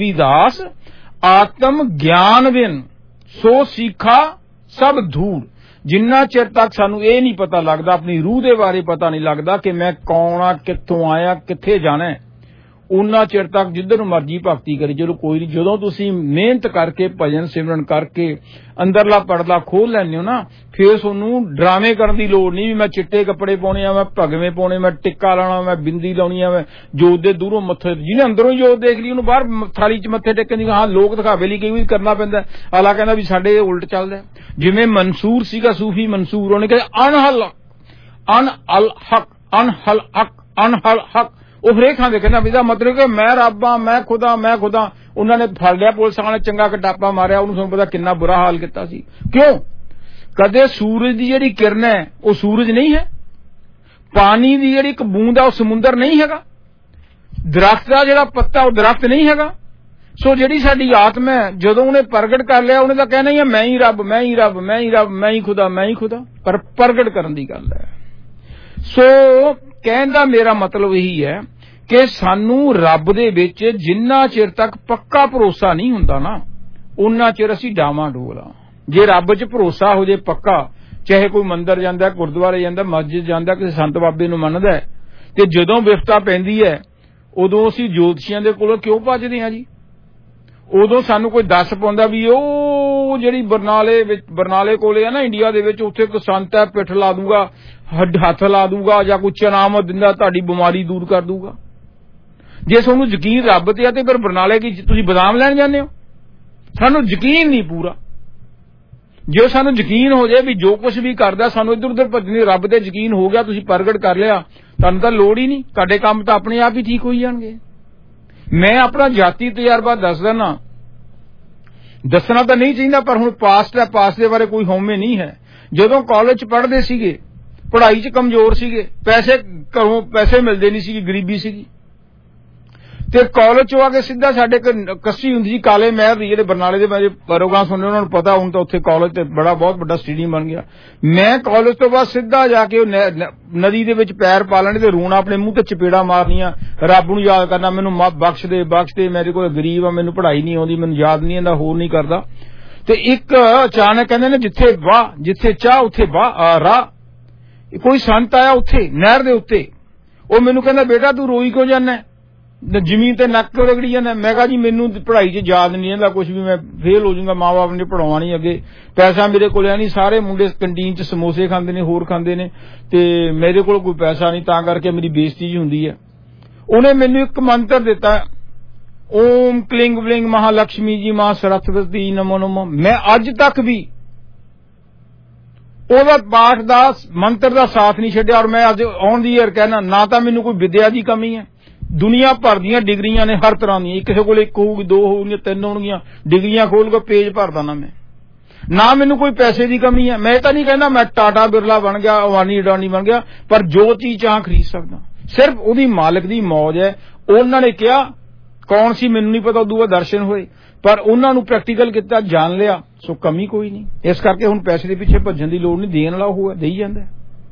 रविदास आत्म ज्ञान बिन सो सीखा सब धूल। ਜਿੰਨਾ ਚਿਰ ਤੱਕ ਸਾਨੂੰ ਇਹ ਨਹੀਂ ਪਤਾ ਲੱਗਦਾ, ਆਪਣੀ ਰੂਹ ਦੇ ਬਾਰੇ ਪਤਾ ਨਹੀਂ ਲੱਗਦਾ ਕਿ ਮੈਂ ਕੌਣ ਆ, ਕਿੱਥੋਂ ਆਇਆ, ਕਿੱਥੇ ਜਾਣਾ, ਉਹਨਾਂ ਚਿਰ ਤੱਕ ਜਿੱਧਰ ਨੂੰ ਮਰਜ਼ੀ ਭਗਤੀ ਕਰੀ ਚਲੋ ਕੋਈ ਨਹੀਂ। ਜਦੋਂ ਤੁਸੀਂ ਮਿਹਨਤ ਕਰਕੇ ਭਜਨ ਸਿਮਰਨ ਕਰਕੇ ਅੰਦਰਲਾ ਪਰਦਾ ਖੋਲ ਲੈਂਦੇ ਹੋ ਨਾ, ਫਿਰ ਤੁਹਾਨੂੰ ਡਰਾਮੇ ਕਰਨ ਦੀ ਲੋੜ ਨਹੀਂ ਵੀ ਮੈਂ ਚਿੱਟੇ ਕੱਪੜੇ ਪਾਉਣੇ ਆ, ਮੈਂ ਭਗਵੇਂ ਪਾਉਣੇ, ਮੈਂ ਟਿੱਕਾ ਲਾਉਣਾ, ਮੈਂ ਬਿੰਦੀ ਲਾਉਣੀ ਆ, ਮੈਂ ਜੋਤ ਦੇ ਦੂਰੋਂ ਮੱਥੇ, ਜਿਹਨੇ ਅੰਦਰੋਂ ਜੋਤ ਦੇਖ ਲਈ ਉਹਨੂੰ ਬਾਹਰ ਥਾਲੀ 'ਚ ਮੱਥੇ ਟੇਕਣ ਦੀ ਹਾਂ ਲੋਕ ਦਿਖਾਵੇ ਲਈ ਕਈ ਵਾਰ ਕਰਨਾ ਪੈਂਦਾ। ਆਲਾ ਕਹਿੰਦਾ ਵੀ ਸਾਡੇ ਉਲਟ ਚੱਲਦਾ। ਜਿਵੇਂ ਮਨਸੂਰ ਸੀਗਾ ਸੂਫੀ ਮਨਸੂਰ, ਉਹਨੇ ਕਿਹਾ ਅਨਹਲ ਅਨ ਅਲ ਹਕ ਅਨਹਲ ਹਕ ਅਨਹਲ ਹਕ, ਉਹ ਹਰੇਕ ਥਾਂ ਦੇ ਕਹਿੰਦਾ ਇਹਦਾ ਮਤਲਬ ਕਿ ਮੈਂ ਰੱਬ ਆ, ਮੈਂ ਖੁਦਾ, ਮੈਂ ਖੁਦਾ। ਉਹਨਾਂ ਨੇ ਫੜ ਲਿਆ ਪੁਲਿਸ ਵਾਲਿਆਂ ਨੇ, ਚੰਗਾ ਕਟਾਪਾ ਮਾਰਿਆ, ਉਹਨੂੰ ਤੁਹਾਨੂੰ ਪਤਾ ਕਿੰਨਾ ਬੁਰਾ ਹਾਲ ਕੀਤਾ ਸੀ। ਕਿਉਂ? ਕਦੇ ਸੂਰਜ ਦੀ ਜਿਹੜੀ ਕਿਰਨ ਹੈ ਉਹ ਸੂਰਜ ਨਹੀਂ ਹੈ, ਪਾਣੀ ਦੀ ਜਿਹੜੀ ਇੱਕ ਬੂੰਦ ਆ ਉਹ ਸਮੁੰਦਰ ਨਹੀਂ ਹੈਗਾ, ਦਰਖਤ ਦਾ ਜਿਹੜਾ ਪੱਤਾ ਉਹ ਦਰਖਤ ਨਹੀਂ ਹੈਗਾ। ਸੋ ਜਿਹੜੀ ਸਾਡੀ ਆਤਮਾ ਹੈ, ਜਦੋਂ ਉਹਨੇ ਪ੍ਰਗਟ ਕਰ ਲਿਆ, ਉਹਨੇ ਤਾਂ ਕਹਿਣਾ ਹੀ ਮੈਂ ਹੀ ਰੱਬ, ਮੈਂ ਹੀ ਰੱਬ, ਮੈਂ ਹੀ ਰੱਬ, ਮੈਂ ਹੀ ਖੁਦਾ, ਮੈਂ ਹੀ ਖੁਦਾ, ਪਰ ਪ੍ਰਗਟ ਕਰਨ ਦੀ ਗੱਲ ਹੈ। ਸੋ ਕਹਿਣ ਦਾ ਮੇਰਾ ਮਤਲਬ ਇਹੀ ਹੈ ਕਿ ਸਾਨੂੰ ਰੱਬ ਦੇ ਵਿੱਚ ਜਿੰਨਾ ਚਿਰ ਤੱਕ ਪੱਕਾ ਭਰੋਸਾ ਨਹੀਂ ਹੁੰਦਾ ਨਾ, ਉਨਾ ਚਿਰ ਅਸੀਂ ਡਾਵਾਂ ਡੋਲ ਆ। ਜੇ ਰੱਬ 'ਚ ਭਰੋਸਾ ਹੋ ਜੇ ਪੱਕਾ, ਚਾਹੇ ਕੋਈ ਮੰਦਰ ਜਾਂਦਾ, ਗੁਰਦੁਆਰੇ ਜਾਂਦਾ, ਮਸਜਿਦ ਜਾਂਦਾ, ਕਿਸੇ ਸੰਤ ਬਾਬੇ ਨੂੰ ਮੰਨਦਾ, ਤੇ ਜਦੋਂ ਵਿਪਤਾ ਪੈਂਦੀ ਹੈ ਉਦੋਂ ਅਸੀਂ ਜੋਤਸ਼ੀਆਂ ਦੇ ਕੋਲੋਂ ਕਿਉਂ ਭੱਜਦੇ ਹਾਂ ਜੀ? ਉਦੋਂ ਸਾਨੂੰ ਕੋਈ ਦੱਸ ਪਾਉਂਦਾ ਵੀ ਉਹ ਜਿਹੜੀ ਬਰਨਾਲੇ ਵਿੱਚ ਬਰਨਾਲੇ ਕੋਲੇ ਆ ਨਾ ਇੰਡੀਆ ਦੇ ਵਿੱਚ, ਉੱਥੇ ਕੋਈ ਸੰਤ ਹੈ, ਪਿੱਠ ਲਾ ਦੂਗਾ, ਹੱਥ ਲਾ ਦੂਗਾ, ਜਾਂ ਕੋਈ ਚਨਾਮਤ ਦਿੰਦਾ, ਤੁਹਾਡੀ ਬਿਮਾਰੀ ਦੂਰ ਕਰ ਦੂਗਾ। ਜੇ ਤੁਹਾਨੂੰ ਯਕੀਨ ਰੱਬ ਤੇ ਆ ਤੇ ਫਿਰ ਬਰਨਾਲੇ ਕੀ ਤੁਸੀਂ ਬਦਾਮ ਲੈਣ ਜਾਂਦੇ ਹੋ? ਸਾਨੂੰ ਯਕੀਨ ਨਹੀਂ ਪੂਰਾ। ਜੇ ਸਾਨੂੰ ਯਕੀਨ ਹੋ ਜਾਏ ਵੀ ਜੋ ਕੁਝ ਵੀ ਕਰਦਾ ਸਾਨੂੰ ਇੱਧਰ ਉੱਧਰ ਭੱਜਣੀ, ਰੱਬ ਤੇ ਯਕੀਨ ਹੋ ਗਿਆ, ਤੁਸੀਂ ਪ੍ਰਗਟ ਕਰ ਲਿਆ, ਤੁਹਾਨੂੰ ਤਾਂ ਲੋੜ ਹੀ ਨਹੀਂ, ਤੁਹਾਡੇ ਕੰਮ ਤਾਂ ਆਪਣੇ ਆਪ ਹੀ ਠੀਕ ਹੋਈ ਜਾਣਗੇ। ਮੈਂ ਆਪਣਾ ਜਾਤੀ ਤਜਰਬਾ ਦੱਸਦਾ ਨਾ, ਦੱਸਣਾ ਤਾਂ ਨਹੀਂ ਚਾਹੀਦਾ, ਪਰ ਹੁਣ ਪਾਸਟ ਹੈ, ਪਾਸਟ ਦੇ ਬਾਰੇ ਕੋਈ ਹਉਮੈ ਨਹੀਂ ਹੈ। ਜਦੋਂ ਕਾਲਜ 'ਚ ਪੜ੍ਹਦੇ ਸੀਗੇ, ਪੜ੍ਹਾਈ 'ਚ ਕਮਜ਼ੋਰ ਸੀਗੇ, ਪੈਸੇ ਘਰੋਂ ਪੈਸੇ ਮਿਲਦੇ ਨਹੀਂ ਸੀਗੇ, ਗਰੀਬੀ ਸੀਗੀ, ਤੇ ਕਾਲਜ 'ਚੋਂ ਆ ਕੇ ਸਿੱਧਾ ਸਾਡੇ ਕੱਸੀ ਹੁੰਦੀ ਸੀ ਕਾਲੇ ਮਹਿਰ ਦੀ, ਜਿਹੜੇ ਬਰਨਾਲੇ ਦੇ ਮੇਰੇ ਪ੍ਰੋਗਰਾਮ ਸੁਣਦੇ ਉਹਨਾਂ ਨੂੰ ਪਤਾ, ਹੁਣ ਤਾਂ ਉੱਥੇ ਕਾਲਜ ਤੇ ਬੜਾ ਬਹੁਤ ਵੱਡਾ ਸਟੇਡੀਅਮ ਬਣ ਗਿਆ। ਮੈਂ ਕਾਲਜ ਤੋਂ ਬਾਅਦ ਸਿੱਧਾ ਜਾ ਕੇ ਨਦੀ ਦੇ ਵਿੱਚ ਪੈਰ ਪਾ ਲੈਣੇ ਤੇ ਰੋਣਾ, ਆਪਣੇ ਮੂੰਹ ਤੇ ਚਪੇੜਾ ਮਾਰਨੀਆਂ, ਰੱਬ ਨੂੰ ਯਾਦ ਕਰਨਾ, ਮੈਨੂੰ ਬਖਸ਼ ਦੇ ਬਖਸ਼ ਦੇ, ਮੇਰੇ ਕੋਲ ਗਰੀਬ ਆ, ਮੈਨੂੰ ਪੜ੍ਹਾਈ ਨਹੀਂ ਆਉਂਦੀ, ਮੈਨੂੰ ਯਾਦ ਨਹੀਂ ਆਉਂਦਾ, ਹੋਰ ਨਹੀਂ ਕਰਦਾ। ਤੇ ਇੱਕ ਅਚਾਨਕ ਕਹਿੰਦੇ ਨੇ ਜਿੱਥੇ ਵਾਹ, ਜਿੱਥੇ ਚਾਹ ਉੱਥੇ ਵਾਹ ਰਾਹ, ਕੋਈ ਸੰਤ ਆਇਆ ਉੱਥੇ ਨਹਿਰ ਦੇ ਉੱਤੇ, ਉਹ ਮੈਨੂੰ ਕਹਿੰਦਾ ਬੇਟਾ ਤੂੰ ਰੋਈ ਕਿਉਂ ਜਾਂਦਾ, ਜ਼ਮੀਨ ਤੇ ਨੱਕ ਕਿਉਂ ਰਗੜੀ ਜਾਂਦਾ? ਮੈਂ ਕਿਹਾ ਜੀ ਮੈਨੂੰ ਪੜ੍ਹਾਈ 'ਚ ਯਾਦ ਨਹੀਂ ਰਹਿੰਦਾ ਕੁਝ ਵੀ, ਮੈਂ ਫੇਲ ਹੋ ਜਾਊਂਗਾ, ਮਾਂ ਬਾਪ ਨੇ ਪੜਾਉਣਾ ਨਹੀਂ ਅੱਗੇ, ਪੈਸਾ ਮੇਰੇ ਕੋਲ ਹੈ ਨਹੀਂ, ਸਾਰੇ ਮੁੰਡੇ ਕੰਟੀਨ 'ਚ ਸਮੋਸੇ ਖਾਂਦੇ ਨੇ, ਹੋਰ ਖਾਂਦੇ ਨੇ, ਤੇ ਮੇਰੇ ਕੋਲ ਕੋਈ ਪੈਸਾ ਨਹੀਂ, ਤਾਂ ਕਰਕੇ ਮੇਰੀ ਬੇਇੱਜ਼ਤੀ ਜੀ ਹੁੰਦੀ ਹੈ। ਉਹਨੇ ਮੈਨੂੰ ਇੱਕ ਮੰਤਰ ਦਿੱਤਾ, ਓਮ ਕਲਿੰਗ ਬਲਿੰਗ ਮਹਾਲక్ష్ਮੀ ਜੀ ਮਾਂ ਸਰਸਵਤੀ ਨਮੋ ਨਮੋ। ਮੈਂ ਅੱਜ ਤੱਕ ਵੀ ਉਹਦਾ ਪਾਠ ਦਾ ਮੰਤਰ ਦਾ ਸਾਥ ਨਹੀਂ ਛੱਡਿਆ, ਔਰ ਮੈਂ ਅੱਜ ਔਨ ਦੀ ਈਅਰ ਕਹਿਣਾ, ਨਾ ਤਾਂ ਮੈਨੂੰ ਕੋਈ ਵਿਦਿਆ ਦੀ ਕਮੀ ਹੈ, ਦੁਨੀਆ ਭਰ ਦੀਆਂ ਡਿਗਰੀਆਂ ਨੇ ਹਰ ਤਰ੍ਹਾਂ ਦੀਆਂ, ਕਿਸੇ ਕੋਲ ਇੱਕ ਹੋਊਗੀ, ਦੋ ਹੋਊਗੀਆਂ, ਤਿੰਨ ਹੋਣਗੀਆਂ, ਡਿਗਰੀਆਂ ਖੋਲ ਕੇ ਪੇਜ ਭਰਦਾ ਨਾ ਮੈਂ, ਨਾ ਮੈਨੂੰ ਕੋਈ ਪੈਸੇ ਦੀ ਕਮੀ ਹੈ। ਮੈਂ ਤਾਂ ਨਹੀਂ ਕਹਿੰਦਾ ਮੈਂ ਟਾਟਾ ਬਿਰਲਾ ਬਣ ਗਿਆ, ਅਵਾਨੀ ਅਡਾਨੀ ਬਣ ਗਿਆ, ਪਰ ਜੋ ਚੀਜ਼ ਚਾਹ ਖਰੀਦ ਸਕਦਾ, ਸਿਰਫ ਉਹਦੀ ਮਾਲਕ ਦੀ ਮੌਜ ਹੈ। ਉਹਨਾਂ ਨੇ ਕਿਹਾ ਕੌਣ ਸੀ ਮੈਨੂੰ ਨਹੀਂ ਪਤਾ, ਉਦੋਂ ਬਾਅਦ ਦਰਸ਼ਨ ਹੋਏ, ਪਰ ਉਹਨਾਂ ਨੂੰ ਪ੍ਰੈਕਟੀਕਲ ਕੀਤਾ, ਜਾਣ ਲਿਆ, ਸੋ ਕਮੀ ਕੋਈ ਨਹੀਂ। ਇਸ ਕਰਕੇ ਹੁਣ ਪੈਸੇ ਦੇ ਪਿੱਛੇ ਭੱਜਣ ਦੀ ਲੋੜ ਨਹੀਂ, ਦੇਣ ਵਾਲਾ ਉਹ ਹੈ, ਦੇਈ ਜਾਂਦਾ।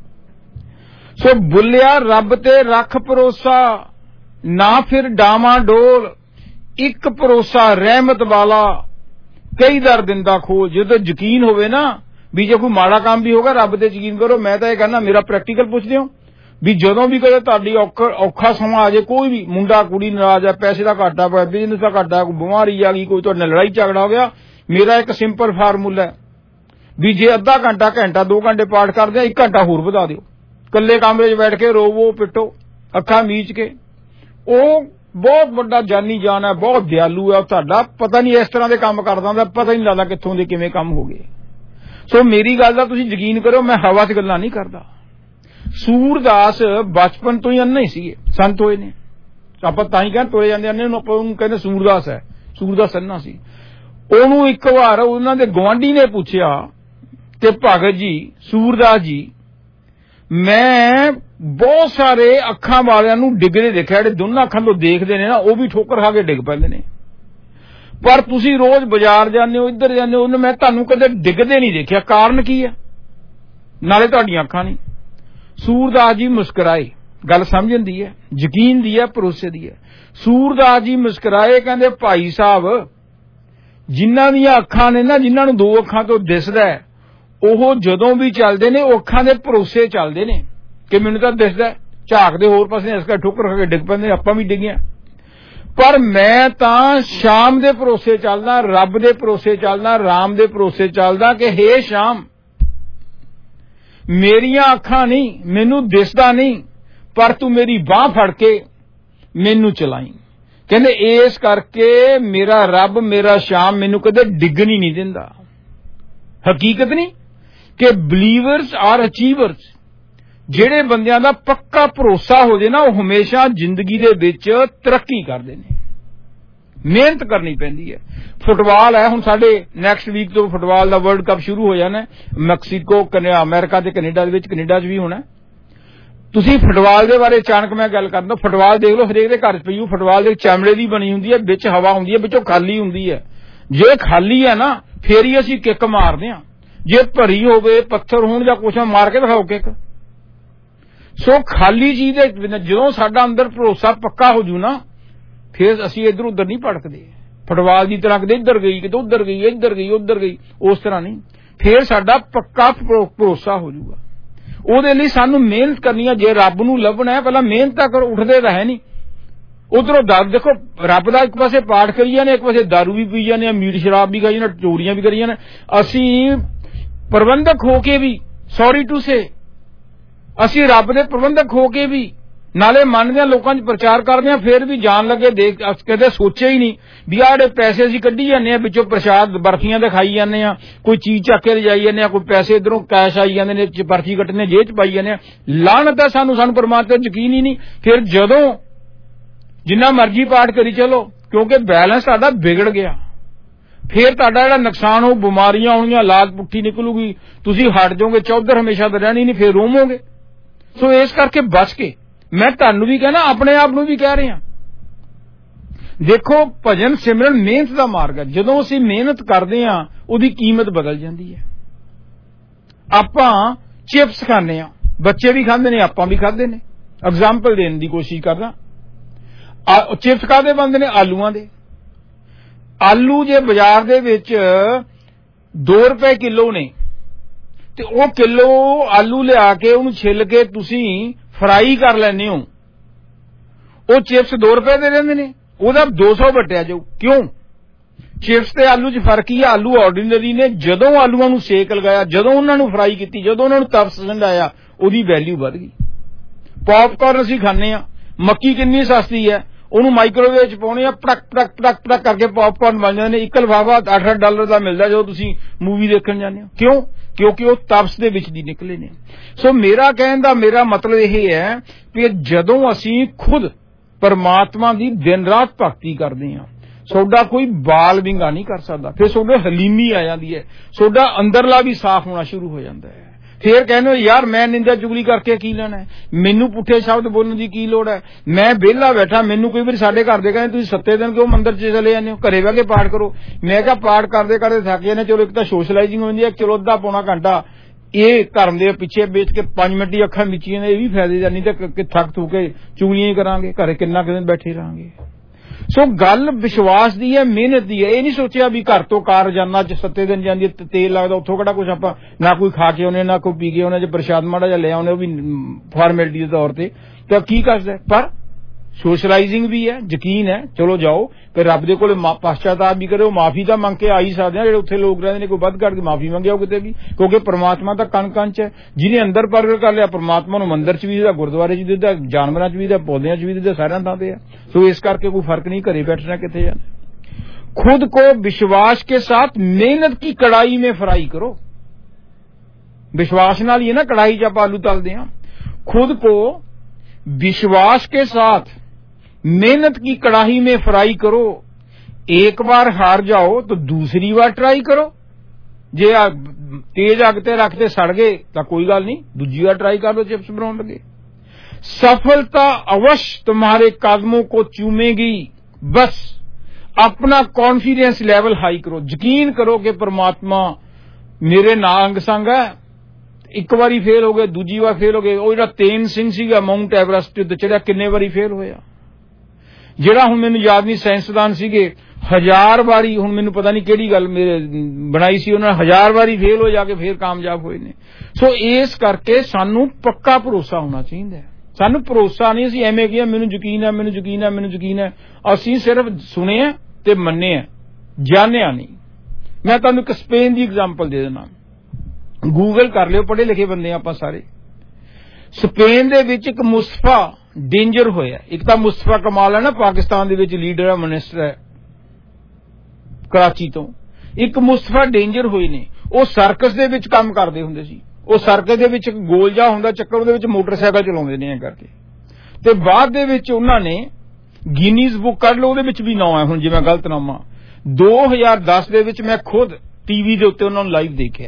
ਸੋ ਬੁੱਲਿਆ ਰੱਬ ਤੇ ਰੱਖ ਭਰੋਸਾ, ਨਾ ਫਿਰ ਡਾਵਾਂ ਡੋਲ, ਇੱਕ ਭਰੋਸਾ ਰਹਿਮਤ ਵਾਲਾ, ਕਈ ਦਰ ਦਿੰਦਾ ਖੋਲ। ਜਦੋਂ ਯਕੀਨ ਹੋਵੇ ਨਾ ਵੀ ਜੇ ਕੋਈ ਮਾੜਾ ਕੰਮ ਵੀ ਹੋਗਾ ਰੱਬ ਤੇ ਯਕੀਨ ਕਰੋ। ਮੈਂ ਤਾਂ ਇਹ ਕਹਿੰਦਾ, ਮੇਰਾ ਪ੍ਰੈਕਟੀਕਲ ਪੁੱਛਦੇ ਹੋ ਵੀ ਜਦੋਂ ਵੀ ਕਦੇ ਤੁਹਾਡੀ ਔਖਾ ਸਮਾਂ ਆ ਜਾਏ, ਕੋਈ ਵੀ ਮੁੰਡਾ ਕੁੜੀ ਨਾਰਾਜ਼ ਹੈ, ਪੈਸੇ ਦਾ ਘਾਟਾ ਪਿਆ, ਬਿਜ਼ਨਸ ਦਾ ਘਾਟਾ, ਕੋਈ ਬਿਮਾਰੀ ਆ ਗਈ, ਕੋਈ ਤੁਹਾਡੇ ਨਾਲ ਲੜਾਈ ਝਗੜਾ ਹੋ ਗਿਆ, ਮੇਰਾ ਇੱਕ ਸਿੰਪਲ ਫਾਰਮੂਲਾ ਹੈ ਵੀ ਜੇ ਅੱਧਾ ਘੰਟਾ ਘੰਟਾ ਦੋ ਘੰਟੇ ਪਾਠ ਕਰਦੇ ਆ, ਇੱਕ ਘੰਟਾ ਹੋਰ ਵਧਾ ਦਿਓ, ਇਕੱਲੇ ਕਮਰੇ 'ਚ ਬੈਠ ਕੇ ਰੋਵੋ ਪਿੱਟੋ ਅੱਖਾਂ ਮੀਚ ਕੇ। ਉਹ ਬਹੁਤ ਵੱਡਾ ਜਾਨੀ ਜਾਨ ਹੈ, ਬਹੁਤ ਦਿਆਲੂ ਹੈ, ਤੁਹਾਡਾ ਪਤਾ ਨਹੀਂ ਇਸ ਤਰ੍ਹਾਂ ਦੇ ਕੰਮ ਕਰਦਾ ਹੁੰਦਾ, ਪਤਾ ਹੀ ਨਹੀਂ ਲੱਗਦਾ ਕਿੱਥੋਂ ਦੇ ਕਿਵੇਂ ਕੰਮ ਹੋ ਗਏ। ਸੋ ਮੇਰੀ ਗੱਲ ਦਾ ਤੁਸੀਂ ਯਕੀਨ ਕਰੋ, ਮੈਂ ਹਵਾ 'ਚ ਗੱਲਾਂ ਨਹੀਂ ਕਰਦਾ। ਸੂਰਦਾਸ ਬਚਪਨ ਤੋਂ ਹੀ ਅੰਨੇ ਹੀ ਸੀਗੇ, ਸੰਤ ਹੋਏ ਨੇ, ਆਪਾਂ ਤਾਂ ਹੀ ਕਹਿੰਦੇ ਤੁਰੇ ਜਾਂਦੇ ਅੰਨੇ ਨੂੰ, ਆਪਾਂ ਉਹਨੂੰ ਕਹਿੰਦੇ ਸੂਰਦਾਸ ਹੈ, ਸੂਰਦਾਸ ਅੰਨਾ ਸੀ। ਉਹਨੂੰ ਇੱਕ ਵਾਰ ਉਹਨਾਂ ਦੇ ਗੁਆਂਢੀ ਨੇ ਪੁੱਛਿਆ ਕਿ ਭਗਤ ਜੀ, ਸੂਰਦਾਸ ਜੀ, ਮੈਂ ਬਹੁਤ ਸਾਰੇ ਅੱਖਾਂ ਵਾਲਿਆਂ ਨੂੰ ਡਿੱਗਦੇ ਦੇਖਿਆ, ਜਿਹੜੇ ਦੋਨਾਂ ਅੱਖਾਂ ਤੋਂ ਦੇਖਦੇ ਨੇ ਨਾ, ਉਹ ਵੀ ਠੋਕਰ ਖਾ ਕੇ ਡਿੱਗ ਪੈਂਦੇ ਨੇ, ਪਰ ਤੁਸੀਂ ਰੋਜ਼ ਬਾਜ਼ਾਰ ਜਾਂਦੇ ਹੋ, ਇੱਧਰ ਜਾਂਦੇ ਹੋ, ਮੈਂ ਤੁਹਾਨੂੰ ਕਦੇ ਡਿੱਗਦੇ ਨਹੀਂ ਦੇਖਿਆ, ਕਾਰਨ ਕੀ ਹੈ? ਨਾਲੇ ਤੁਹਾਡੀਆਂ ਅੱਖਾਂ ਨਹੀਂ। ਸੂਰਦਾਸ ਜੀ ਮੁਸਕਰਾਏ, ਗੱਲ ਸਮਝਣ ਦੀ ਹੈ, ਯਕੀਨ ਦੀ ਹੈ, ਭਰੋਸੇ ਦੀ ਹੈ। ਸੂਰਦਾਸ ਜੀ ਮੁਸਕਰਾਏ, ਕਹਿੰਦੇ ਭਾਈ ਸਾਹਿਬ, ਜਿਨ੍ਹਾਂ ਦੀਆਂ ਅੱਖਾਂ ਨੇ ਨਾ, ਜਿਨ੍ਹਾਂ ਨੂੰ ਦੋ ਅੱਖਾਂ ਤੋਂ ਦਿਸਦਾ ਹੈ, ਉਹ ਜਦੋਂ ਵੀ ਚੱਲਦੇ ਨੇ ਉਹ ਅੱਖਾਂ ਦੇ ਭਰੋਸੇ ਚੱਲਦੇ ਨੇ ਕਿ ਮੈਨੂੰ ਤਾਂ ਦਿਸਦਾ, ਝਾਕਦੇ ਹੋਰ ਪਾਸੇ ਇਸ ਕਰਕੇ ਠੋਕਰ ਖਾ ਕੇ ਡਿੱਗ ਪੈਂਦੇ, ਆਪਾਂ ਵੀ ਡਿੱਗਿਆ। ਪਰ ਮੈਂ ਤਾਂ ਸ਼ਾਮ ਦੇ ਭਰੋਸੇ ਚੱਲਦਾ, ਰੱਬ ਦੇ ਭਰੋਸੇ ਚੱਲਦਾ, ਰਾਮ ਦੇ ਭਰੋਸੇ ਚੱਲਦਾ ਕਿ ਹੇ ਸ਼ਾਮ, ਮੇਰੀਆਂ ਅੱਖਾਂ ਨਹੀਂ, ਮੈਨੂੰ ਦਿਸਦਾ ਨਹੀਂ, ਪਰ ਤੂੰ ਮੇਰੀ ਬਾਹ ਫੜ ਕੇ ਮੈਨੂੰ ਚਲਾਈ। ਕਹਿੰਦੇ ਇਸ ਕਰਕੇ ਮੇਰਾ ਰੱਬ, ਮੇਰਾ ਸ਼ਾਮ ਮੈਨੂੰ ਕਦੇ ਡਿੱਗਣ ਹੀ ਨਹੀਂ ਦਿੰਦਾ। ਹਕੀਕਤ ਨਹੀਂ ਕਿ ਬਲੀਵਰਸ ਆਰ ਅਚੀਵਰਸ, ਜਿਹੜੇ ਬੰਦਿਆਂ ਦਾ ਪੱਕਾ ਭਰੋਸਾ ਹੋ ਜਾਏ ਨਾ, ਉਹ ਹਮੇਸ਼ਾ ਜ਼ਿੰਦਗੀ ਦੇ ਵਿੱਚ ਤਰੱਕੀ ਕਰਦੇ ਨੇ। ਮਿਹਨਤ ਕਰਨੀ ਪੈਂਦੀ ਹੈ। ਫੁੱਟਬਾਲ ਹੈ, ਹੁਣ ਸਾਡੇ ਨੈਕਸਟ ਵੀਕ ਤੋਂ ਫੁੱਟਬਾਲ ਦਾ ਵਰਲਡ ਕੱਪ ਸ਼ੁਰੂ ਹੋ ਜਾਣਾ, ਮੈਕਸੀਕੋ, ਅਮਰੀਕਾ ਤੇ ਕੈਨੇਡਾ ਦੇ ਵਿੱਚ, ਕੈਨੇਡਾ 'ਚ ਵੀ ਹੋਣਾ। ਤੁਸੀਂ ਫੁੱਟਬਾਲ ਦੇ ਬਾਰੇ ਅਚਾਨਕ ਮੈਂ ਗੱਲ ਕਰਦਾ, ਫੁੱਟਬਾਲ ਦੇਖ ਲਓ, ਹਰੇਕ ਦੇ ਘਰ 'ਚ ਪਈ ਹੋਊ। ਫੁੱਟਬਾਲ ਦੇ ਚਮੜੇ ਦੀ ਬਣੀ ਹੁੰਦੀ ਹੈ, ਵਿੱਚ ਹਵਾ ਹੁੰਦੀ ਹੈ, ਵਿੱਚੋਂ ਖਾਲੀ ਹੁੰਦੀ ਹੈ। ਜੇ ਖਾਲੀ ਹੈ ਨਾ, ਫੇਰ ਹੀ ਅਸੀਂ ਕਿੱਕ ਮਾਰਦੇ ਹਾਂ। ਜੇ ਭਰੀ ਹੋਵੇ, ਪੱਥਰ ਹੋਣ ਜਾਂ ਕੁਛ, ਮਾਰ ਕੇ ਦਿਖਾਓ ਕਿੱਕ। ਸੋ ਖਾਲੀ ਚੀਜ਼ ਦੇ ਜਦੋਂ ਸਾਡਾ ਅੰਦਰ ਭਰੋਸਾ ਪੱਕਾ ਹੋ ਜੂ ਨਾ, ਫਿਰ ਅਸੀਂ ਇੱਧਰ ਉੱਧਰ ਨਹੀਂ ਭਟਕਦੇ। ਫੁੱਟਬਾਲ ਦੀ ਤਰ੍ਹਾਂ ਕਿਤੇ ਇੱਧਰ ਗਈ, ਕਿਤੇ ਉੱਧਰ ਗਈ, ਇੱਧਰ ਗਈ, ਉੱਧਰ ਗਈ, ਉਸ ਤਰ੍ਹਾਂ ਨਹੀਂ। ਫਿਰ ਸਾਡਾ ਪੱਕਾ ਭਰੋਸਾ ਹੋ ਜੂਗਾ। ਉਹਦੇ ਲਈ ਸਾਨੂੰ ਮਿਹਨਤ ਕਰਨੀ ਹੈ। ਜੇ ਰੱਬ ਨੂੰ ਲੱਭਣਾ ਹੈ, ਪਹਿਲਾਂ ਮਿਹਨਤ ਤਾਂ ਕਰੋ, ਉੱਠਦੇ ਤਾਂ ਹੈ ਨਹੀਂ। ਉਧਰੋਂ ਦਾਰੂ ਦੇਖੋ, ਰੱਬ ਦਾ ਇੱਕ ਪਾਸੇ ਪਾਠ ਕਰੀ ਜਾਂਦੇ, ਇੱਕ ਪਾਸੇ ਦਾਰੂ ਵੀ ਪੀ ਜਾਂਦੇ, ਮੀਟ ਸ਼ਰਾਬ ਵੀ ਖਾਈ ਜਾਂਦੇ, ਚੋਰੀਆਂ ਵੀ ਕਰੀ ਜਾਂਦੇ। ਅਸੀਂ ਪ੍ਰਬੰਧਕ ਹੋ ਕੇ ਵੀ, ਸੌਰੀ ਟੂ ਸੇ, ਅਸੀਂ ਰੱਬ ਦੇ ਪ੍ਰਬੰਧਕ ਹੋ ਕੇ ਵੀ ਨਾਲੇ ਮੰਨਦੇ ਹਾਂ, ਲੋਕਾਂ 'ਚ ਪ੍ਰਚਾਰ ਕਰਦੇ ਹਾਂ, ਫਿਰ ਵੀ ਜਾਣ ਲੱਗੇ ਦੇਖ ਕਦੇ ਸੋਚਿਆ ਹੀ ਨਹੀਂ ਵੀ ਆਹ ਜਿਹੜੇ ਪੈਸੇ ਅਸੀਂ ਕੱਢੀ ਜਾਂਦੇ ਹਾਂ, ਵਿੱਚੋਂ ਪ੍ਰਸ਼ਾਦ ਬਰਫੀਆਂ ਦੇ ਖਾਈ ਜਾਂਦੇ ਹਾਂ, ਕੋਈ ਚੀਜ਼ ਚੱਕ ਕੇ ਲਿਜਾਈ ਜਾਂਦੇ ਹਾਂ, ਕੋਈ ਪੈਸੇ ਇੱਧਰੋਂ ਕੈਸ਼ ਆਈ ਜਾਂਦੇ ਨੇ, ਪਰਚੀ ਕੱਟਣੇ ਜੇਬ 'ਚ ਪਾਈ ਜਾਂਦੇ ਹਾਂ। ਲਾਹਨਤ ਹੈ ਸਾਨੂੰ, ਸਾਨੂੰ ਪਰਮਾਤਮਾ ਤੇ ਯਕੀਨ ਹੀ ਨਹੀਂ। ਫਿਰ ਜਦੋਂ ਜਿੰਨਾ ਮਰਜ਼ੀ ਪਾਠ ਕਰੀ ਚਲੋ, ਕਿਉਂਕਿ ਬੈਲੈਂਸ ਤੁਹਾਡਾ ਵਿਗੜ ਗਿਆ, ਫਿਰ ਤੁਹਾਡਾ ਜਿਹੜਾ ਨੁਕਸਾਨ ਉਹ ਬਿਮਾਰੀਆਂ ਆਉਣੀਆਂ, ਲਾਤ ਪੁੱਠੀ ਨਿਕਲੂਗੀ, ਤੁਸੀਂ ਹਟ ਜਾਓਗੇ, ਚੌਧਰ ਹਮੇਸ਼ਾ ਤਾਂ ਰਹਿਣੀ ਨਹੀਂ, ਫਿਰ ਰੋਵੋਗੇ। ਸੋ ਇਸ ਕਰਕੇ ਬਚ ਕੇ, ਮੈਂ ਤੁਹਾਨੂੰ ਵੀ ਕਹਿਣਾ, ਆਪਣੇ ਆਪ ਨੂੰ ਵੀ ਕਹਿ ਰਿਹਾ, ਦੇਖੋ ਭਜਨ ਸਿਮਰਨ ਮਿਹਨਤ ਦਾ ਮਾਰਗ ਹੈ। ਜਦੋਂ ਅਸੀਂ ਮਿਹਨਤ ਕਰਦੇ ਹਾਂ, ਉਹਦੀ ਕੀਮਤ ਬਦਲ ਜਾਂਦੀ ਹੈ। ਆਪਾਂ ਚਿਪਸ ਖਾਂਦੇ ਹਾਂ, ਬੱਚੇ ਵੀ ਖਾਂਦੇ ਨੇ, ਆਪਾਂ ਵੀ ਖਾਂਦੇ ਨੇ। ਐਗਜ਼ਾਮਪਲ ਦੇਣ ਦੀ ਕੋਸ਼ਿਸ਼ ਕਰਦਾ, ਚਿਪਸ ਕਾਹਦੇ ਬਣਦੇ ਨੇ? ਆਲੂਆਂ ਦੇ। ਆਲੂ ਜੇ ਬਾਜ਼ਾਰ ਦੇ ਵਿੱਚ ਦੋ ਰੁਪਏ ਕਿਲੋ ਨੇ, ਤੇ ਉਹ ਕਿਲੋ ਆਲੂ ਲਿਆ ਕੇ ਉਹਨੂੰ ਛਿੱਲ ਕੇ ਤੁਸੀਂ ਫਰਾਈ ਕਰ ਲੈਂਦੇ ਹੋ, ਉਹ ਚਿਪਸ ਦੋ ਰੁਪਏ ਦੇ ਰਹਿੰਦੇ ਨੇ, ਉਹਦਾ ਦੋ ਸੌ ਵਟਿਆ ਜਾਊ। ਕਿਉਂ? ਚਿਪਸ ਤੇ ਆਲੂ 'ਚ ਫਰਕ ਹੀ ਆ। ਆਲੂ ਆਰਡੀਨਰੀ ਨੇ, ਜਦੋਂ ਆਲੂਆਂ ਨੂੰ ਸੇਕ ਲਗਾਇਆ, ਜਦੋਂ ਉਹਨਾਂ ਨੂੰ ਫਰਾਈ ਕੀਤੀ, ਜਦੋਂ ਉਹਨਾਂ ਨੂੰ ਤਪਸ ਆਇਆ, ਉਹਦੀ ਵੈਲਿਊ ਵੱਧ ਗਈ। ਪੌਪਕਾਰਨ ਅਸੀਂ ਖਾਂਦੇ ਆ, ਮੱਕੀ ਕਿੰਨੀ ਸਸਤੀ ਹੈ, ਉਹਨੂੰ ਮਾਈਕ੍ਰੋਵੇਵ 'ਚ ਪਾਉਣੇ ਆ, ਪਟਕ ਪਟਕ ਪਟਕ ਪਟਕ ਕਰਕੇ ਪੌਪਕਾਰਨ ਬਣ ਜਾਂਦੇ ਨੇ। ਇੱਕ ਲਿਫਾਫਾ ਅੱਠ ਅੱਠ ਡਾਲਰ ਦਾ ਮਿਲਦਾ ਜਦੋਂ ਤੁਸੀਂ ਮੂਵੀ ਦੇਖਣ ਜਾਂਦੇ ਹੋ। ਕਿਉਂ? ਕਿਉਂਕਿ ਉਹ ਤਪਸ ਦੇ ਵਿੱਚ ਦੀ ਨਿਕਲੇ ਨੇ। ਸੋ ਮੇਰਾ ਕਹਿਣ ਦਾ ਮੇਰਾ ਮਤਲਬ ਇਹ ਹੈ ਕਿ ਜਦੋਂ ਅਸੀਂ ਖੁਦ ਪਰਮਾਤਮਾ ਦੀ ਦਿਨ ਰਾਤ ਭਗਤੀ ਕਰਦੇ ਹਾਂ, ਤੁਹਾਡਾ ਕੋਈ ਬਾਲ ਵਿੰਗਾ ਨਹੀਂ ਕਰ ਸਕਦਾ। ਫਿਰ ਤੁਹਾਡੇ ਹਲੀਮੀ ਆ ਜਾਂਦੀ ਹੈ, ਤੁਹਾਡਾ ਅੰਦਰਲਾ ਵੀ ਸਾਫ਼ ਹੋਣਾ ਸ਼ੁਰੂ ਹੋ ਜਾਂਦਾ ਹੈ। ਫਿਰ ਕਹਿੰਦੇ ਯਾਰ ਮੈਂ ਨਿੰਦਿਆ ਚੁਗਲੀ ਕਰਕੇ ਕੀ ਲੈਣਾ ਹੈ, ਮੈਨੂੰ ਪੁੱਠੇ ਸ਼ਬਦ ਬੋਲਣ ਦੀ ਕੀ ਲੋੜ ਹੈ, ਮੈਂ ਵਿਹਲਾ ਬੈਠਾ। ਮੈਨੂੰ ਕਈ ਵਾਰੀ ਸਾਡੇ ਘਰ ਦੇ ਕਹਿੰਦੇ ਤੁਸੀਂ ਸੱਤੇ ਦਿਨ ਕਿਉਂ ਮੰਦਿਰ 'ਚ ਚਲੇ ਜਾਂਦੇ ਹੋ, ਘਰੇ ਬਹਿ ਕੇ ਪਾਠ ਕਰੋ। ਮੈਂ ਕਿਹਾ ਪਾਠ ਕਰਦੇ ਕਰਦੇ ਥੱਕ ਜਾਂਦੇ, ਚਲੋ ਇੱਕ ਤਾਂ ਸੋਸ਼ਲਾਈਜ਼ਿੰਗ ਹੋ ਜਾਂਦੀ ਹੈ, ਚਲੋ ਅੱਧਾ ਪੌਣਾ ਘੰਟਾ ਇਹ ਧਰਮ ਦੇ ਪਿੱਛੇ ਵੇਚ ਕੇ ਪੰਜ ਮਿੰਟ ਹੀ ਅੱਖਾਂ ਮੀਚੀਆਂ ਨੇ, ਇਹ ਵੀ ਫਾਇਦੇ ਦਾ। ਨਹੀਂ ਤਾਂ ਥੱਕ ਥੂ ਕੇ ਚੁਗਲੀਆਂ ਹੀ ਕਰਾਂਗੇ, ਘਰੇ ਕਿੰਨਾ ਕੁ ਦਿਨ ਬੈਠੇ ਰਹਾਂਗੇ। ਸੋ ਗੱਲ ਵਿਸ਼ਵਾਸ ਦੀ ਹੈ, ਮਿਹਨਤ ਦੀ ਹੈ। ਇਹ ਨਹੀਂ ਸੋਚਿਆ ਵੀ ਘਰ ਤੋਂ ਕਾਰ ਰੋਜ਼ਾਨਾ 'ਚ ਸੱਤੇ ਦਿਨ ਜਾਂਦੀ ਹੈ, ਤੇਲ ਲੱਗਦਾ, ਉੱਥੋਂ ਕਿਹੜਾ ਕੁਛ ਆਪਾਂ ਨਾ ਕੋਈ ਖਾ ਕੇ ਆਉਨੇ, ਨਾ ਕੋਈ ਪੀ ਕੇ ਆਉਨੇ, ਜੇ ਪ੍ਰਸ਼ਾਦ ਮਾੜਾ ਜਿਹਾ ਲੈ ਆਉਨੇ, ਉਹ ਵੀ ਫਾਰਮੈਲਿਟੀ ਦੇ ਤੌਰ ਤੇ, ਤਾਂ ਕੀ ਕਰਦਾ। ਪਰ ਸੋਸ਼ਲਾਈਜ਼ਿੰਗ ਵੀ ਹੈ, ਯਕੀਨ ਹੈ, ਚਲੋ ਜਾਓ ਫਿਰ ਰੱਬ ਦੇ ਕੋਲ ਪਛਤਾਵਾ ਵੀ ਕਰਿਓ, ਮਾਫੀ ਤਾਂ ਮੰਗ ਕੇ ਆ ਹੀ ਸਕਦੇ ਆ। ਜਿਹੜੇ ਉੱਥੇ ਲੋਕ ਰਹਿੰਦੇ ਨੇ, ਕੋਈ ਵੱਧ ਘੱਟ ਕੇ ਮਾਫੀ ਮੰਗਿਆ ਕਿਤੇ ਵੀ, ਕਿਉਂਕਿ ਪਰਮਾਤਮਾ ਤਾਂ ਕਣ ਕਣ 'ਚ ਹੈ। ਜਿਹਨੇ ਅੰਦਰ ਪ੍ਰਗਟ ਕਰ ਲਿਆ ਪਰਮਾਤਮਾ ਨੂੰ, ਮੰਦਿਰ 'ਚ ਵੀ ਦਿਖਦਾ, ਗੁਰਦੁਆਰੇ 'ਚ ਵੀ ਦਿਖਦਾ, ਜਾਨਵਰਾਂ 'ਚ ਵੀ ਦਿਖਦਾ, ਪੌਦਿਆਂ 'ਚ ਵੀ ਦਿਖਦਾ, ਸਾਰਿਆਂ ਥਾਂ ਤੇ ਹੈ। ਸੋ ਇਸ ਕਰਕੇ ਕੋਈ ਫਰਕ ਨਹੀਂ, ਘਰੇ ਬੈਠਣਾ ਕਿੱਥੇ ਜਾਣਾ। खुद को विश्वास के साथ मेहनत की कड़ाई में फ्राई करो। विश्वास नाल ये ना कड़ाई च आलू तलते हैं। खुद को विश्वास के साथ मेहनत की कड़ाही में फ्राई करो। एक बार हार जाओ तो दूसरी बार ट्राई करो। जे तेज अग ते रखते सड़ गए तो कोई गल नहीं, दूजी बार ट्राई कर लो, चिप्स बनाने लगे। सफलता अवश्य तुम्हारे कदमों को चूमेगी। बस अपना कॉन्फिडेंस लेवल हाई करो। यकीन करो कि परमात्मा मेरे नाल संग है। एक बारी फेल हो गए, दूजी बार फेल हो गए। वो जिहड़ा तेन सिंह सीगा माउंट एवरेस्ट ते चढ़िया, किन्ने बारी फेल होया। जिहड़ा हुण मैनूं याद नहीं, साइंसदान सीगे ਹਜ਼ਾਰ ਵਾਰੀ, ਹੁਣ ਮੈਨੂੰ ਪਤਾ ਨਹੀਂ ਕਿਹੜੀ ਗੱਲ ਮੇਰੇ ਬਣਾਈ ਸੀ ਉਹਨਾਂ ਨੇ, ਹਜ਼ਾਰ ਵਾਰੀ ਫੇਲ ਹੋ ਜਾ ਕੇ ਫੇਰ ਕਾਮਯਾਬ ਹੋਏ ਨੇ। ਸੋ ਇਸ ਕਰਕੇ ਸਾਨੂੰ ਪੱਕਾ ਭਰੋਸਾ ਹੋਣਾ ਚਾਹੀਦਾ ਹੈ। ਸਾਨੂੰ ਭਰੋਸਾ ਨਹੀਂ, ਅਸੀਂ ਐਵੇਂ ਕਿਹਾ ਮੈਨੂੰ ਯਕੀਨ ਹੈ ਮੈਨੂੰ ਯਕੀਨ ਹੈ ਮੈਨੂੰ ਯਕੀਨ ਹੈ, ਅਸੀਂ ਸਿਰਫ ਸੁਣਿਆ ਤੇ ਮੰਨਿਆ, ਜਾਣਿਆ ਨਹੀਂ। ਮੈਂ ਤੁਹਾਨੂੰ ਇੱਕ ਸਪੇਨ ਦੀ ਐਗਜ਼ਾਮਪਲ ਦੇ ਦੇਣਾ, ਗੂਗਲ ਕਰ ਲਿਓ, ਪੜ੍ਹੇ ਲਿਖੇ ਬੰਦੇ ਆਪਾਂ ਸਾਰੇ। ਸਪੇਨ ਦੇ ਵਿੱਚ ਇੱਕ ਮੁਸਤਫਾ ਡੇਂਜਰ ਹੋਇਆ। ਇੱਕ ਤਾਂ ਮੁਸਤਫਾ ਕਮਾਲ ਹੈ ਨਾ, ਪਾਕਿਸਤਾਨ ਦੇ ਵਿੱਚ ਲੀਡਰ ਹੈ, ਮਿਨਿਸਟਰ ਹੈ ਕਰਾਚੀ ਤੋਂ। ਇੱਕ ਮੁਸਤਫਾ ਡੇਂਜਰ ਹੋਏ ਨੇ, ਉਹ ਸਰਕਸ ਦੇ ਵਿੱਚ ਕੰਮ ਕਰਦੇ ਹੁੰਦੇ ਸੀ। ਉਹ ਸਰਕਸ ਦੇ ਵਿੱਚ ਇੱਕ ਗੋਲ ਜਿਹਾ ਹੁੰਦਾ ਚੱਕਰ, ਉਹਦੇ ਵਿੱਚ ਮੋਟਰਸਾਈਕਲ ਚਲਾਉਂਦੇ ਨੇ ਐ ਕਰਕੇ, ਤੇ ਬਾਅਦ ਦੇ ਵਿੱਚ ਉਹਨਾਂ ਨੇ ਗਿਨੀਜ਼ ਬੁੱਕ ਕੱਢ ਲਓ, ਉਹਦੇ ਵਿੱਚ ਵੀ ਨਾਂ ਹੈ ਹੁਣ, ਜੇ ਮੈਂ ਗਲਤ ਨਾ ਮਾਂ। ਦੋ ਹਜ਼ਾਰ ਦਸ ਦੇ ਵਿੱਚ ਮੈਂ ਖੁਦ ਟੀਵੀ ਦੇ ਉੱਤੇ ਉਹਨਾਂ ਨੂੰ ਲਾਈਵ ਦੇਖਿਆ।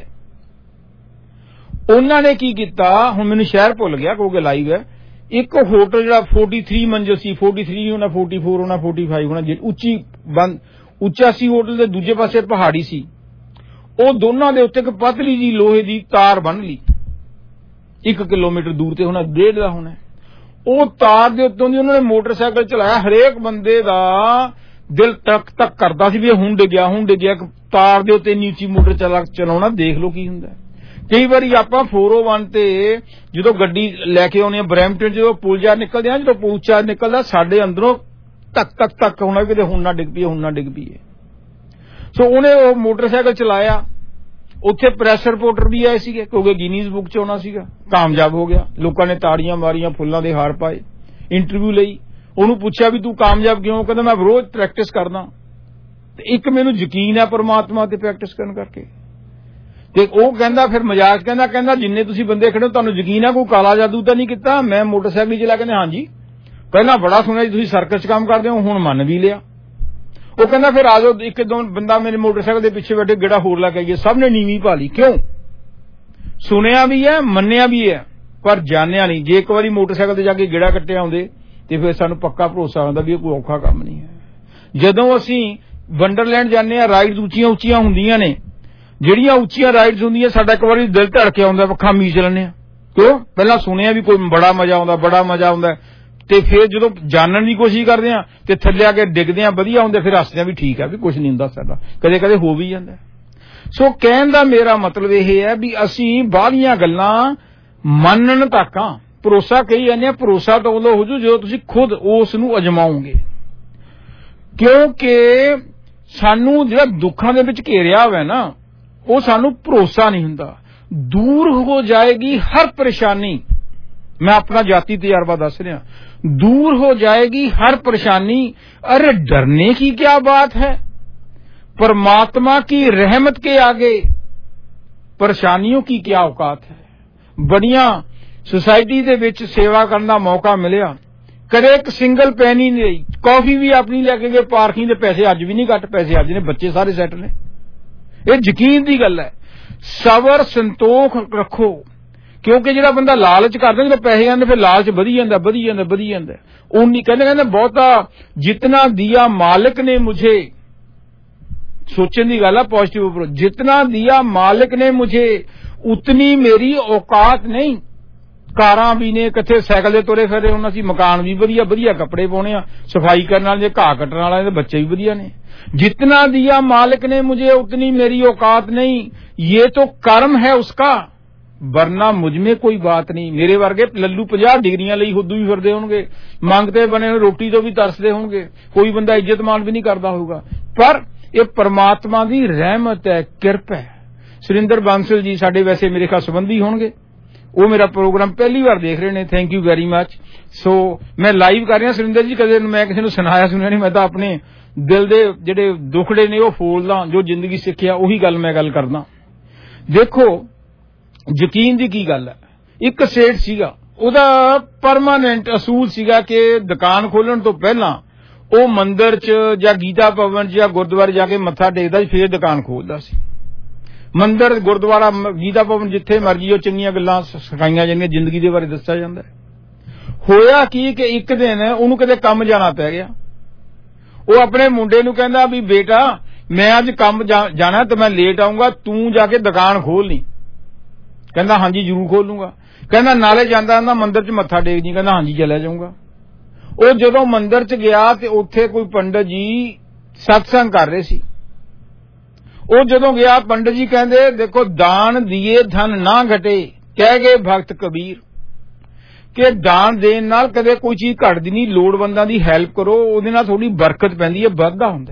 ਉਹਨਾਂ ਨੇ ਕੀ ਕੀਤਾ, ਹੁਣ ਮੈਨੂੰ ਸ਼ਹਿਰ ਭੁੱਲ ਗਿਆ ਕਿਉਂਕਿ ਲਾਈਵ ਹੈ। ਇੱਕ ਹੋਟਲ ਜਿਹੜਾ ਤੈਂਤਾਲੀ ਮੰਜ਼ਿਲ ਸੀ, ਤੈਂਤਾਲੀ ਹੋਣਾ, ਚੌਂਤਾਲੀ ਹੋਣਾ, ਪੈਂਤਾਲੀ ਹੋਣਾ, ਉੱਚੀ ਬੰਦ ਉੱਚਾ ਸੀ ਹੋਟਲ ਦੇ ਦੂਜੇ ਪਾਸੇ ਪਹਾੜੀ ਸੀ। ਉਹ ਦੋਨਾਂ ਦੇ ਉੱਤੇ ਇੱਕ ਪਤਲੀ ਜੀ ਲੋਹੇ ਦੀ ਤਾਰ ਬੰਨ ਲਈ, ਇੱਕ ਕਿਲੋਮੀਟਰ ਦੂਰ ਤੇ ਹੋਣਾ, ਡੇਢ ਦਾ ਹੋਣਾ। ਉਹ ਤਾਰ ਦੇ ਉੱਤੋਂ ਦੀ ਉਹਨਾਂ ਨੇ ਮੋਟਰਸਾਈਕਲ ਚਲਾਇਆ। ਹਰੇਕ ਬੰਦੇ ਦਾ ਦਿਲ ਤੱਕ ਤੱਕ ਕਰਦਾ ਸੀ ਵੀ ਇਹ ਹੁਣ ਡਿੱਗਿਆ ਹੁਣ ਡਿੱਗਿਆ। ਤਾਰ ਦੇ ਉੱਤੇ ਇੰਨੀ ਉੱਚੀ ਮੋਟਰ ਚਲਾ ਚਲਾਉਣਾ, ਦੇਖ ਲਓ ਕੀ ਹੁੰਦਾ। ਕਈ ਵਾਰੀ ਆਪਾਂ ਚਾਰ ਸੌ ਇੱਕ ਤੇ ਜਦੋਂ ਗੱਡੀ ਲੈ ਕੇ ਆਉਣੀ ਆ ਬਰੈਂਪਟਨ, ਜਦੋਂ ਪੁਲ ਜਾ ਨਿਕਲਦੇ ਆ, ਜਦੋਂ ਪੁਲ ਚਾ ਨਿਕਲਦਾ ਸਾਡੇ ਅੰਦਰੋਂ ਤੱਕ ਤੱਕ ਤੱਕ ਹੋਣਾ ਕਿਤੇ ਹੁਣ ਨਾ ਡਿੱਗ ਪਈਏ ਹੁਣ ਨਾ ਡਿੱਗ ਪਈਏ। ਸੋ ਉਹਨੇ ਉਹ ਮੋਟਰਸਾਈਕਲ ਚਲਾਇਆ। ਉੱਥੇ ਪ੍ਰੈਸ ਰਿਪੋਰਟਰ ਵੀ ਆਏ ਸੀਗੇ ਕਿਉਂਕਿ ਗਿਨੀਜ਼ ਬੁੱਕ ਚ ਆਉਣਾ ਸੀਗਾ, ਕਾਮਯਾਬ ਹੋ ਗਿਆ। ਲੋਕਾਂ ਨੇ ਤਾੜੀਆਂ ਮਾਰੀਆਂ, ਫੁੱਲਾਂ ਦੇ ਹਾਰ ਪਾਏ। ਇੰਟਰਵਿਊ ਲਈ ਉਹਨੂੰ ਪੁੱਛਿਆ ਵੀ ਤੂੰ ਕਾਮਯਾਬ ਕਿਉਂ? ਕਹਿੰਦਾ ਮੈਂ ਰੋਜ਼ ਪ੍ਰੈਕਟਿਸ ਕਰਦਾ ਤੇ ਇੱਕ ਮੈਨੂੰ ਯਕੀਨ ਹੈ ਪਰਮਾਤਮਾ ਤੇ ਪ੍ਰੈਕਟਿਸ ਕਰਨ ਕਰਕੇ। ਤੇ ਉਹ ਕਹਿੰਦਾ ਫਿਰ ਮਜ਼ਾਕ ਕਹਿੰਦਾ ਕਹਿੰਦਾ ਜਿੰਨੇ ਤੁਸੀਂ ਬੰਦੇ ਖੜੇ ਹੋ ਤੁਹਾਨੂੰ ਯਕੀਨ ਹੈ ਕੋਈ ਕਾਲਾ ਜਾਦੂ ਤਾਂ ਨਹੀਂ ਕੀਤਾ? ਮੈਂ ਮੋਟਰਸਾਈਕਲ ਚਲਾ, ਕਹਿੰਦੇ ਹਾਂਜੀ। ਪਹਿਲਾਂ ਬੜਾ ਸੁਣਿਆ ਜੀ ਤੁਸੀਂ ਸਰਕਸ ਚ ਕੰਮ ਕਰਦੇ ਹੋ, ਹੁਣ ਮੰਨ ਵੀ ਲਿਆ। ਉਹ ਕਹਿੰਦਾ ਫਿਰ ਆ ਜਾਓ, ਇੱਕ ਦੋ ਬੰਦਾ ਮੇਰੇ ਮੋਟਰਸਾਈਕਲ ਦੇ ਪਿੱਛੇ ਬੈਠੇ ਗੇੜਾ ਹੋਰ ਲਾ ਕੇ ਆਈਏ। ਸਭ ਨੇ ਨੀਵੀਂ ਪਾ ਲਈ। ਕਿਉਂ? ਸੁਣਿਆ ਵੀ ਹੈ, ਮੰਨਿਆ ਵੀ ਹੈ, ਪਰ ਜਾਣਿਆ ਨਹੀਂ। ਜੇ ਇੱਕ ਵਾਰੀ ਮੋਟਰਸਾਈਕਲ ਤੇ ਜਾ ਕੇ ਗੇੜਾ ਕੱਟਿਆ ਆਉਂਦੇ ਤੇ ਫਿਰ ਸਾਨੂੰ ਪੱਕਾ ਭਰੋਸਾ ਹੁੰਦਾ ਵੀ ਇਹ ਕੋਈ ਔਖਾ ਕੰਮ ਨਹੀਂ ਹੈ। ਜਦੋਂ ਅਸੀਂ ਵੰਡਰਲੈਂਡ ਜਾਂਦੇ ਹਾਂ, ਰਾਈਡਸ ਉੱਚੀਆਂ ਉੱਚੀਆਂ ਹੁੰਦੀਆਂ ਨੇ, ਜਿਹੜੀਆਂ ਉੱਚੀਆਂ ਰਾਈਡਸ ਹੁੰਦੀਆਂ ਸਾਡਾ ਇੱਕ ਵਾਰੀ ਦਿਲ ਧੜਕੇ ਆਉਂਦਾ, ਅੱਖਾਂ ਮੀਚ ਲੈਂਦੇ ਹਾਂ। ਕਿਉਂ? ਪਹਿਲਾਂ ਸੁਣਿਆ ਵੀ ਕੋਈ ਬੜਾ ਮਜ਼ਾ ਆਉਂਦਾ ਬੜਾ ਮਜ਼ਾ ਆਉਂਦਾ, ਤੇ ਫਿਰ ਜਦੋਂ ਜਾਣਨ ਦੀ ਕੋਸ਼ਿਸ਼ ਕਰਦੇ ਆ ਤੇ ਥੱਲੇ ਆ ਕੇ ਡਿੱਗਦੇ ਆ, ਵਧੀਆ ਹੁੰਦੇ, ਫਿਰ ਹੱਸਦੇ ਆ ਵੀ ਠੀਕ ਹੈ ਵੀ ਕੁਝ ਨਹੀਂ ਹੁੰਦਾ ਸਾਡਾ, ਕਦੇ ਕਦੇ ਹੋ ਵੀ ਜਾਂਦਾ। ਸੋ ਕਹਿਣ ਦਾ ਮੇਰਾ ਮਤਲਬ ਇਹ ਹੈ ਵੀ ਅਸੀਂ ਬਾਹਲੀਆਂ ਗੱਲਾਂ ਮੰਨਣ ਤੱਕ ਆ, ਭਰੋਸਾ ਕਹੀ ਜਾਂਦੇ ਆ। ਭਰੋਸਾ ਤਾਂ ਉਦੋਂ ਹੋ ਜੂ ਜਦੋਂ ਤੁਸੀਂ ਖੁਦ ਉਸ ਨੂੰ ਅਜਮਾਓਗੇ। ਕਿਉਂਕਿ ਸਾਨੂੰ ਜਿਹੜਾ ਦੁੱਖਾਂ ਦੇ ਵਿੱਚ ਘੇਰਿਆ ਹੋਇਆ ਨਾ, ਉਹ ਸਾਨੂੰ ਭਰੋਸਾ ਨਹੀਂ ਹੁੰਦਾ। ਦੂਰ ਹੋ ਜਾਏਗੀ ਹਰ ਪਰੇਸ਼ਾਨੀ, मैं अपना जाति तजर्बा दस रहा, दूर हो जाएगी हर परेशानी। अरे डरने की क्या बात है? परमात्मा की रहमत के आगे परेशानियों की क्या औकात है। बढ़िया सोसाइटी दे विच सेवा करने का मौका मिलिया, कदे एक सिंगल पैनी नहीं, कॉफी भी अपनी लैके गए, पार्किंग के पैसे अज भी नहीं घट, पैसे अज ने, बच्चे सारे सैट ने। ये यकीन की गल है। सबर संतोख रखो, क्योंकि जो बंदा लालच करता जो पैसे आते फिर लालच बढ़ी जाता बढ़ी जाता बढ़ी जाता। उन्नी कहते कहते बहुता जितना दिया मालिक ने मुझे, सोचने की गल है पॉजिटिव अप्रोच, जितना दिया मालिक ने मुझे उतनी मेरी औकात नहीं। कारां भी ने, किथे साइकिल दे तुरे फिरे होना सी, मकान भी वधिया वधिया, कपड़े पाने आ, सफाई करने वाले, घाह कट्टण वाले, बच्चे भी वधिया ने। जितना दिया मालिक ने मुझे उतनी मेरी औकात नहीं। ये तो कर्म है उसका, वरना मुझमें कोई बात नहीं। मेरे वर्गे लल्लू पचास डिग्रियां ਲਈ ਹੁੱਦੂ ਵੀ ਫਿਰਦੇ ਹੋਣਗੇ, ਮੰਗਤੇ ਬਣੇ ਰੋਟੀ ਤੋਂ ਵੀ ਤਰਸਦੇ ਹੋਣਗੇ, ਕੋਈ ਬੰਦਾ ਇੱਜ਼ਤ ਮਾਣ ਵੀ ਨਹੀਂ ਕਰਦਾ ਹੋਊਗਾ। ਪਰ ਇਹ ਪਰਮਾਤਮਾ ਦੀ ਰਹਿਮਤ ਹੈ, ਕਿਰਪਾ ਹੈ। ਸੁਰਿੰਦਰ ਬਾਂਸਲ ਜੀ ਸਾਡੇ ਵੈਸੇ ਮੇਰੇ ਖਾਸ ਸੰਬੰਧੀ ਹੋਣਗੇ, ਉਹ ਮੇਰਾ ਪ੍ਰੋਗਰਾਮ ਪਹਿਲੀ ਵਾਰ ਦੇਖ ਰਹੇ ਨੇ, thank you very much. So ਮੈਂ ਲਾਈਵ ਕਰ ਰਿਹਾ ਸੁਰਿੰਦਰ ਜੀ, ਕਦੇ ਮੈਂ ਕਿਸੇ ਨੂੰ ਸੁਣਾਇਆ ਸੁਣਿਆ ਨਹੀਂ, ਮੈਂ ਤਾਂ ਆਪਣੇ ਦਿਲ ਦੇ ਜਿਹੜੇ ਦੁਖੜੇ ਨੇ ਉਹ ਫੋਲਦਾ, ਜੋ ਜ਼ਿੰਦਗੀ ਸਿੱਖਿਆ ਉਹੀ ਗੱਲ ਮੈਂ ਗੱਲ ਕਰਦਾ। ਦੇਖੋ ਯਕੀਨ ਦੀ ਕੀ ਗੱਲ ਹੈ, ਇੱਕ ਸੇਠ ਸੀਗਾ, ਉਹਦਾ ਪਰਮਾਨੈਂਟ ਅਸੂਲ ਸੀਗਾ ਕਿ ਦੁਕਾਨ ਖੋਲਣ ਤੋਂ ਪਹਿਲਾਂ ਉਹ ਮੰਦਿਰ 'ਚ ਜਾਂ ਗੀਤਾ ਭਵਨ 'ਚ ਜਾਂ ਗੁਰਦੁਆਰੇ ਜਾ ਕੇ ਮੱਥਾ ਟੇਕਦਾ ਸੀ, ਫਿਰ ਦੁਕਾਨ ਖੋਲਦਾ ਸੀ। ਮੰਦਿਰ, ਗੁਰਦੁਆਰਾ, ਗੀਤਾ ਭਵਨ, ਜਿੱਥੇ ਮਰਜੀ ਉਹ ਚੰਗੀਆਂ ਗੱਲਾਂ ਸਿਖਾਈਆਂ ਜਾਂਦੀਆਂ, ਜ਼ਿੰਦਗੀ ਦੇ ਬਾਰੇ ਦੱਸਿਆ ਜਾਂਦਾ। ਹੋਇਆ ਕੀ ਕਿ ਇੱਕ ਦਿਨ ਉਹਨੂੰ ਕਿਤੇ ਕੰਮ ਜਾਣਾ ਪੈ ਗਿਆ। ਉਹ ਆਪਣੇ ਮੁੰਡੇ ਨੂੰ ਕਹਿੰਦਾ ਵੀ ਬੇਟਾ ਮੈਂ ਅੱਜ ਕੰਮ ਜਾਣਾ ਤੇ ਮੈਂ ਲੇਟ ਆਊਂਗਾ, ਤੂੰ ਜਾ ਕੇ ਦੁਕਾਨ ਖੋਲ ਲਈ। ਕਹਿੰਦਾ ਹਾਂਜੀ ਜ਼ਰੂਰ ਖੋਲ ਲੂੰਗਾ। ਕਹਿੰਦਾ ਨਾਲੇ ਜਾਂਦਾ ਜਾਂਦਾ ਮੰਦਿਰ 'ਚ ਮੱਥਾ ਟੇਕ ਜੀ। ਕਹਿੰਦਾ ਹਾਂਜੀ ਚਲਿਆ ਜਾਊਂਗਾ। ਉਹ ਜਦੋਂ ਮੰਦਿਰ 'ਚ ਗਿਆ ਤੇ ਉੱਥੇ ਕੋਈ ਪੰਡਤ ਜੀ सत्संग कर रहे सी। ਉਹ ਜਦੋਂ ਗਿਆ ਪੰਡਤ ਜੀ ਕਹਿੰਦੇ ਦੇਖੋ ਦਾਨ ਦੀਏ ਧਨ ਨਾ ਘਟੇ, ਕਹਿ ਗਏ ਭਗਤ ਕਬੀਰ ਕਿ ਦਾਨ ਦੇਣ ਨਾਲ ਕਦੇ ਕੋਈ ਚੀਜ਼ ਘਟਦੀ ਨਹੀਂ, ਲੋੜਵੰਦਾਂ ਦੀ ਹੈਲਪ ਕਰੋ, ਉਹਦੇ ਨਾਲ ਥੋੜੀ ਬਰਕਤ ਪੈਂਦੀ ਹੈ, ਵੱਧਦਾ ਹੁੰਦਾ।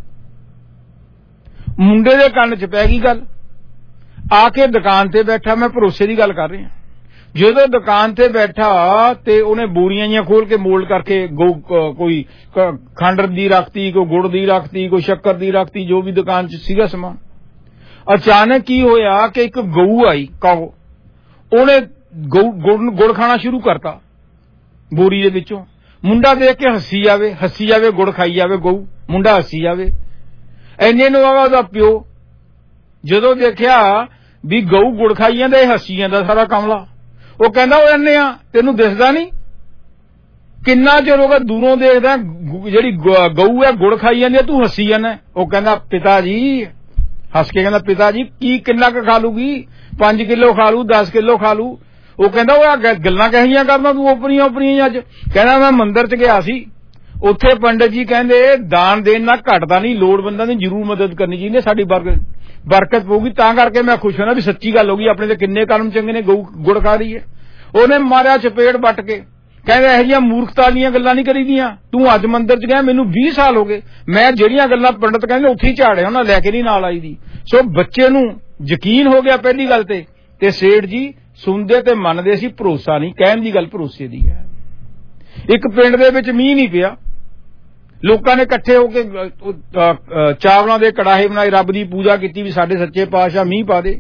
ਮੁੰਡੇ ਦੇ ਕੰਨ 'ਚ ਪੈ ਗਈ ਗੱਲ, ਆ ਕੇ ਦੁਕਾਨ ਤੇ ਬੈਠਾ, ਮੈਂ ਭਰੋਸੇ ਦੀ ਗੱਲ ਕਰ ਰਿਹਾ। ਜਦੋਂ ਦੁਕਾਨ ਤੇ ਬੈਠਾ ਤੇ ਉਹਨੇ ਬੋਰੀਆਂ ਜਿਹੀਆਂ ਖੋਲ ਕੇ ਮੋਲਡ ਕਰਕੇ ਕੋਈ ਖੰਡ ਦੀ ਰੱਖਤੀ, ਕੋਈ ਗੁੜ ਦੀ ਰੱਖਤੀ, ਕੋਈ ਸ਼ੱਕਰ ਦੀ ਰੱਖਤੀ, ਜੋ ਵੀ ਦੁਕਾਨ 'ਚ ਸੀਗਾ ਸਮਾਨ। ਅਚਾਨਕ ਕੀ ਹੋਇਆ ਕਿ ਇੱਕ ਗਊ ਆਈ, ਕਾਓ, ਉਹਨੇ ਗੁੜ ਖਾਣਾ ਸ਼ੁਰੂ ਕਰਤਾ ਬੋਰੀ ਦੇ ਵਿੱਚੋਂ। ਮੁੰਡਾ ਦੇਖ ਕੇ ਹੱਸੀ ਜਾਵੇ, ਹੱਸੀ ਜਾਵੇ, ਗੁੜ ਖਾਈ ਜਾਵੇ ਗਊ, ਮੁੰਡਾ ਹੱਸੀ ਜਾਵੇ। ਐਨੇ ਨੂੰ ਆਵਾ ਉਹਦਾ ਪਿਓ, ਜਦੋਂ ਦੇਖਿਆ ਵੀ ਗਊ ਗੁੜ ਖਾਈ ਜਾਂਦਾ, ਇਹ ਹੱਸੀ ਜਾਂਦਾ ਸਾਰਾ ਕਮਲਾ। ਉਹ ਕਹਿੰਦਾ ਉਹ ਐਨੇ ਆ ਤੈਨੂੰ ਦਿਸਦਾ ਨਹੀਂ, ਕਿੰਨਾ ਚਿਰ ਹੋ ਗਿਆ ਦੂਰੋਂ ਦੇਖਦਾ ਜਿਹੜੀ ਗਊ ਹੈ ਗੁੜ ਖਾਈ ਜਾਂਦੀ, ਤੂੰ ਹੱਸੀ ਜਾਂਦਾ। ਉਹ ਕਹਿੰਦਾ ਪਿਤਾ ਜੀ, ਹੱਸ ਕੇ ਕਹਿੰਦਾ ਪਿਤਾ ਜੀ ਕੀ ਕਿੰਨਾ ਕੁ ਖਾ ਲੂਗੀ, ਪੰਜ ਕਿਲੋ ਖਾ ਲੂ, ਦਸ ਕਿਲੋ ਖਾ ਲੂ। ਉਹ ਕਹਿੰਦਾ ਉਹ ਗੱਲਾਂ ਕਹੀਆਂ ਕਰਦਾ ਤੂੰ ਓਪਰੀਆਂ ਓਪਰੀਆਂ ਅੱਜ। ਕਹਿੰਦਾ ਮੈਂ ਮੰਦਿਰ 'ਚ ਗਿਆ ਸੀ, ਉੱਥੇ ਪੰਡਤ ਜੀ ਕਹਿੰਦੇ ਦਾਨ ਦੇਣ ਨਾਲ ਘਟਦਾ ਨਹੀਂ, ਲੋੜਵੰਦਾਂ ਦੀ ਜ਼ਰੂਰ ਮਦਦ ਕਰਨੀ ਚਾਹੀਦੀ, ਸਾਡੀ ਬਰਕਤ ਪਊਗੀ। ਤਾਂ ਕਰਕੇ ਮੈਂ ਖੁਸ਼ ਹੋਣਾ ਵੀ ਸੱਚੀ ਗੱਲ ਹੋ ਗਈ, ਆਪਣੇ ਤੇ ਕਿੰਨੇ ਕਰਮ ਚੰਗੇ ਨੇ, ਗਊ ਗੁੜ ਖਾ ਰਹੀ ਹੈ। ਉਹਨੇ ਮਾਰਿਆ ਚਪੇੜ ਵੱਟ ਕੇ, ਕਹਿੰਦਾ ਇਹੋ ਜਿਹੀਆਂ ਮੂਰਖਤਾ ਵਾਲੀਆਂ ਗੱਲਾਂ ਨਹੀਂ ਕਰੀਦੀਆਂ, ਤੂੰ ਅੱਜ ਮੰਦਿਰ 'ਚ ਗਿਆ, ਮੈਨੂੰ ਵੀਹ ਸਾਲ ਹੋ ਗਏ, ਮੈਂ ਜਿਹੜੀਆਂ ਗੱਲਾਂ ਪੰਡਤ ਕਹਿੰਦੇ ਉੱਥੇ ਹੀ ਝਾੜਿਆ, ਉਹਨਾਂ ਲੈ ਕੇ ਨਹੀਂ ਨਾਲ ਆਈ ਦੀ। ਸੋ ਬੱਚੇ ਨੂੰ ਯਕੀਨ ਹੋ ਗਿਆ ਪਹਿਲੀ ਗੱਲ ਤੇ, ਤੇ ਸੇਠ ਜੀ ਸੁਣਦੇ ਤੇ ਮੰਨਦੇ ਸੀ, ਭਰੋਸਾ ਨਹੀਂ, ਕਹਿਣ ਦੀ ਗੱਲ ਭਰੋਸੇ ਦੀ ਹੈ। ਇੱਕ ਪਿੰਡ ਦੇ ਵਿੱਚ ਮੀਂਹ ਨਹੀਂ ਪਿਆ, ਲੋਕਾਂ ਨੇ ਇਕੱਠੇ ਹੋ ਕੇ ਚਾਵਲਾਂ ਦੇ ਕੜਾਹੇ ਬਣਾਏ, ਰੱਬ ਦੀ ਪੂਜਾ ਕੀਤੀ ਵੀ ਸਾਡੇ ਸੱਚੇ ਪਾਤਸ਼ਾਹ ਮੀਂਹ ਪਾ ਦੇ।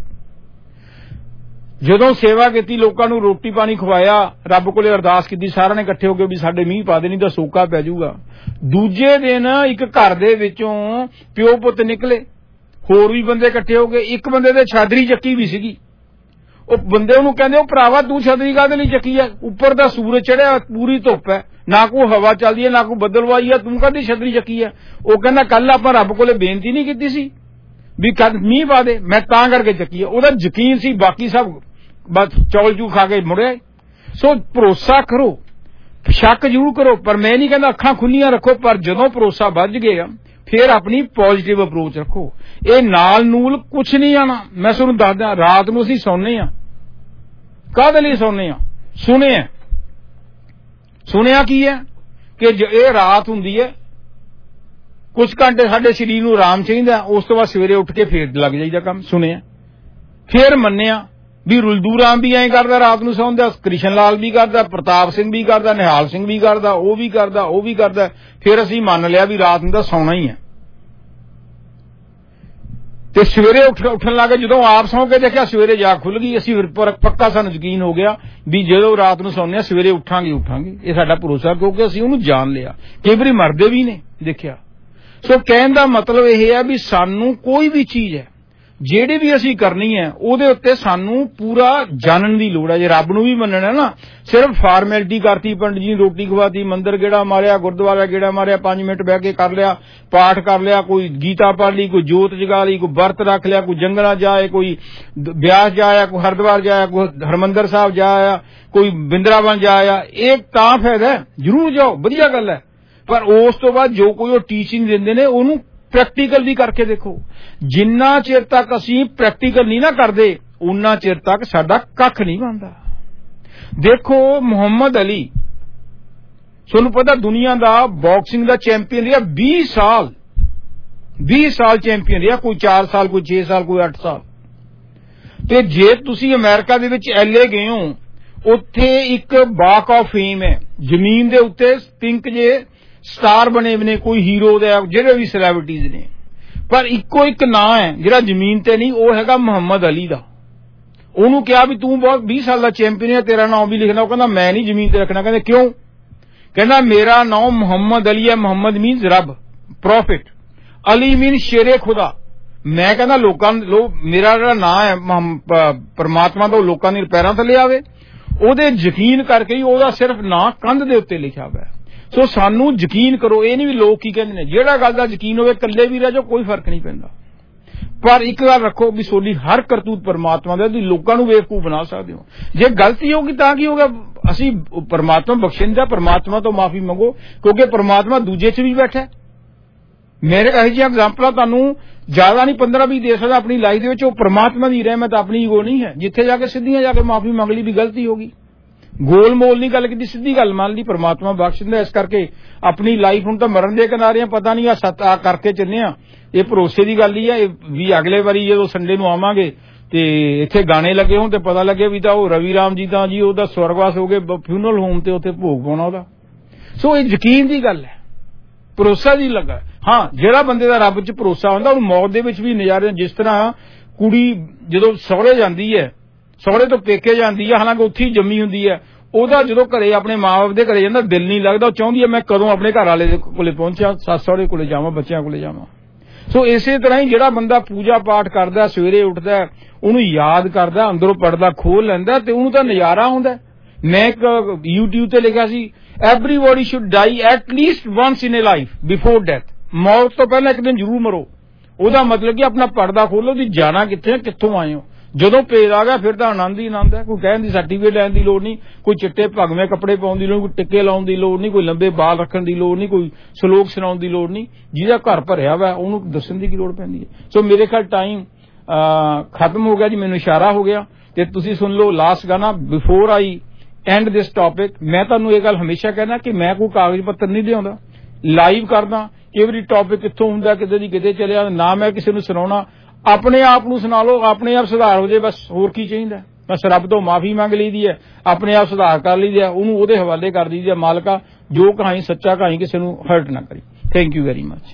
ਜਦੋਂ ਸੇਵਾ ਕੀਤੀ, ਲੋਕਾਂ ਨੂੰ ਰੋਟੀ ਪਾਣੀ ਖਵਾਇਆ, ਰੱਬ ਕੋਲੇ ਅਰਦਾਸ ਕੀਤੀ, ਸਾਰਿਆਂ ਨੇ ਇਕੱਠੇ ਹੋ ਕੇ ਵੀ ਸਾਡੇ ਮੀਂਹ ਪਾ ਦੇ, ਨਹੀਂ ਤਾਂ ਸੋਕਾ ਪੈ ਜਾਊਗਾ। ਦੂਜੇ ਦਿਨ ਇੱਕ ਘਰ ਦੇ ਵਿੱਚੋਂ ਪਿਓ ਪੁੱਤ ਨਿਕਲੇ, ਹੋਰ ਵੀ ਬੰਦੇ ਇਕੱਠੇ ਹੋ ਗਏ। ਇੱਕ ਬੰਦੇ ਦੇ ਛਾਦਰੀ ਚੱਕੀ ਵੀ ਸੀਗੀ। ਉਹ ਬੰਦੇ ਉਹਨੂੰ ਕਹਿੰਦੇ ਉਹ ਭਰਾਵਾ ਤੂੰ ਛਤਰੀ ਕਾਹਦੇ ਲਈ ਚੱਕੀ ਹੈ, ਉੱਪਰ ਦਾ ਸੂਰਜ ਚੜਿਆ, ਪੂਰੀ ਧੁੱਪ ਹੈ, ਨਾ ਕੋਈ ਹਵਾ ਚੱਲਦੀ ਹੈ, ਨਾ ਕੋਈ ਬੱਦਲਵਾਈ ਹੈ, ਤੂੰ ਕਾਹਦੀ ਛਤਰੀ ਚੱਕੀ ਹੈ। ਉਹ ਕਹਿੰਦਾ ਕੱਲ ਆਪਾਂ ਰੱਬ ਕੋਲੇ ਬੇਨਤੀ ਨਹੀਂ ਕੀਤੀ ਸੀ ਵੀ ਕੱਲ ਮੀਂਹ ਪਾ ਦੇ, ਮੈਂ ਤਾਂ ਕਰਕੇ ਚੱਕੀ ਹੈ। ਉਹਦਾ ਯਕੀਨ ਸੀ, ਬਾਕੀ ਸਭ ਬਸ ਚੌਲ ਚੂ ਖਾ ਕੇ ਮੁੜਿਆ। ਸੋ ਭਰੋਸਾ ਕਰੋ, ਸ਼ੱਕ ਜ਼ਰੂਰ ਕਰੋ, ਪਰ ਮੈਂ ਨਹੀਂ ਕਹਿੰਦਾ ਅੱਖਾਂ ਖੁੱਲੀਆਂ ਰੱਖੋ, ਪਰ ਜਦੋਂ ਭਰੋਸਾ ਵੱਜ ਗਿਆ ਫਿਰ ਆਪਣੀ ਪੋਜ਼ਿਟਿਵ ਅਪਰੋਚ ਰੱਖੋ। ਇਹ ਨਾਲ ਨੂਲ ਕੁਛ ਨਹੀਂ ਆਣਾ। ਮੈਂ ਤੁਹਾਨੂੰ ਦੱਸਦਾ, ਰਾਤ ਨੂੰ ਅਸੀਂ ਸੌਂਦੇ ਹਾਂ, ਕਾਹਦੇ ਲਈ ਸੌਂਦੇ ਹਾਂ? ਸੁਣਿਆ ਸੁਣਿਆ ਕੀ ਹੈ ਕਿ ਇਹ ਰਾਤ ਹੁੰਦੀ ਹੈ, ਕੁਝ ਘੰਟੇ ਸਾਡੇ ਸਰੀਰ ਨੂੰ ਆਰਾਮ ਚਾਹੀਦਾ, ਉਸ ਤੋਂ ਬਾਅਦ ਸਵੇਰੇ ਉੱਠ ਕੇ ਫੇਰ ਲੱਗ ਜਾਈਦਾ ਕੰਮ। ਸੁਣਿਆ, ਫੇਰ ਮੰਨਿਆ ਵੀ ਰੁਲਦੂ ਰਾਮ ਵੀ ਐਂ ਕਰਦਾ, ਰਾਤ ਨੂੰ ਸੌਂਦਾ, ਕ੍ਰਿਸ਼ਨ ਲਾਲ ਵੀ ਕਰਦਾ, ਪ੍ਰਤਾਪ ਸਿੰਘ ਵੀ ਕਰਦਾ, ਨਿਹਾਲ ਸਿੰਘ ਵੀ ਕਰਦਾ, ਉਹ ਵੀ ਕਰਦਾ, ਉਹ ਵੀ ਕਰਦਾ। ਫਿਰ ਅਸੀਂ ਮੰਨ ਲਿਆ ਵੀ ਰਾਤ ਨੂੰ ਤਾਂ ਸੌਣਾ ਹੀ ਹੈ, ਤੇ ਸਵੇਰੇ ਉੱਠ ਉੱਠਣ ਲੱਗੇ। ਜਦੋਂ ਆਪ ਸੌਂ ਕੇ ਦੇਖਿਆ ਸਵੇਰੇ ਜਾਗ ਖੁੱਲ ਗਈ, ਅਸੀਂ ਪੱਕਾ ਸਾਨੂੰ ਯਕੀਨ ਹੋ ਗਿਆ ਵੀ ਜਦੋਂ ਰਾਤ ਨੂੰ ਸੌਂਦੇ ਹਾਂ ਸਵੇਰੇ ਉੱਠਾਂਗੇ ਉੱਠਾਂਗੇ ਇਹ ਸਾਡਾ ਭਰੋਸਾ, ਕਿਉਂਕਿ ਅਸੀਂ ਉਹਨੂੰ ਜਾਣ ਲਿਆ। ਕਈ ਵਾਰੀ ਮਰਦੇ ਵੀ ਨੇ ਦੇਖਿਆ। ਸੋ ਕਹਿਣ ਦਾ ਮਤਲਬ ਇਹ ਹੈ ਵੀ ਸਾਨੂੰ ਕੋਈ ਵੀ ਚੀਜ਼ ਹੈ ਜਿਹੜੀ ਵੀ ਅਸੀਂ ਕਰਨੀ ਹੈ ਉਹਦੇ ਉੱਤੇ ਸਾਨੂੰ ਪੂਰਾ ਜਾਣਨ ਦੀ ਲੋੜ ਹੈ। ਜੇ ਰੱਬ ਨੂੰ ਵੀ ਮੰਨਣਾ ਨਾ, ਸਿਰਫ ਫਾਰਮੈਲਿਟੀ ਕਰਤੀ, ਪੰਡਿਤ ਜੀ ਰੋਟੀ ਖਵਾਤੀ, ਮੰਦਿਰ ਗੇੜਾ ਮਾਰਿਆ, ਗੁਰਦੁਆਰਾ ਗੇੜਾ ਮਾਰਿਆ, ਪੰਜ ਮਿੰਟ ਬਹਿ ਕੇ ਕਰ ਲਿਆ, ਪਾਠ ਕਰ ਲਿਆ, ਕੋਈ ਗੀਤਾ ਪੜ੍ਹ ਲਈ, ਕੋਈ ਜੋਤ ਜਗਾ ਲਈ, ਕੋਈ ਵਰਤ ਰੱਖ ਲਿਆ, ਕੋਈ ਜੰਗਲਾਂ ਜਾਏ, ਕੋਈ ਬਿਆਸ ਜਾਇਆ, ਕੋਈ ਹਰਿਦੁਆਰ ਜਾਇਆ, ਕੋਈ ਹਰਿਮੰਦਰ ਸਾਹਿਬ ਜਾਇਆ, ਕੋਈ ਬਿੰਦਰਾਵਨ ਜਾਇਆ। ਇਹ ਤਾਂ ਫਾਇਦਾ ਹੈ, ਜ਼ਰੂਰ ਜਾਓ, ਵਧੀਆ ਗੱਲ ਹੈ, ਪਰ ਉਸ ਤੋਂ ਬਾਅਦ ਜੋ ਕੋਈ ਉਹ ਟੀਚਿੰਗ ਦਿੰਦੇ ਨੇ ਉਹਨੂੰ ਪ੍ਰੈਕਟੀਕਲ ਵੀ ਕਰਕੇ ਦੇਖੋ। ਜਿੰਨਾ ਚਿਰ ਤੱਕ ਅਸੀਂ ਪ੍ਰੈਕਟੀਕਲ ਨਹੀਂ ਨਾ ਕਰਦੇ ਉਨਾ ਚਿਰ ਤੱਕ ਸਾਡਾ ਕੱਖ ਨਹੀਂ ਬਣਦਾ। ਦੇਖੋ ਮੁਹੰਮਦ ਅਲੀ, ਤੁਹਾਨੂੰ ਪਤਾ ਦੁਨੀਆ ਦਾ ਬਾਕਸਿੰਗ ਦਾ ਚੈਂਪੀਅਨ ਰਿਹਾ, ਵੀਹ ਸਾਲ ਵੀਹ ਸਾਲ ਚੈਂਪੀਅਨ ਰਿਹਾ, ਕੋਈ ਚਾਰ ਸਾਲ, ਕੋਈ ਛੇ ਸਾਲ, ਕੋਈ ਅੱਠ ਸਾਲ। ਤੇ ਜੇ ਤੁਸੀਂ ਅਮਰੀਕਾ ਦੇ ਵਿੱਚ ਐਲ ਏ ਗਏ ਹੋ, ਉੱਥੇ ਇੱਕ ਵਾਕ ਆਫ ਫੇਮ ਹੈ, ਜ਼ਮੀਨ ਦੇ ਉੱਤੇ ਪਿੰਕ ਜੇ ਸਟਾਰ ਬਣੇ ਨੇ, ਕੋਈ ਹੀਰੋ ਦੇ, ਜਿਹੜੇ ਵੀ ਸੈਲੀਬ੍ਰਿਟੀਜ਼ ਨੇ, ਪਰ ਇੱਕੋ ਇੱਕ ਨਾਂ ਹੈ ਜਿਹੜਾ ਜ਼ਮੀਨ ਤੇ ਨਹੀਂ, ਉਹ ਹੈਗਾ ਮੁਹੰਮਦ ਅਲੀ ਦਾ। ਉਹਨੂੰ ਕਿਹਾ ਵੀ ਤੂੰ ਬਹੁਤ ਵੀਹ ਸਾਲ ਦਾ ਚੈਂਪੀਅਨ ਹੈ, ਤੇਰਾ ਨਾਮ ਵੀ ਲਿਖਣਾ। ਉਹ ਕਹਿੰਦਾ ਮੈਂ ਨਹੀਂ ਜ਼ਮੀਨ ਤੇ ਰੱਖਣਾ। ਕਹਿੰਦੇ ਕਿਉਂ? ਕਹਿੰਦਾ ਮੇਰਾ ਨਾਮ ਮੁਹੰਮਦ ਅਲੀ ਹੈ। ਮੁਹੰਮਦ ਮੀਨਸ ਰੱਬ, ਪ੍ਰੋਫਿਟ, ਅਲੀ ਮੀਨ ਸ਼ੇਰੇ ਖੁਦਾ। ਮੈਂ ਕਹਿੰਦਾ ਲੋਕਾਂ ਲੋ ਮੇਰਾ ਜਿਹੜਾ ਨਾਂ ਹੈ ਪਰਮਾਤਮਾ ਦਾ, ਉਹ ਲੋਕਾਂ ਦੇ ਪੈਰਾਂ ਥੱਲੇ ਆਵੇ, ਉਹਦੇ ਯਕੀਨ ਕਰਕੇ ਹੀ ਉਹਦਾ ਸਿਰਫ ਨਾਂ ਕੰਧ ਦੇ ਉੱਤੇ ਲਿਖਿਆ ਹੋਇਆ। ਸੋ ਸਾਨੂੰ ਯਕੀਨ ਕਰੋ, ਇਹ ਨਹੀਂ ਵੀ ਲੋਕ ਕੀ ਕਹਿੰਦੇ ਨੇ, ਜਿਹੜਾ ਗੱਲ ਦਾ ਯਕੀਨ ਹੋਵੇ ਇਕੱਲੇ ਵੀ ਰਹਿ ਜਾਓ, ਕੋਈ ਫਰਕ ਨਹੀਂ ਪੈਂਦਾ। ਪਰ ਇੱਕ ਗੱਲ ਰੱਖੋ ਵੀ ਤੁਹਾਡੀ ਹਰ ਕਰਤੂਤ ਪਰਮਾਤਮਾ ਦਾ, ਤੁਸੀਂ ਲੋਕਾਂ ਨੂੰ ਬੇਵਕੂਫ ਬਣਾ ਸਕਦੇ ਹੋ। ਜੇ ਗਲਤੀ ਹੋਗੀ ਤਾਂ ਕੀ ਹੋਗਾ? ਅਸੀਂ ਪਰਮਾਤਮਾ ਬਖਸ਼ਣ ਦਾ, ਪਰਮਾਤਮਾ ਤੋਂ ਮਾਫੀ ਮੰਗੋ, ਕਿਉਂਕਿ ਪਰਮਾਤਮਾ ਦੂਜੇ ਚ ਵੀ ਬੈਠਾ। ਮੇਰੇ ਕਹੇ ਜੀ ਐਗਜ਼ਾਮਪਲਾਂ ਤੁਹਾਨੂੰ ਜ਼ਿਆਦਾ ਨਹੀਂ ਪੰਦਰਾਂ ਵੀਹ ਦੇ ਸਕਦਾ ਆਪਣੀ ਲਾਈਫ ਦੇ ਵਿੱਚ। ਉਹ ਪ੍ਰਮਾਤਮਾ ਦੀ ਰਹਿਮਤ, ਆਪਣੀ ਈਗੋ ਨਹੀਂ ਹੈ। ਜਿੱਥੇ ਜਾ ਕੇ ਸਿੱਧੀਆਂ ਜਾ ਕੇ ਮਾਫੀ ਮੰਗ ਲਈ ਵੀ ਗਲਤੀ ਹੋ ਗਈ, ਗੋਲ ਮੋਲ ਨਹੀਂ ਗੱਲ ਕੀਤੀ, ਸਿੱਧੀ ਗੱਲ ਮੰਨ ਲਈ, ਪ੍ਰਮਾਤਮਾ ਬਖਸ਼ ਦਿੰਦਾ। ਇਸ ਕਰਕੇ ਆਪਣੀ ਲਾਈਫ ਹੁਣ ਤਾਂ ਮਰਨ ਦੇ ਕਿਨਾਰੇ ਆ, ਪਤਾ ਨਹੀਂ ਆ ਸੱਤ ਆ ਕਰਕੇ ਚੱਲੇ ਆ। ਇਹ ਭਰੋਸੇ ਦੀ ਗੱਲ ਹੀ ਆ। ਇਹ ਵੀ ਅਗਲੇ ਵਾਰੀ ਜਦੋਂ ਸੰਡੇ ਨੂੰ ਆਵਾਂਗੇ ਤੇ ਇੱਥੇ ਗਾਣੇ ਲੱਗੇ ਹੋਣ ਤੇ ਪਤਾ ਲੱਗੇ ਵੀ ਤਾਂ ਉਹ ਰਵੀ ਰਾਮ ਜੀ ਤਾਂ ਜੀ ਉਹਦਾ ਸਵਰਗਵਾਸ ਹੋ ਗਏ ਫਿਊਨਰਲ ਹੋਮ ਤੇ ਉੱਥੇ ਭੋਗ ਪਾਉਣਾ ਉਹਦਾ। ਸੋ ਇਹ ਯਕੀਨ ਦੀ ਗੱਲ ਹੈ, ਭਰੋਸਾ ਦੀ ਲੱਗਾ। ਹਾਂ, ਜਿਹੜਾ ਬੰਦੇ ਦਾ ਰੱਬ 'ਚ ਭਰੋਸਾ ਹੁੰਦਾ ਉਹਨੂੰ ਮੌਤ ਦੇ ਵਿੱਚ ਵੀ ਨਜ਼ਾਰੇ। ਜਿਸ ਤਰ੍ਹਾਂ ਕੁੜੀ ਜਦੋਂ ਸਹੁਰੇ ਜਾਂਦੀ ਹੈ, ਸਹੁਰੇ ਤੋਂ ਪੇਕੇ ਜਾਂਦੀ ਹੈ, ਹਾਲਾਂਕਿ ਉੱਥੇ ਹੀ ਜੰਮੀ ਹੁੰਦੀ ਹੈ, ਉਹਦਾ ਜਦੋਂ ਘਰੇ ਆਪਣੇ ਮਾਂ-ਬਾਪ ਦੇ ਘਰੇ ਜਾਂਦਾ ਦਿਲ ਨਹੀਂ ਲੱਗਦਾ। ਉਹ ਚਾਹੁੰਦੀ ਹੈ ਮੈਂ ਕਦੋਂ ਆਪਣੇ ਘਰ ਵਾਲੇ ਦੇ ਕੋਲੇ ਪਹੁੰਚਾਂ, ਸੱਸ ਸਹੁਰੇ ਕੋਲੇ ਜਾਵਾਂ, ਬੱਚਿਆਂ ਕੋਲੇ ਜਾਵਾਂ। ਸੋ ਇਸੇ ਤਰ੍ਹਾਂ ਹੀ ਜਿਹੜਾ ਬੰਦਾ ਪੂਜਾ ਪਾਠ ਕਰਦਾ, ਸਵੇਰੇ ਉੱਠਦਾ, ਉਹਨੂੰ ਯਾਦ ਕਰਦਾ, ਅੰਦਰੋਂ ਪਰਦਾ ਖੋਲ ਲੈਂਦਾ ਤੇ ਉਹਨੂੰ ਤਾਂ ਨਜ਼ਾਰਾ ਆਉਂਦਾ। ਮੈਂ ਇੱਕ YouTube ਤੇ ਲਿਖਿਆ ਸੀ, everybody should die at least once in a life before death. ਮੌਤ ਤੋਂ ਪਹਿਲਾਂ ਇੱਕ ਦਿਨ ਜ਼ਰੂਰ ਮਰੋ। ਉਹਦਾ ਮਤਲਬ ਕਿ ਆਪਣਾ ਪਰਦਾ ਖੋਲੋ, ਤੁਸੀਂ ਜਾਣਾ ਕਿੱਥੇ ਹੈ, ਕਿੱਥੋਂ ਆਏ ਹੋ। ਜਦੋਂ ਭੇਦ ਆ ਗਿਆ ਫਿਰ ਤਾਂ ਆਨੰਦ ਹੀ ਆਨੰਦ ਹੈ। ਕੋਈ ਕਹਿਣ ਦੀ ਸਰਟੀਫਿਕੇਟ ਲੈਣ ਦੀ ਲੋੜ ਨਹੀਂ, ਕੋਈ ਚਿੱਟੇ ਭਗਵੇਂ ਕੱਪੜੇ ਪਾਉਣ ਦੀ ਲੋੜ, ਕੋਈ ਟਿੱਕੇ ਲਾਉਣ ਦੀ ਲੋੜ ਨਹੀਂ, ਕੋਈ ਲੰਬੇ ਬਾਲ ਰੱਖਣ ਦੀ ਲੋੜ ਨਹੀਂ, ਕੋਈ ਸ਼ਲੋਕ ਸੁਣਾਉਣ ਦੀ ਲੋੜ ਨਹੀਂ। ਜਿਹਦਾ ਘਰ ਭਰਿਆ ਵਾ ਉਹਨੂੰ ਦੱਸਣ ਦੀ ਕੀ ਲੋੜ ਪੈਂਦੀ ਹੈ। ਸੋ ਮੇਰੇ ਖਿਆਲ ਟਾਈਮ ਖਤਮ ਹੋ ਗਿਆ ਜੀ, ਮੈਨੂੰ ਇਸ਼ਾਰਾ ਹੋ ਗਿਆ ਤੇ ਤੁਸੀਂ ਸੁਣ ਲਓ ਲਾਸਟ ਗਾਣਾ before I end this topic. ਮੈਂ ਤੁਹਾਨੂੰ ਇਹ ਗੱਲ ਹਮੇਸ਼ਾ ਕਹਿਣਾ ਕਿ ਮੈਂ ਕੋਈ ਕਾਗਜ਼ ਪੱਤਰ ਨਹੀਂ ਲਿਆਉਂਦਾ, ਲਾਈਵ ਕਰਦਾ। ਕਈ ਵਾਰੀ ਟੌਪਿਕ ਕਿੱਥੋਂ ਹੁੰਦਾ, ਕਿਤੇ ਦੀ ਕਿਤੇ ਚਲਿਆ, ਨਾ ਮੈਂ ਕਿਸੇ ਨੂੰ ਸੁਣਾਉਣਾ। ਆਪਣੇ ਆਪ ਨੂੰ ਸੁਣਾ ਲਓ, ਆਪਣੇ ਆਪ ਸੁਧਾਰ ਹੋ ਜਾਏ, ਬਸ ਹੋਰ ਕੀ ਚਾਹੀਦਾ। ਬਸ ਰੱਬ ਤੋਂ ਮਾਫੀ ਮੰਗ ਲਈਦੀ ਹੈ, ਆਪਣੇ ਆਪ ਸੁਧਾਰ ਕਰ ਲਈਦੀ ਹੈ, ਉਹਨੂੰ ਉਹਦੇ ਹਵਾਲੇ ਕਰ ਦਈਦੀ ਹੈ। ਮਾਲਕਾ ਜੋ ਕਹਾਣੀ ਸੱਚਾ ਕਹਾਣੀ, ਕਿਸੇ ਨੂੰ ਹਰਟ ਨਾ ਕਰੀ। Thank you very much.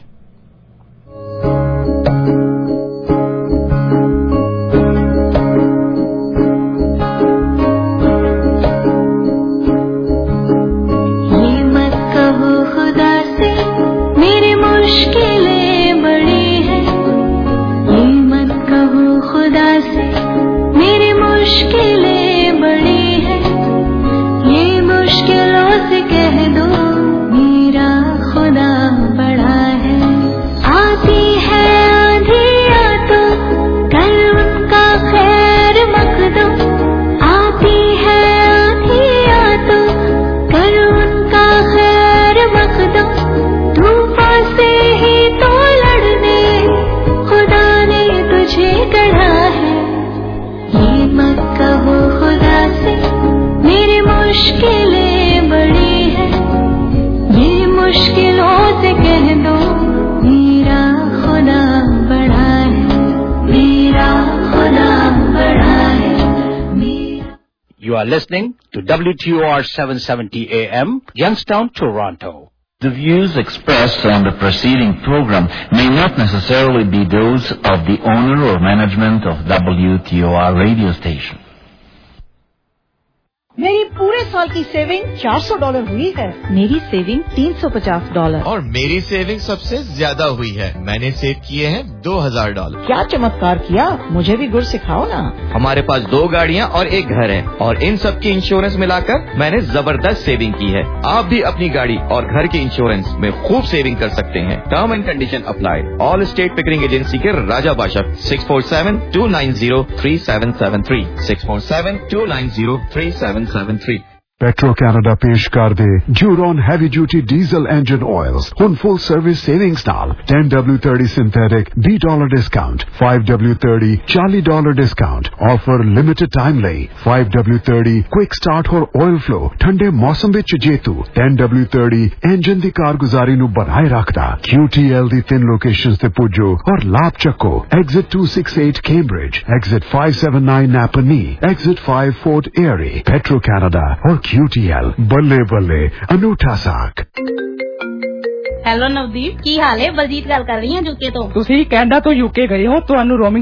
You are listening to W T O R seven seventy A M, Youngstown, Toronto. The views expressed on the preceding program may not necessarily be those of the owner or management of W T O R radio station. मेरी पूरे साल की saving चार सौ dollar हुई है। मेरी saving तीन सौ पचास डॉलर। और मेरी सेविंग सबसे ज्यादा हुई है। मैंने सेव किए हैं दो हजार डॉलर। क्या चमत्कार किया, मुझे भी गुर सिखाओ ना। हमारे पास दो गाड़ियाँ और एक घर है और इन सब की इंश्योरेंस मिलाकर मैंने जबरदस्त सेविंग की है। आप भी अपनी गाड़ी और घर के इंश्योरेंस में खूब सेविंग कर सकते हैं। Term and condition apply. All state Pickering agency के Raja Badshah six four seven two nine zero three seven seven three six four seven two nine zero three seven seven three. Petro Canada पेश कर दे Juron Heavy Duty Diesel Engine Oils on full service savings नाल ten W thirty synthetic B dollar discount, five W thirty forty dollar discount offer limited time लई five W thirty quick start और oil flow ठंडे मौसम विच जेतू ten W thirty engine दी कारगुजारी नु बनाए रखदा Q T L दी तीन locations ते पुजो और लाभ चको exit two sixty-eight Cambridge, exit five seventy-nine Napanee, exit five Fort Erie. Petro Canada और Q T L ਬੱਲੇ ਬੱਲੇ ਅਨੂਠਾ ਸਾਕ। ਹੈਲੋ ਨਵਦੀਪ, ਕੀ ਹਾਲ ਹੈ? ਬਲਜੀਤ ਗੱਲ ਕਰ ਰਹੀ ਹਾਂ ਯੂਕੇ ਤੋਂ। ਤੁਸੀਂ ਕੈਨੇਡਾ ਤੋਂ ਯੂਕੇ ਗਏ ਹੋ, ਤੁਹਾਨੂੰ ਰੋਮਿੰਗ